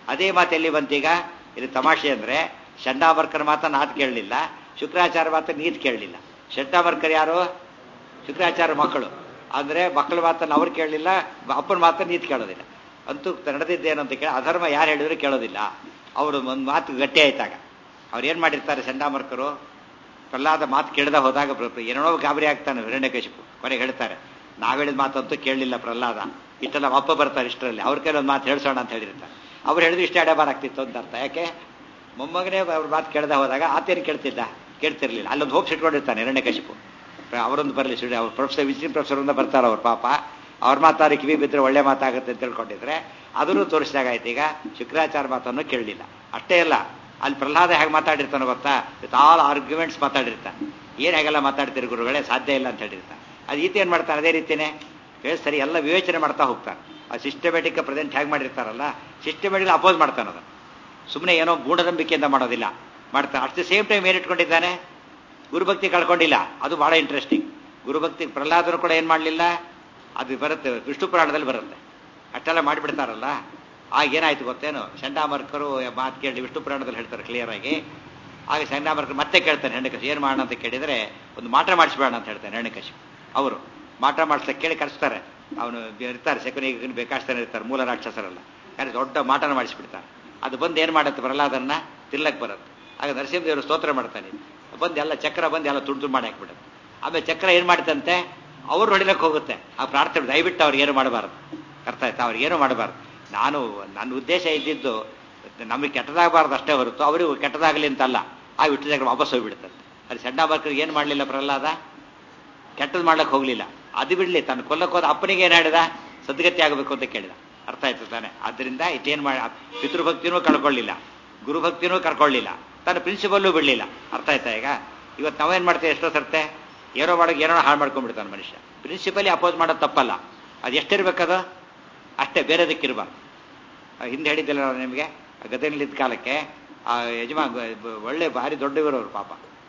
ಅದೇ ಮಾತು ಎಲ್ಲಿ ಬಂತೀಗ? ಇಲ್ಲಿ ತಮಾಷೆ ಅಂದ್ರೆ ಚಂಡಾಮರ್ಕರ ಮಾತನ್ನು ಆತ ಕೇಳಲಿಲ್ಲ, ಶುಕ್ರಾಚಾರ್ಯ ಮಾತನ್ನು ನೀತ್ ಕೇಳಲಿಲ್ಲ. ಚಂಡಾಮರ್ಕರ್ ಯಾರು? ಶುಕ್ರಾಚಾರ್ಯ ಮಕ್ಕಳು. ಅಂದ್ರೆ ಮಕ್ಕಳ ಮಾತನ್ನು ಅವ್ರು ಕೇಳಲಿಲ್ಲ, ಅಪ್ಪನ ಮಾತನ್ನು ನೀತ್ ಕೇಳೋದಿಲ್ಲ. ಅಂತೂ ನಡೆದಿದ್ದೇನು ಅಂತ ಕೇಳಿ ಅಧರ್ಮ ಯಾರು ಹೇಳಿದ್ರು ಕೇಳೋದಿಲ್ಲ. ಅವರು ಒಂದು ಮಾತು ಗಟ್ಟಿ ಆಯ್ತಾಗ ಅವ್ರು ಏನು ಮಾಡಿರ್ತಾರೆ ಚಂಡಾಮರ್ಕರು? ಪ್ರಹ್ಲಾದ ಮಾತು ಕೇಳದ ಹೋದಾಗ ಏನೋ ಗಾಬರಿ ಆಗ್ತಾನೆ ಹಿರಣ್ಯಕಶಿಪು. ಕೊನೆಗೆ ಹೇಳ್ತಾರೆ, ನಾವ್ ಹೇಳಿದ ಮಾತಂತೂ ಕೇಳಲಿಲ್ಲ ಪ್ರಹ್ಲಾದ, ಇಷ್ಟೆಲ್ಲ ಅಪ್ಪ ಬರ್ತಾರೆ ಇಷ್ಟರಲ್ಲಿ, ಅವ್ರ ಕೈಲಿ ಒಂದು ಮಾತು ಹೇಳ್ಸೋಣ ಅಂತ ಹೇಳಿರ್ತಾರೆ. ಅವ್ರು ಹೇಳಿದ್ರು ಇಷ್ಟೇ ಅಡೆಬಾರ್ ಆಗ್ತಿತ್ತು ಅಂತ ಅರ್ಥ. ಯಾಕೆ? ಮೊಮ್ಮಗನೇ ಅವ್ರ ಮಾತು ಕೇಳದ ಹೋದಾಗ ಆತೇನು ಕೇಳ್ತಿದ್ದ? ಕೇಳ್ತಿರ್ಲಿಲ್ಲ. ಅಲ್ಲೊಂದು ಹೋಪ್ಸ್ ಇಟ್ಕೊಂಡಿರ್ತಾನೆ ಹಿರಣ್ಯಕಶಿಪು. ಅವರೊಂದು ಬರಲಿ ಸುಳ್ಳಿ, ಅವ್ರ ಪ್ರೊಫೆಸರ್ ವಿಜಿಟಿಂಗ್ ಪ್ರೊಫೆಸರ್ ಅಂತ ಬರ್ತಾರೆ ಅವ್ರ ಪಾಪ, ಅವ್ರ ಮಾತಾಡಿ ಕಿವಿ ಬಿದ್ದರೆ ಒಳ್ಳೆ ಮಾತಾಗುತ್ತೆ ಅಂತ ತಿಳ್ಕೊಂಡಿದ್ರೆ ಅದನ್ನು ತೋರಿಸಿದಾಗಾಯ್ತು. ಈಗ ಶುಕ್ರಾಚಾರ್ಯ ಮಾತನ್ನು ಕೇಳಲಿಲ್ಲ. ಅಷ್ಟೇ ಅಲ್ಲ, ಅಲ್ಲಿ ಪ್ರಹ್ಲಾದ ಹೇಗೆ ಮಾತಾಡಿರ್ತಾನೆ ಗೊತ್ತಾ? ವಿತ್ ಆಲ್ ಆರ್ಗ್ಯುಮೆಂಟ್ಸ್ ಮಾತಾಡಿರ್ತಾನೆ. ಏನು ಹೇಗೆಲ್ಲ ಮಾತಾಡ್ತೀರಿ ಗುರುಗಳೇ, ಸಾಧ್ಯ ಇಲ್ಲ ಅಂತ ಹೇಳಿರ್ತಾನೆ. ಅದು ಈತ ಏನು ಮಾಡ್ತಾನೆ? ಅದೇ ರೀತಿಯೇ ಹೇಳಿ ಸರಿ ಎಲ್ಲ ವಿವೇಚನೆ ಮಾಡ್ತಾ ಹೋಗ್ತಾನೆ. ಆ ಸಿಸ್ಟಮೆಟಿಕ್ ಪ್ರೆಸೆಂಟ್ ಹೇಗೆ ಮಾಡಿರ್ತಾರಲ್ಲ, ಸಿಸ್ಟಮೆಟಿಕ್ ಅಪೋಸ್ ಮಾಡ್ತಾನೆ. ಅದನ್ನು ಸುಮ್ಮನೆ ಏನೋ ಗೂಢನಂಬಿಕೆಯಿಂದ ಮಾಡೋದಿಲ್ಲ, ಮಾಡ್ತಾನೆ. ಅಟ್ ದ ಸೇಮ್ ಟೈಮ್ ಏನು ಇಟ್ಕೊಂಡಿದ್ದಾನೆ? ಗುರುಭಕ್ತಿ ಕಳ್ಕೊಂಡಿಲ್ಲ. ಅದು ಬಹಳ ಇಂಟ್ರೆಸ್ಟಿಂಗ್. ಗುರುಭಕ್ತಿ ಪ್ರಹ್ಲಾದನು ಕೂಡ ಏನು ಮಾಡಲಿಲ್ಲ, ಅದು ಬರುತ್ತೆ ವಿಷ್ಣು ಪುರಾಣದಲ್ಲಿ ಬರುತ್ತೆ. ಅಷ್ಟೆಲ್ಲ ಮಾಡಿಬಿಡ್ತಾರಲ್ಲ, ಆಗ ಏನಾಯ್ತು ಗೊತ್ತೇನು? ಚಂಡಾಮರ್ಕರು ಮಾತು ಕೇಳಿ ವಿಷ್ಣು ಪುರಾಣದಲ್ಲಿ ಹೇಳ್ತಾರೆ ಕ್ಲಿಯರ್ ಆಗಿ. ಆಗ ಚಂಡಾಮರ್ಕರು ಮತ್ತೆ ಕೇಳ್ತಾನೆ ಹಿರಣ್ಯಕಶಿಪು, ಏನು ಮಾಡೋಣ ಅಂತ ಕೇಳಿದರೆ ಒಂದು ಮಾಟ ಮಾಡಿಸ್ಬೇಡ ಅಂತ ಹೇಳ್ತಾನೆ ಹಿರಣ್ಯಕಶಿಪು. ಅವರು ಮಾಟ ಮಾಡಿಸ್ಲಿಕ್ಕೆ ಕೇಳಿ ಕರೆಸ್ತಾರೆ. ಅವನು ಇರ್ತಾರೆ ಶಕುನಿಗೆ ಬೇಕಾಸ್ತಾನೆ ಇರ್ತಾರೆ, ಮೂಲ ರಾಕ್ಷಸರೆಲ್ಲ ಯಾರು ದೊಡ್ಡ ಮಾಟನ ಮಾಡಿಸ್ಬಿಡ್ತಾರೆ. ಅದು ಬಂದು ಏನು ಮಾಡುತ್ತೆ? ಪ್ರಹ್ಲಾದನ್ನ ತಿಲ್ಲಕ್ಕೆ ಬರುತ್ತೆ. ಆಗ ನರಸಿಂಹದೇವರು ಸ್ತೋತ್ರ ಮಾಡ್ತಾನೆ, ಬಂದು ಎಲ್ಲ ಚಕ್ರ ಬಂದು ಎಲ್ಲ ತುಂಡು ಮಾಡಿ ಹಾಕ್ಬಿಡುತ್ತೆ. ಆಮೇಲೆ ಚಕ್ರ ಏನು ಮಾಡುತ್ತಂತೆ? ಅವ್ರು ಹೊಡಿಲಕ್ಕೆ ಹೋಗುತ್ತೆ. ಆ ಪ್ರಾರ್ಥನೆ ದಯವಿಟ್ಟು ಅವ್ರಿಗೆ ಏನು ಮಾಡಬಾರ್ದು, ಅರ್ಥ ಆಯ್ತಾ? ಅವ್ರಿಗೇನು ಮಾಡಬಾರ್ದು. ನಾನು ನನ್ನ ಉದ್ದೇಶ ಇದ್ದಿದ್ದು ನಮಗೆ ಕೆಟ್ಟದಾಗಬಾರ್ದು ಅಷ್ಟೇ ಹೊರತು ಅವರಿಗೂ ಕೆಟ್ಟದಾಗಲಿ ಅಂತಲ್ಲ. ಆ ವಿಷ್ಣು ಚಕ್ರ ವಾಪಸ್ ಹೋಗ್ಬಿಡುತ್ತಂತೆ. ಅಲ್ಲಿ ಚಂಡಾಮರ್ಕರಿಗೆ ಏನು ಮಾಡಲಿಲ್ಲ ಪ್ರಹ್ಲಾದ? ಕೆಟ್ಟದ್ದು ಮಾಡ್ಲಿಕ್ಕೆ ಹೋಗಲಿಲ್ಲ. ಅದು ಬಿಡಲಿ, ತನ್ನ ಕೊಲ್ಲಕ್ಕೆ ಹೋದ ಅಪ್ಪನಿಗೆ ಏನು ಹೇಳಿದ? ಸದ್ಗತಿ ಆಗಬೇಕು ಅಂತ ಕೇಳಿದ. ಅರ್ಥ ಆಯ್ತು ತಾನೆ? ಆದ್ದರಿಂದ ಇದೇನು ಮಾಡಿ ಪಿತೃಭಕ್ತಿನೂ ಕಳ್ಕೊಳ್ಳಿಲ್ಲ, ಗುರುಭಕ್ತಿನೂ ಕಳ್ಕೊಳ್ಳಿಲ್ಲ, ತನ್ನ ಪ್ರಿನ್ಸಿಪಲ್ಲೂ ಬಿಡಲಿಲ್ಲ. ಅರ್ಥ ಆಯ್ತಾ? ಈಗ ಇವತ್ತು ನಾವೇನು ಮಾಡ್ತೇವೆ? ಎಷ್ಟೋ ಸರ್ತೆ ಏನೋ ಮಾಡೋಕೆ ಏನೋ ಹಾಳು ಮಾಡ್ಕೊಂಡ್ಬಿಡ್ತಾನೆ ಮನುಷ್ಯ. ಪ್ರಿನ್ಸಿಪಲಿ ಅಪೋಸ್ ಮಾಡೋದು ತಪ್ಪಲ್ಲ, ಅದು ಎಷ್ಟಿರ್ಬೇಕದು ಅಷ್ಟೇ, ಬೇರೆದಕ್ಕಿರ್ಬಾರ್ದು. ಹಿಂದೆ ಹೇಳಿದ್ದಿಲ್ಲ ನಿಮಗೆ, ಗದಗಿನಲ್ಲಿದ್ದ ಕಾಲಕ್ಕೆ ಆ ಯಜಮಾ ಒಳ್ಳೆ ಭಾರಿ ದೊಡ್ಡವರವರು ಪಾಪ,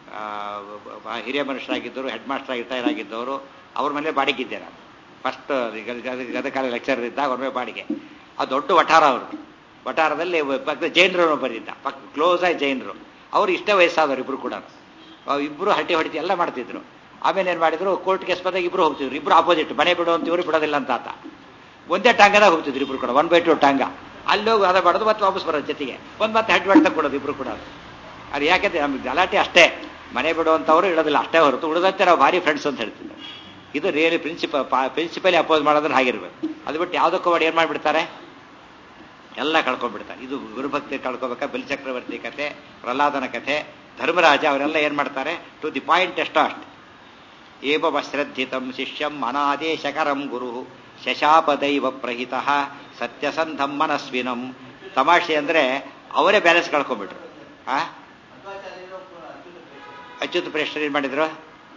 ಹಿರಿಯ ಮನುಷ್ಯರಾಗಿದ್ದವರು, ಹೆಡ್ ಮಾಸ್ಟರ್ ರಿಟೈರ್ ಆಗಿದ್ದವರು. ಅವ್ರ ಮೇಲೆ ಬಾಡಿಗೆ ನಾನು ಫಸ್ಟ್ ಗದಗ ಕಾಲೇಜ್ ಲೆಕ್ಚರರ್ ಇದ್ದಾಗ ಅವ್ರ ಮೇಲೆ ಬಾಡಿಗೆ. ಆ ದೊಡ್ಡ ವಠಾರ ಅವ್ರದ್ದು. ವಠಾರದಲ್ಲಿ ಪಕ್ಕ ಜೈನರು ಬಂದಿದ್ದ, ಪಕ್ಕ ಕ್ಲೋಸ್ ಆಗಿ ಜೈನರು. ಅವರು ಇಷ್ಟೇ ವಯಸ್ಸಾದವರು ಇಬ್ರು ಕೂಡ. ಇಬ್ರು ಹಟ್ಟಿ ಹೊಡಿತಿ ಎಲ್ಲ ಮಾಡ್ತಿದ್ರು. ಆಮೇಲೆ ಏನು ಮಾಡಿದ್ರು, ಕೋರ್ಟ್ ಕೇಸ್ ಬಂದಾಗ ಇಬ್ರು ಹೋಗ್ತಿದ್ರು. ಇಬ್ರು ಆಪೋಸಿಟ್, ಮನೆ ಬಿಡು ಅಂತ ಇವರು ಬಿಡೋದಿಲ್ಲ ಅಂತ ಆತ. ಒಂದೇ ಟಾಂಗದಾಗ ಹೋಗ್ತಿದ್ರು ಇಬ್ರು ಕೂಡ, ಒನ್ ಬೈ ಟು ಟಾಂಗ. ಅಲ್ಲಿ ಹೋಗಿ ಅದ ಬಡದು ಮತ್ತೆ ವಾಪಸ್ ಬರೋದು ಜೊತೆಗೆ ಒಂದು ಮತ್ತೆ ಹೆಡ್ ಹೊಡ್ತಾ ಕೊಡೋದು ಇಬ್ರು ಕೂಡ. ಅದು ಯಾಕೆಂದ್ರೆ ನಮ್ಗೆ ಗಲಾಟೆ ಅಷ್ಟೇ, ಮನೆ ಬಿಡುವಂಥವ್ರು ಇಡೋದಿಲ್ಲ ಅಷ್ಟೇ ಹೊರತು ಉಳಿದಂತೆ ನಾವು ಭಾರಿ ಫ್ರೆಂಡ್ಸ್ ಅಂತ ಹೇಳ್ತಿದ್ದೆ. ಇದು ರಿಯಲಿ ಪ್ರಿನ್ಸಿಪಲ್ ಪ್ರಿನ್ಸಿಪಲಿ ಅಪೋಸ್ ಮಾಡೋದನ್ನ ಹಾಗಿರ್ಬೇಕು. ಅದು ಬಿಟ್ಟು ಯಾವುದಕ್ಕೂ ಮಾಡಿ ಏನು ಮಾಡಿಬಿಡ್ತಾರೆ? ಎಲ್ಲ ಕಳ್ಕೊಂಡ್ಬಿಡ್ತಾರೆ. ಇದು ಗುರುಭಕ್ತಿ ಕಳ್ಕೊಬೇಕಾ? ಬಲಿಚಕ್ರವರ್ತಿ ಕಥೆ, ಪ್ರಹ್ಲಾದನ ಕಥೆ, ಧರ್ಮರಾಜ ಅವರೆಲ್ಲ ಏನು ಮಾಡ್ತಾರೆ? ಟು ದಿ ಪಾಯಿಂಟ್ ಎಷ್ಟೋ ಅಷ್ಟು. ಏವ ವಶ್ರದ್ಧಿತಂ ಶಿಷ್ಯಂ ಅನಾದೇಶಕರಂ ಗುರು ಶಶಾಪದೈವ ಪ್ರಹಿತ ಸತ್ಯಸಂಧಂ ಮನಸ್ವಿನಂ. ತಮಾಷೆ ಅಂದ್ರೆ ಅವರೇ ಬ್ಯಾಲೆನ್ಸ್ ಕಳ್ಕೊಂಡ್ಬಿಟ್ರು. ಆ ಅಚ್ಯುತ ಪ್ರೇಷ್ಠರು ಏನು ಮಾಡಿದ್ರು?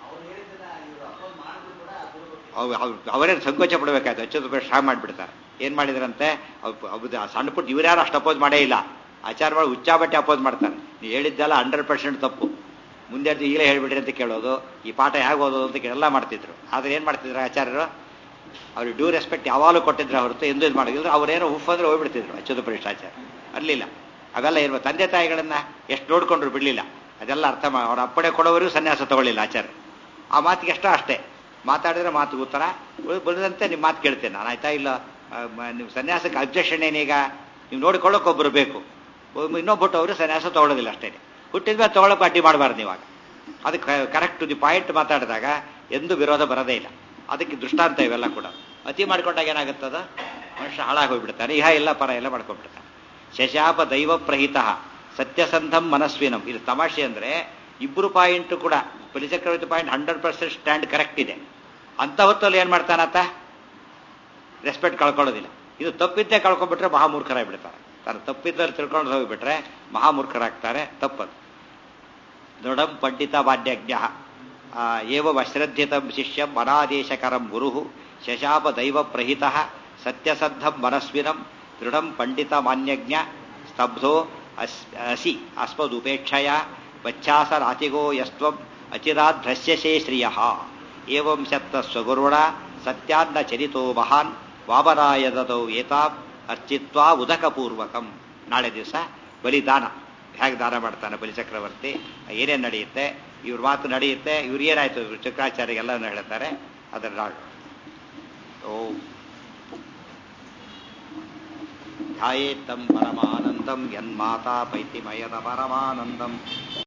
ಅವರೇ ಸಂಕೋಚ ಪಡಬೇಕಾಯ್ತು. ಅಚ್ಯುತ ಪ್ರೇಷ್ಠ ಹಾಗೆ ಮಾಡಿಬಿಡ್ತಾರೆ. ಏನು ಮಾಡಿದ್ರಂತೆ? ಸಣ್ಣ ಪುಟ್ಟ ಇವ್ರ್ಯಾರು ಅಷ್ಟು ಅಪೋಸ್ ಮಾಡೇ ಇಲ್ಲ. ಆಚಾರ ಮಾಡಿ ಉಚ್ಚಾಬಟ್ಟೆ ಅಪೋಸ್ ಮಾಡ್ತಾರೆ. ನೀವು ಹೇಳಿದ್ದೆಲ್ಲ ಹಂಡ್ರೆಡ್ ಪರ್ಸೆಂಟ್ ತಪ್ಪು, ಮುಂದೆ ಈಗಲೇ ಹೇಳ್ಬಿಡ್ರಿ ಅಂತ ಕೇಳೋದು, ಈ ಪಾಠ ಹೇಗೆ ಓದೋದು ಅಂತ ಎಲ್ಲ ಮಾಡ್ತಿದ್ರು. ಆದರೆ ಏನು ಮಾಡ್ತಿದ್ರು ಆಚಾರ್ಯರು? ಅವ್ರಿಗೆ ಡ್ಯೂ ರೆಸ್ಪೆಕ್ಟ್ ಯಾವಾಗಲೂ ಕೊಟ್ಟಿದ್ರೆ ಹೊರತು ಎಂದೂ ಇದು ಮಾಡಿದ್ರು. ಅವ್ರೇನೋ ಉಫ್ ಅಂದ್ರೆ ಹೋಗ್ಬಿಡ್ತಿದ್ರು ಅಚ್ಯುತ ಪ್ರೇಷ್ಠಾಚಾರ್ಯ. ಅರ್ಲಿಲ್ಲ ಅವೆಲ್ಲ ಇರುವ ತಂದೆ ತಾಯಿಗಳನ್ನ ಎಷ್ಟು ನೋಡ್ಕೊಂಡ್ರು ಬಿಡಲಿಲ್ಲ. ಅದೆಲ್ಲ ಅರ್ಥ ಮಾಡಿ ಅವ್ರ ಅಪ್ಪಣೆ ಕೊಡೋವರೆಗೂ ಸನ್ಯಾಸ ತಗೊಳ್ಳಿಲ್ಲ ಆಚಾರ್ಯ. ಆ ಮಾತಿಗೆ ಎಷ್ಟೋ ಅಷ್ಟೇ, ಮಾತಾಡಿದ್ರೆ ಮಾತು ಉತ್ತರ, ಬರೆದಂತೆ ನಿಮ್ಮ ಮಾತು ಕೇಳ್ತೇನೆ ನಾನು, ಆಯ್ತಾ? ಇಲ್ಲ ನೀವು ಸನ್ಯಾಸಕ್ಕೆ ಅಬ್ಜೆಕ್ಷನ್ ಏನೀಗ? ನೀವು ನೋಡಿಕೊಳ್ಳೋಕೆ ಒಬ್ಬರು ಬೇಕು, ಇನ್ನೊಬ್ಬಟ್ಟು ಅವರು ಸನ್ಯಾಸ ತಗೊಳ್ಳೋದಿಲ್ಲ ಅಷ್ಟೇ. ಹುಟ್ಟಿದ್ಮೇಲೆ ತಗೊಳ್ಳೋಕೆ ಅಡ್ಡಿ ಮಾಡಬಾರ್ದು ಇವಾಗ. ಅದಕ್ಕೆ ಕರೆಕ್ಟ್ ಟು ದಿ ಪಾಯಿಂಟ್ ಮಾತಾಡಿದಾಗ ಎಂದೂ ವಿರೋಧ ಬರೋದೇ ಇಲ್ಲ. ಅದಕ್ಕೆ ದೃಷ್ಟಾಂತ ಇವೆಲ್ಲ ಕೂಡ. ಅತಿ ಮಾಡ್ಕೊಂಡಾಗ ಏನಾಗುತ್ತದ? ಮನುಷ್ಯ ಹಾಳಾಗಿ ಹೋಗ್ಬಿಡ್ತಾನೆ, ಇಹ ಎಲ್ಲ ಪರ ಎಲ್ಲ ಮಾಡ್ಕೊಂಡ್ಬಿಡ್ತಾನೆ. ಶಶಾಪ ದೈವ ಪ್ರಹಿತ ಸತ್ಯಸಂಧಂ ಮನಸ್ವಿನಂ. ಇದು ತಮಾಷೆ ಅಂದ್ರೆ ಇಬ್ಬರು ಪಾಯಿಂಟ್ ಕೂಡ ಬಲಿಚಕ್ರವರ್ತಿ point hundred percent stand correct ಇದೆ. ಅಂತ ಹೊತ್ತಲ್ಲಿ ಏನ್ ಮಾಡ್ತಾನತ್ತ? ರೆಸ್ಪೆಕ್ಟ್ ಕಳ್ಕೊಳ್ಳೋದಿಲ್ಲ. ಇದು ತಪ್ಪಿದ್ದೇ ಕಳ್ಕೊಂಡ್ಬಿಟ್ರೆ ಮಹಾಮೂರ್ಖರಾಗ್ಬಿಡ್ತಾರೆ. ತಾನು ತಪ್ಪಿದ್ದಲ್ಲಿ ತಿಳ್ಕೊಂಡು ಹೋಗಿಬಿಟ್ರೆ ಮಹಾಮೂರ್ಖರಾಗ್ತಾರೆ. ತಪ್ಪದು. ದೃಢಂ ಪಂಡಿತ ವಾದ್ಯಜ್ಞ ಏವ ಅಶ್ರದ್ಧಿತಂ ಶಿಷ್ಯಂ ಅನಾದೇಶಕರಂ ಗುರು ಶಶಾಪ ದೈವ ಪ್ರಹಿತ ಸತ್ಯಸಂಧಂ ಮನಸ್ವಿನಂ ದೃಢಂ ಪಂಡಿತ ಮಾನ್ಯಜ್ಞ ಸ್ತಬ್ಧೋ ಅಸ್ ಅಸಿ ಅಸ್ಮದುಪೇಕ್ಷಯ ವಚ್ಛಾಸರಾತಿಗೋ ಯಸ್ತ್ವಂ ಅಚಿರಾಧ್ರಸ್ಯಸೇ ಶ್ರಿಯಃ ಏವಂ ಶತ್ತ ಸ್ವಗುರುಣ ಸತ್ಯಾನ್ನ ಚರಿತೋ ಮಹಾನ್ ವಾಮನಾಯ ದದೌ ಏತಾಂ ಅರ್ಚಿತ್ವಾ ಉದಕಪೂರ್ವಕಂ. ನಾಳೆ ದಿವಸ ಬಲಿದಾನ ಹೇಗೆ ದಾನ ಮಾಡ್ತಾನೆ ಬಲಿಚಕ್ರವರ್ತಿ, ಏನೇನು ನಡೆಯುತ್ತೆ, ಇವ್ರ ಮಾತು ನಡೆಯುತ್ತೆ, ಇವ್ರು ಏನಾಯ್ತು ಚಕ್ರಾಚಾರ್ಯಗೆಲ್ಲ ಹೇಳ್ತಾರೆ. ಅದರ ನಾಡು ಓಂ ಧ್ಯಾಯೇತ್ತಂ ಪರಮಾನಂದಂ ಯನ್ಮಾತಾ ಪೈತಿಮಯದ ಪರಮಾನಂದಂ